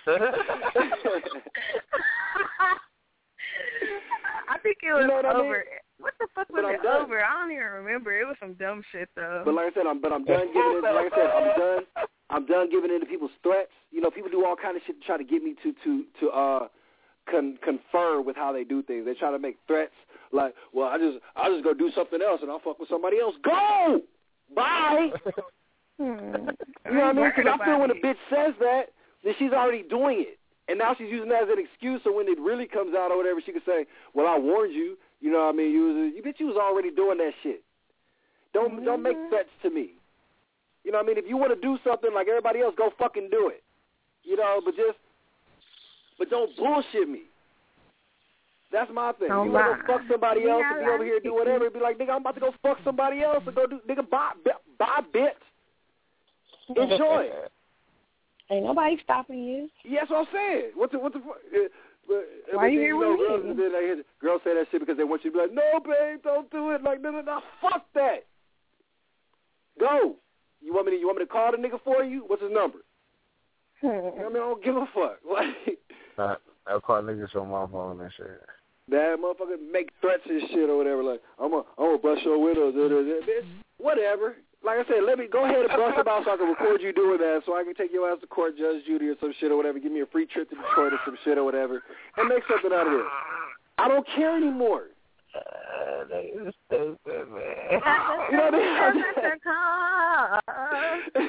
I think it was you know what over. I mean? What the fuck was it done. over? I don't even remember. It was some dumb shit though. But like I said, I'm but I'm done giving it. Like I said, I'm done. I'm done giving in to people's threats. You know, people do all kind of shit to try to get me to to to uh con- confer with how they do things. They try to make threats. Like, well, I just I'll just go do something else and I'll fuck with somebody else. Go! Bye! hmm. You know what I mean? Because I feel when a bitch says that, then she's already doing it. And now she's using that as an excuse, so when it really comes out or whatever, she can say, well, I warned you. You know what I mean? You, was, you bitch, you was already doing that shit. Don't, mm-hmm. don't make threats to me. You know what I mean? If you want to do something like everybody else, go fucking do it. You know, but just, but don't bullshit me. That's my thing. Don't you want to go fuck somebody else yeah, and be over here and do whatever, and be like, nigga, I'm about to go fuck somebody else and go do, nigga, buy, buy bits. Enjoy it. Ain't nobody stopping you. Yeah, that's what I'm saying. What the, what the fuck? Uh, Why you here with girls, me? Then, like, girls say that shit because they want you to be like, no, babe, don't do it. Like, no, no, no, fuck that. Go. You want me to, you want me to call the nigga for you? What's his number? I mean, I don't give a fuck. Like, uh, I'll call niggas on my phone and shit. That motherfucker make threats and shit or whatever. Like, I'm gonna, I'm gonna bust your windows. Da, da, da. Bitch, whatever. Like I said, let me go ahead and bust them out so I can record you doing that, so I can take your ass to court, Judge Judy or some shit or whatever. Give me a free trip to Detroit or some shit or whatever, and make something out of it. I don't care anymore. Uh, they are stupid, man. You know what I mean?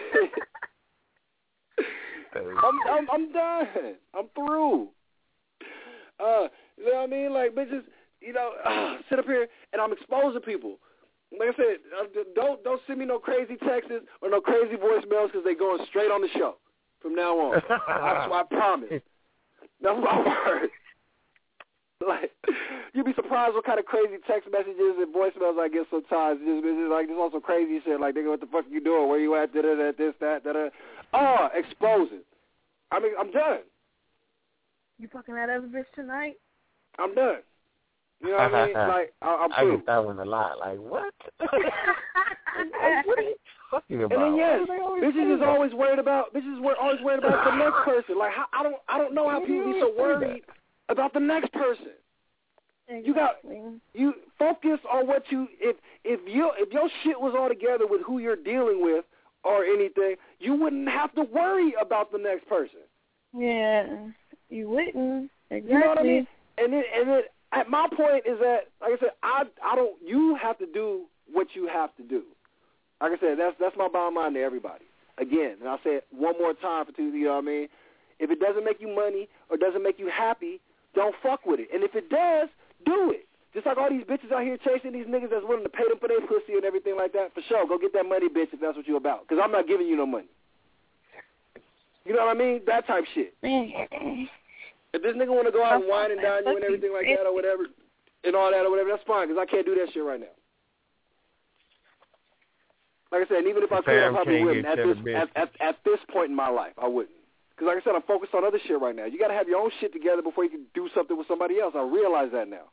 I'm, I'm, I'm done. I'm through. Uh, you know what I mean? Like, bitches, you know, uh, sit up here and I'm exposing people. Like I said, uh, don't don't send me no crazy texts or no crazy voicemails because they're going straight on the show from now on. I, I promise. That's my word. Like, you'd be surprised what kind of crazy text messages and voicemails I get sometimes. Just, just like, there's also crazy shit. Like, nigga, what the fuck you doing? Where you at? Da, da, da, this, that, da, da. Oh, exposing. I mean, I'm done. You fucking that other bitch tonight? I'm done. You know what I mean? Like, I, I'm I through. get that one a lot. Like, what? Like, what are you talking about? And then yes, bitches is always worried about. Bitches is always worried about the next person. Like, how, I don't, I don't know how people be so worried about the next person. Exactly. You got you focus on what you if if you if your shit was all together with who you're dealing with or anything, you wouldn't have to worry about the next person. Yeah, you wouldn't. Exactly. You know what I mean? And then and then at my point is that, like I said, I I don't. You have to do what you have to do. Like I said, that's that's my bottom line to everybody. Again, and I'll say it one more time for two. You know what I mean? If it doesn't make you money or doesn't make you happy, don't fuck with it. And if it does, do it. Just like all these bitches out here chasing these niggas that's willing to pay them for their pussy and everything like that. For sure, go get that money, bitch, if that's what you about. Because I'm not giving you no money. You know what I mean? That type shit. If this nigga want to go out and wine and dine you and everything like that or whatever, and all that or whatever, that's fine, because I can't do that shit right now. Like I said, and even if I could, I probably wouldn't. At this, at, at, at this point in my life, I wouldn't. Because like I said, I'm focused on other shit right now. You got to have your own shit together before you can do something with somebody else. I realize that now.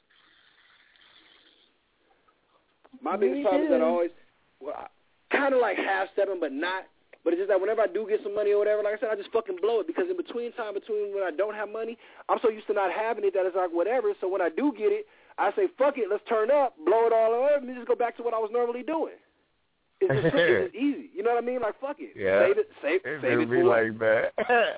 My biggest problem is that I always, well, kind of like half-stepping, but not. But it's just that whenever I do get some money or whatever, like I said, I just fucking blow it. Because in between time, between when I don't have money, I'm so used to not having it that it's like whatever. So when I do get it, I say, fuck it, let's turn up, blow it all over, and just go back to what I was normally doing. It's just, it's just easy. You know what I mean? Like, fuck it. Yeah. Save it, save, it save do it be for like that.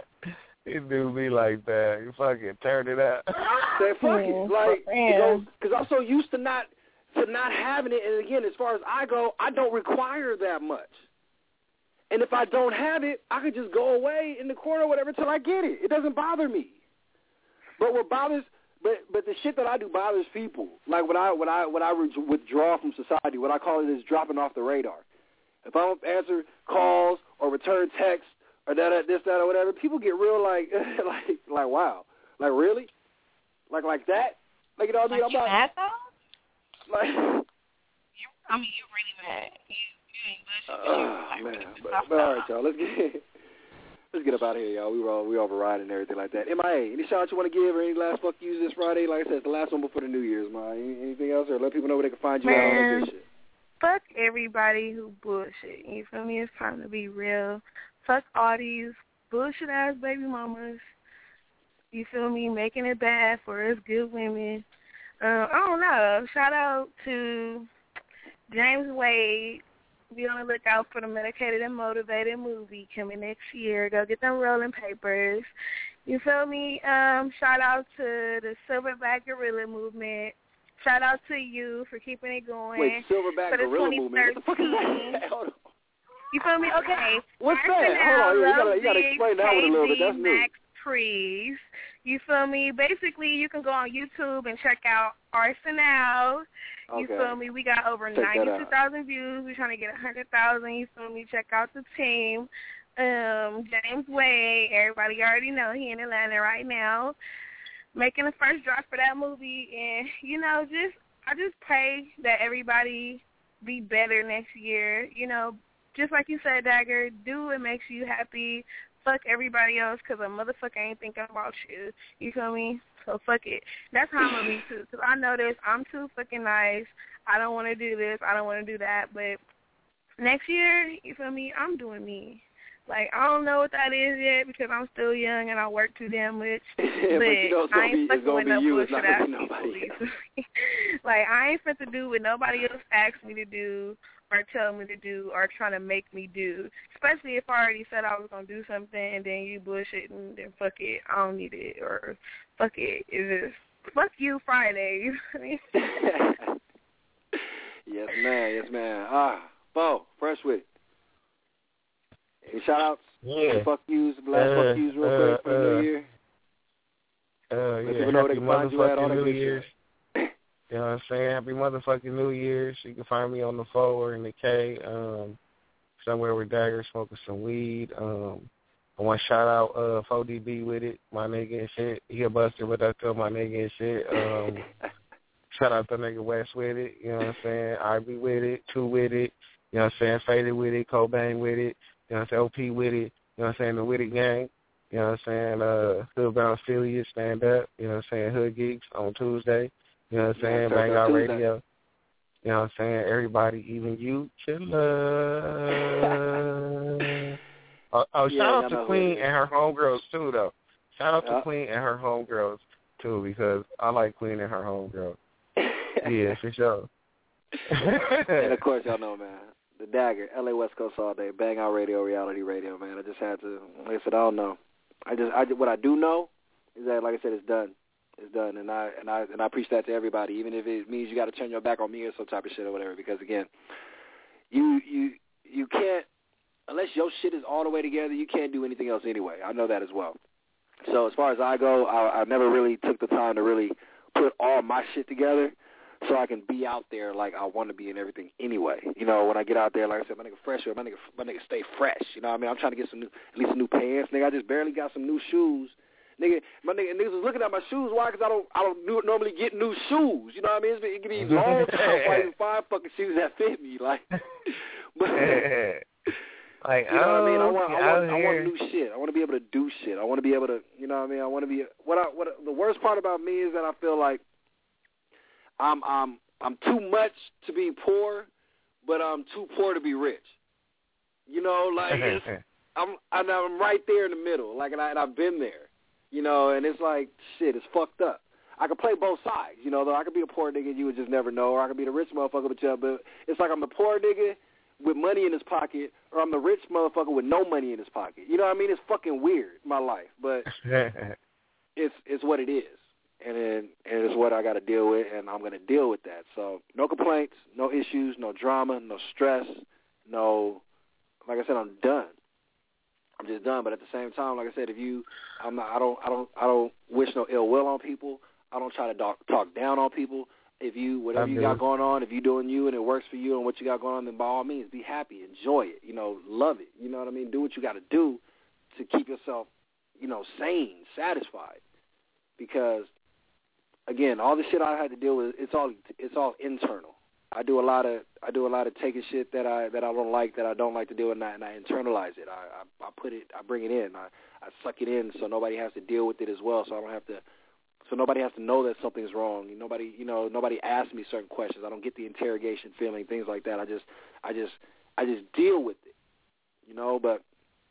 It do be like that. You fucking turn it up. Say, fuck it. Like, because I'm so used to not to not having it. And again, as far as I go, I don't require that much. And if I don't have it, I could just go away in the corner or whatever till I get it. It doesn't bother me. But what bothers, but but the shit that I do bothers people. Like when I when I when I withdraw from society, what I call it is dropping off the radar. If I don't answer calls or return texts or that this that or whatever, people get real like like like wow, like really, like like that, like you know what I mean? Like you mad though? Like you, I mean, you really mad. You you ain't bullshit. Uh, you like, man, really but, but all right, y'all. Let's get let's get up out of here, y'all. We were all, we overriding and everything like that. M I A, any shout out you want to give or any last fuck yous this Friday? Like I said, it's the last one before the New Year's, man. Any, anything else, or let people know where they can find you man, out and all that good shit. Fuck everybody who bullshit. You feel me? It's time to be real. Fuck all these bullshit ass baby mamas. You feel me? Making it bad for us good women. Uh, I don't know. Shout out to James Wade. Be on the lookout for the Medicated and Motivated movie coming next year. Go get them rolling papers. You feel me? Um, shout out to the Silverback Gorilla Movement. Shout out to you for keeping it going. Wait, Silverback Gorilla Movement? What the fuck is that? Hold on. You feel me? Okay. What's that? Hold on. You gotta, you gotta explain that one a little bit. That's new. Max Priest. You feel me? Basically, you can go on YouTube and check out Arsenal. You okay. feel me? We got over ninety-two thousand views. We're trying to get one hundred thousand. You feel me? Check out the team. Um, James Wade. Everybody already know he in Atlanta right now. Making the first drop for that movie. And, you know, just I just pray that everybody be better next year. You know, just like you said, Dagger, do what makes you happy. Fuck everybody else because a motherfucker ain't thinking about you. You feel me? So fuck it. That's how I'm going to be, too. Because I know this. I'm too fucking nice. I don't want to do this. I don't want to do that. But next year, you feel me, I'm doing me. Like, I don't know what that is yet because I'm still young and I work too damn much. Yeah, but but you know, I ain't fucking with no bullshit ass people. Like, I ain't fit to do what nobody else asked me to do or tell me to do or trying to make me do. Especially if I already said I was going to do something and then you bullshitting, then fuck it, I don't need it. Or fuck it, it's just, fuck you Friday. You know what I mean? Yes, man, yes, man. Ah, Bo, fresh with it. Any shout-outs? Yeah. Fuck yous, last uh, fuck yous real uh, quick for uh, the new year. Uh, Let yeah, people know happy they can find you at all motherfucking that New good Year's. shit. You know what I'm saying? Happy motherfucking New Year's. You can find me on the four or in the K, um, somewhere with Dagger smoking some weed. Um, I want to shout out uh, four D B with it, my nigga and shit. He a buster, but I tell my nigga and shit. Um, shout out to nigga West with it. You know what I'm saying? I be with it, Two with it. You know what I'm saying? Faded with it, Cobain with it. You know what I'm saying? O P with it. You know what I'm saying? The With It Gang. You know what I'm saying? Uh, Hoodbound Affiliate, stand up. You know what I'm saying? Hood Geeks on Tuesday. You know what I'm saying? Yeah, Bang Out Tuesday. Radio. You know what I'm saying? Everybody, even you, chill up. oh, oh, Yeah, shout out to know Queen and her homegirls, too, though. Shout out yeah. to Queen and her homegirls, too, because I like Queen and her homegirls. Yeah, for sure. And, of course, y'all know, man. The Dagger, L A West Coast all day, Bang Out Radio, Reality Radio, man. I just had to, like I said, I don't know. I just, I, what I do know is that, like I said, it's done. It's done, and I and I and I preach that to everybody, even if it means you got to turn your back on me or some type of shit or whatever. Because again, you you you can't unless your shit is all the way together. You can't do anything else anyway. I know that as well. So as far as I go, I, I never really took the time to really put all my shit together so I can be out there like I want to be and everything anyway. You know, when I get out there, like I said, my nigga fresh, my nigga, my nigga stay fresh. You know what I mean? I'm trying to get some new, at least some new pants. Nigga, I just barely got some new shoes. Nigga, my nigga, niggas was looking at my shoes. Why? Because I don't, I don't new, normally get new shoes. You know what I mean? It's been, it can be long time before I can find fucking shoes that fit me. Like, but like, you know what I mean? I want, I want, I here. want new shit. I want to be able to do shit. I want to be able to, you know what I mean? I want to be. What I, what the worst part about me is that I feel like I'm, I'm, I'm too much to be poor, but I'm too poor to be rich. You know, like it's, I'm, I'm right there in the middle. Like, and, I, and I've been there. You know, and it's like, shit, it's fucked up. I could play both sides, you know, though I could be a poor nigga and you would just never know, or I could be the rich motherfucker, but, yeah, but it's like I'm the poor nigga with money in his pocket, or I'm the rich motherfucker with no money in his pocket. You know what I mean? It's fucking weird, my life, but it's it's what it is, and it, and it's what I got to deal with, and I'm going to deal with that. So no complaints, no issues, no drama, no stress, no, like I said, I'm done. I'm just done, but at the same time, like I said, if you, I'm not, I don't, I don't, I don't wish no ill will on people. I don't try to talk, talk down on people. If you, whatever you got going on, if you're doing you and it works for you and what you got going on, then by all means, be happy, enjoy it, you know, love it. You know what I mean? Do what you got to do to keep yourself, you know, sane, satisfied. Because again, all the shit I had to deal with, it's all, it's all internal. I do a lot of I do a lot of taking shit that I that I don't like that I don't like to do and I, and I internalize it. I, I I put it I bring it in. I, I suck it in so nobody has to deal with it as well. So I don't have to. So nobody has to know that something's wrong. Nobody you know nobody asks me certain questions. I don't get the interrogation feeling, things like that. I just I just I just deal with it. You know, but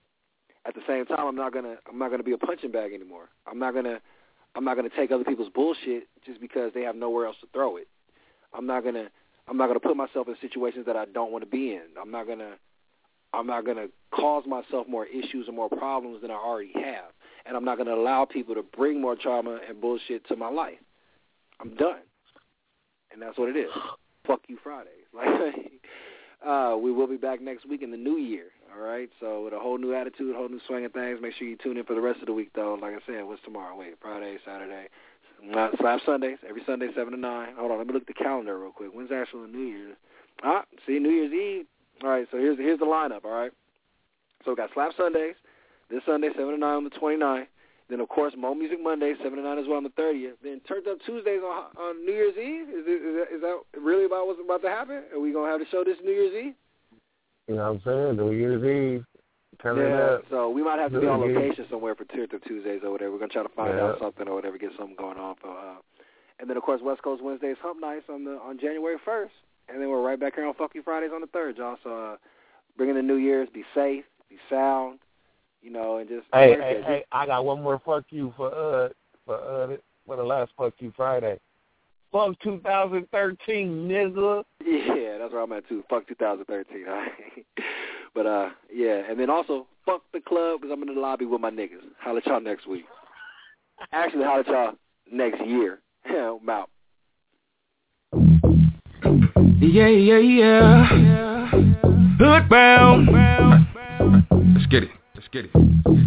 at the same time, I'm not gonna I'm not gonna be a punching bag anymore. I'm not gonna I'm not gonna take other people's bullshit just because they have nowhere else to throw it. I'm not gonna. I'm not going to put myself in situations that I don't want to be in. I'm not going to I'm not going to cause myself more issues or more problems than I already have. And I'm not going to allow people to bring more trauma and bullshit to my life. I'm done. And that's what it is. Fuck you Fridays. Like, uh, we will be back next week in the new year, all right? So with a whole new attitude, a whole new swing of things, make sure you tune in for the rest of the week, though. Like I said, what's tomorrow? Wait, Friday, Saturday. Slap Sundays, every Sunday, seven to nine. Hold on, let me look at the calendar real quick. When's actually New Year's? Ah, see, New Year's Eve. All right, so here's here's the lineup, all right? So we got Slap Sundays, this Sunday, seven to nine on the twenty-ninth. Then, of course, Mo Music Monday, seven to nine as well on the thirtieth. Then Turned Up Tuesdays on, on New Year's Eve. Is, it, is, that, is that really about what's about to happen? Are we going to have the show this New Year's Eve? You know what I'm saying? New Year's Eve. Yeah, so we might have to be on location somewhere for Turned Up Tuesdays or whatever. We're going to try to find yeah. out something or whatever, get something going on. For, uh, and then, of course, West Coast Wednesdays Hump Nights on the on January first. And then we're right back here on Fuck You Fridays on the third, y'all. So uh, bring in the New Year's, be safe, be sound, you know, and just... Hey, hey, just, hey, I got one more fuck you for, uh, for, uh, for the last Fuck You Friday. Fuck two thousand thirteen, nigga. Yeah, that's where I'm at, too. Fuck two thousand thirteen, all right? But, uh, yeah, and then also, fuck the club, because I'm in the lobby with my niggas. Holla at y'all next week. Actually, holla at y'all next year. I'm out. Yeah, yeah, yeah. Hood bound. Let's get it. Let's get it.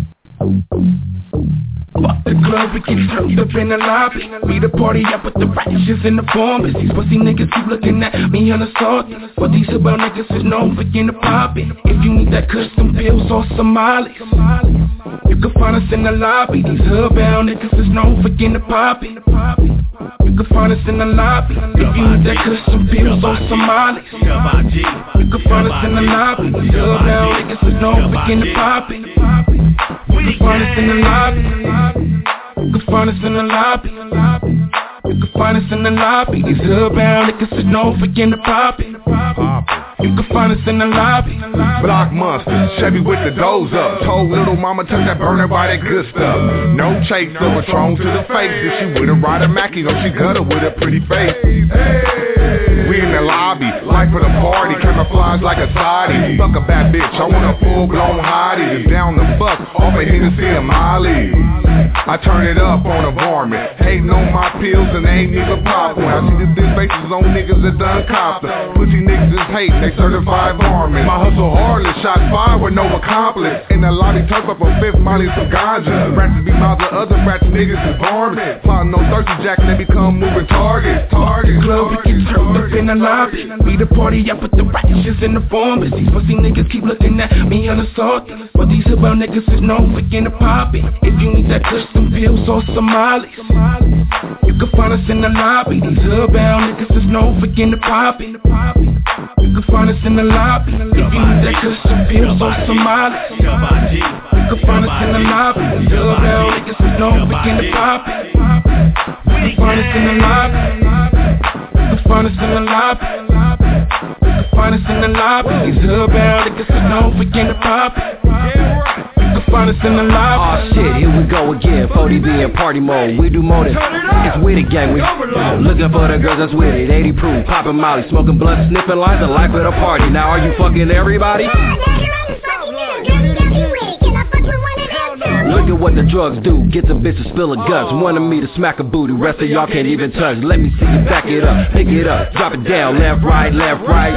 Fuck the club, we get turned up in the lobby. We the party up with the righteous in the form. These pussy niggas keep looking at me on the salty. But these about niggas is known for getting the poppin'. If you need that custom pills or Somalis, you can find us in the lobby. These hood-bound niggas is known for getting the poppin'. You can find us in the lobby. If you need that custom pills or Somalis, you can find us in the lobby. These hood-bound niggas is known for getting the poppin'. You can find us in the lobby. You can find us in the lobby. You can find us in the lobby. These hood-bound niggas is known for getting the poppin'. You can find us in the lobby. Block Monster, Chevy with the doors up. Told little mama touch that burner by that good stuff. No chaser, Patron to the face. If she with a rider Mackie, oh she got her with a pretty face. We in the lobby, life for the party, camouflage like a side. Fuck a bad bitch, I want a full-blown hottie. Just down the fuck, off a Hennessy and Molly. I turn it up on a varmint. Hating on my pills and they ain't nigga poppin'. I see the thin faces on niggas that done copped her. Pussy niggas is hating, they certified varmint. My hustle hardly shot fire with no accomplice. In the lobby, turf up a fifth, Molly some ganja. Rats be mouths of other rats, niggas is varmint. Plotting on thirsty jack, they become moving targets. Targets. Club, we get turned up in the lobby. We the party up with the righteous in the form. But these pussy niggas keep looking at me unassaulted. But these about niggas is known for getting poppin'. If you need that custom pills or Somalis, you can find us in the lobby. These hood-bound niggas is known for getting poppin'. You can find us in the lobby. If you need that custom pills or Somalis, you can find us in the lobby. These hood-bound niggas is known for getting poppin'. You can find us in the lobby. You can find us in the lobby. You can find us in the lobby. These hood-bound niggas is known for getting poppin'. Find us in the lobby. Oh shit, here we go again. forty B in party mode. We do more than it's with it, gang. We looking for the girls that's with it. eighty proof, popping molly, smoking blunt, sniffing lines of life at a party. Now are you fucking everybody? Look at what the drugs do. Get the bitch to spill her guts. Wanted me to smack a booty. Rest of y'all can't even touch. Let me see you back it up. Pick it up. Drop it down. Left, right, left, right.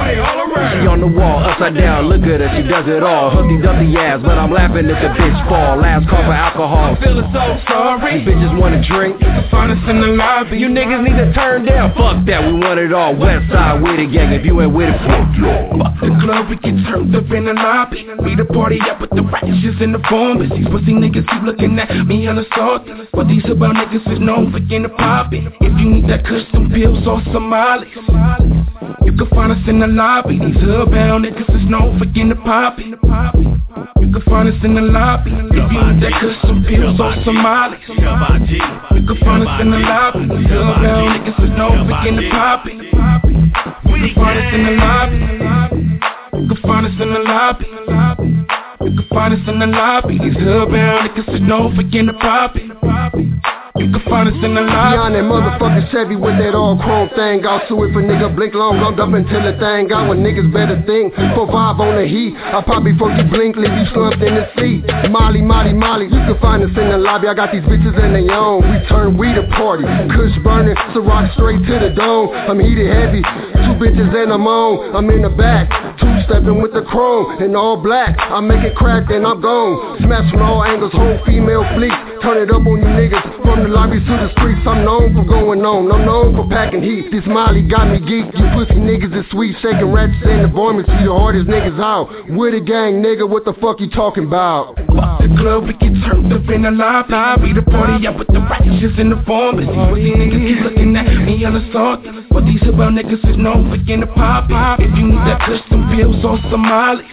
She on the wall. Upside down. Look at her. She does it all. Humpty Dumpty ass. But I'm laughing at the bitch fall. Last call for alcohol. Feeling so sorry. These bitches wanna drink. You can find us in the lobby. You niggas need to turn down. Fuck that. We want it all. West side with it, gang. If you ain't with it, fuck y'all. Fuck the club. We get turned up in the lobby. We the party up with the righteous in the form. But these pussy niggas keep looking at me unassaulted. But these about niggas is known for getting poppin'. If you need that custom pills or Somalis, you can find us in the lobby. These hood-bound niggas is known for getting poppin'. You can find us in the lobby. If you need that custom pills or Somalis, you can find us in the lobby. These hood-bound niggas is known for getting poppin'. You can find us in the lobby. You can find us in the lobby. You can find us in the lobby. These hood-bound niggas is known for getting poppin'. You can find us in the lobby. Beyond that motherfucking Chevy with that all chrome thing. Out to it for nigga blink long, I'm up until the thing out when niggas better think. four five on the heat, I pop before you blink, leave you slumped in the seat. Molly, Molly, Molly, you can find us in the lobby. I got these bitches in they own. We turn we the party, kush burning, so rock straight to the dome. I'm heated heavy, two bitches and I'm on. I'm in the back, two-stepping with the chrome in all black. I make it crack and I'm gone. Smash from all angles, whole female fleet. Turn it up on you niggas. From the lobby to the streets, I'm known for going on. I'm known for packing heat. This Molly got me geeked. You pussy niggas is sweet, shaking ratchets in the varmints. You the hardest niggas out. With a gang, nigga, what the fuck you talking about? Fuck the club, we get turned up in the lobby. We the party up with the righteous in the form. But these pussy niggas keep looking at me unassaulted. But these about niggas is known for getting poppin'. If you need that custom pills or Somalis,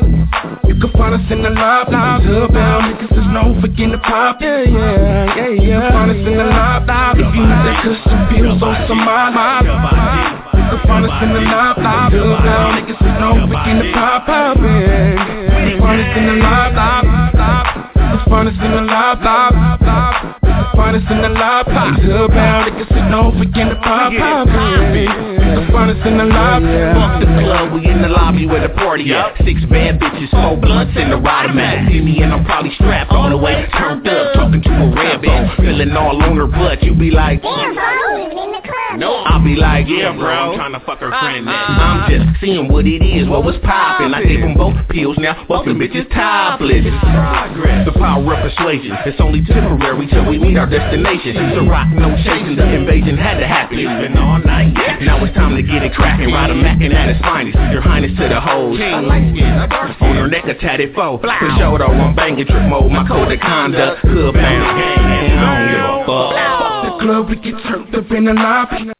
you can find us in the lobby. These hood-bound niggas is known for getting poppin'. Yeah, yeah, yeah, yeah. You can find us in the lobby. If you need that custom pills or Somalis, you can find us in the lobby. These hood-bound niggas is known for getting poppin'. You can find us in the lobby. You can find us in the lobby. You can find us in the lobby. These hood-bound niggas is known for getting poppin'. You can find us in the lobby. Fuck the club, we in the lobby where the party at. Six bad bitches, four blunts in the rider mat. See me and I'm probably strapped all the way turned up, talking to a red bone, feeling all on her butt. You be like, damn bro, in the club. No, I'll be like, yeah bro, I'm trying to fuck her friend now. I'm just seeing what it is, what was poppin'. I gave them both pills, now both them bitches topless. The power of persuasion, it's only temporary till we meet our destination. So rock, no chasing, the invasion had to happen. It's been all night, now it's time to get it crackin'. Ride a mackin' at its finest, your highness to the hoes. On her neck a tatted foe, for show though I'm banging trick mode. My code of conduct, hood bound, gang, and I don't give a fuck. Fuck the club, we get turned up in the lobby.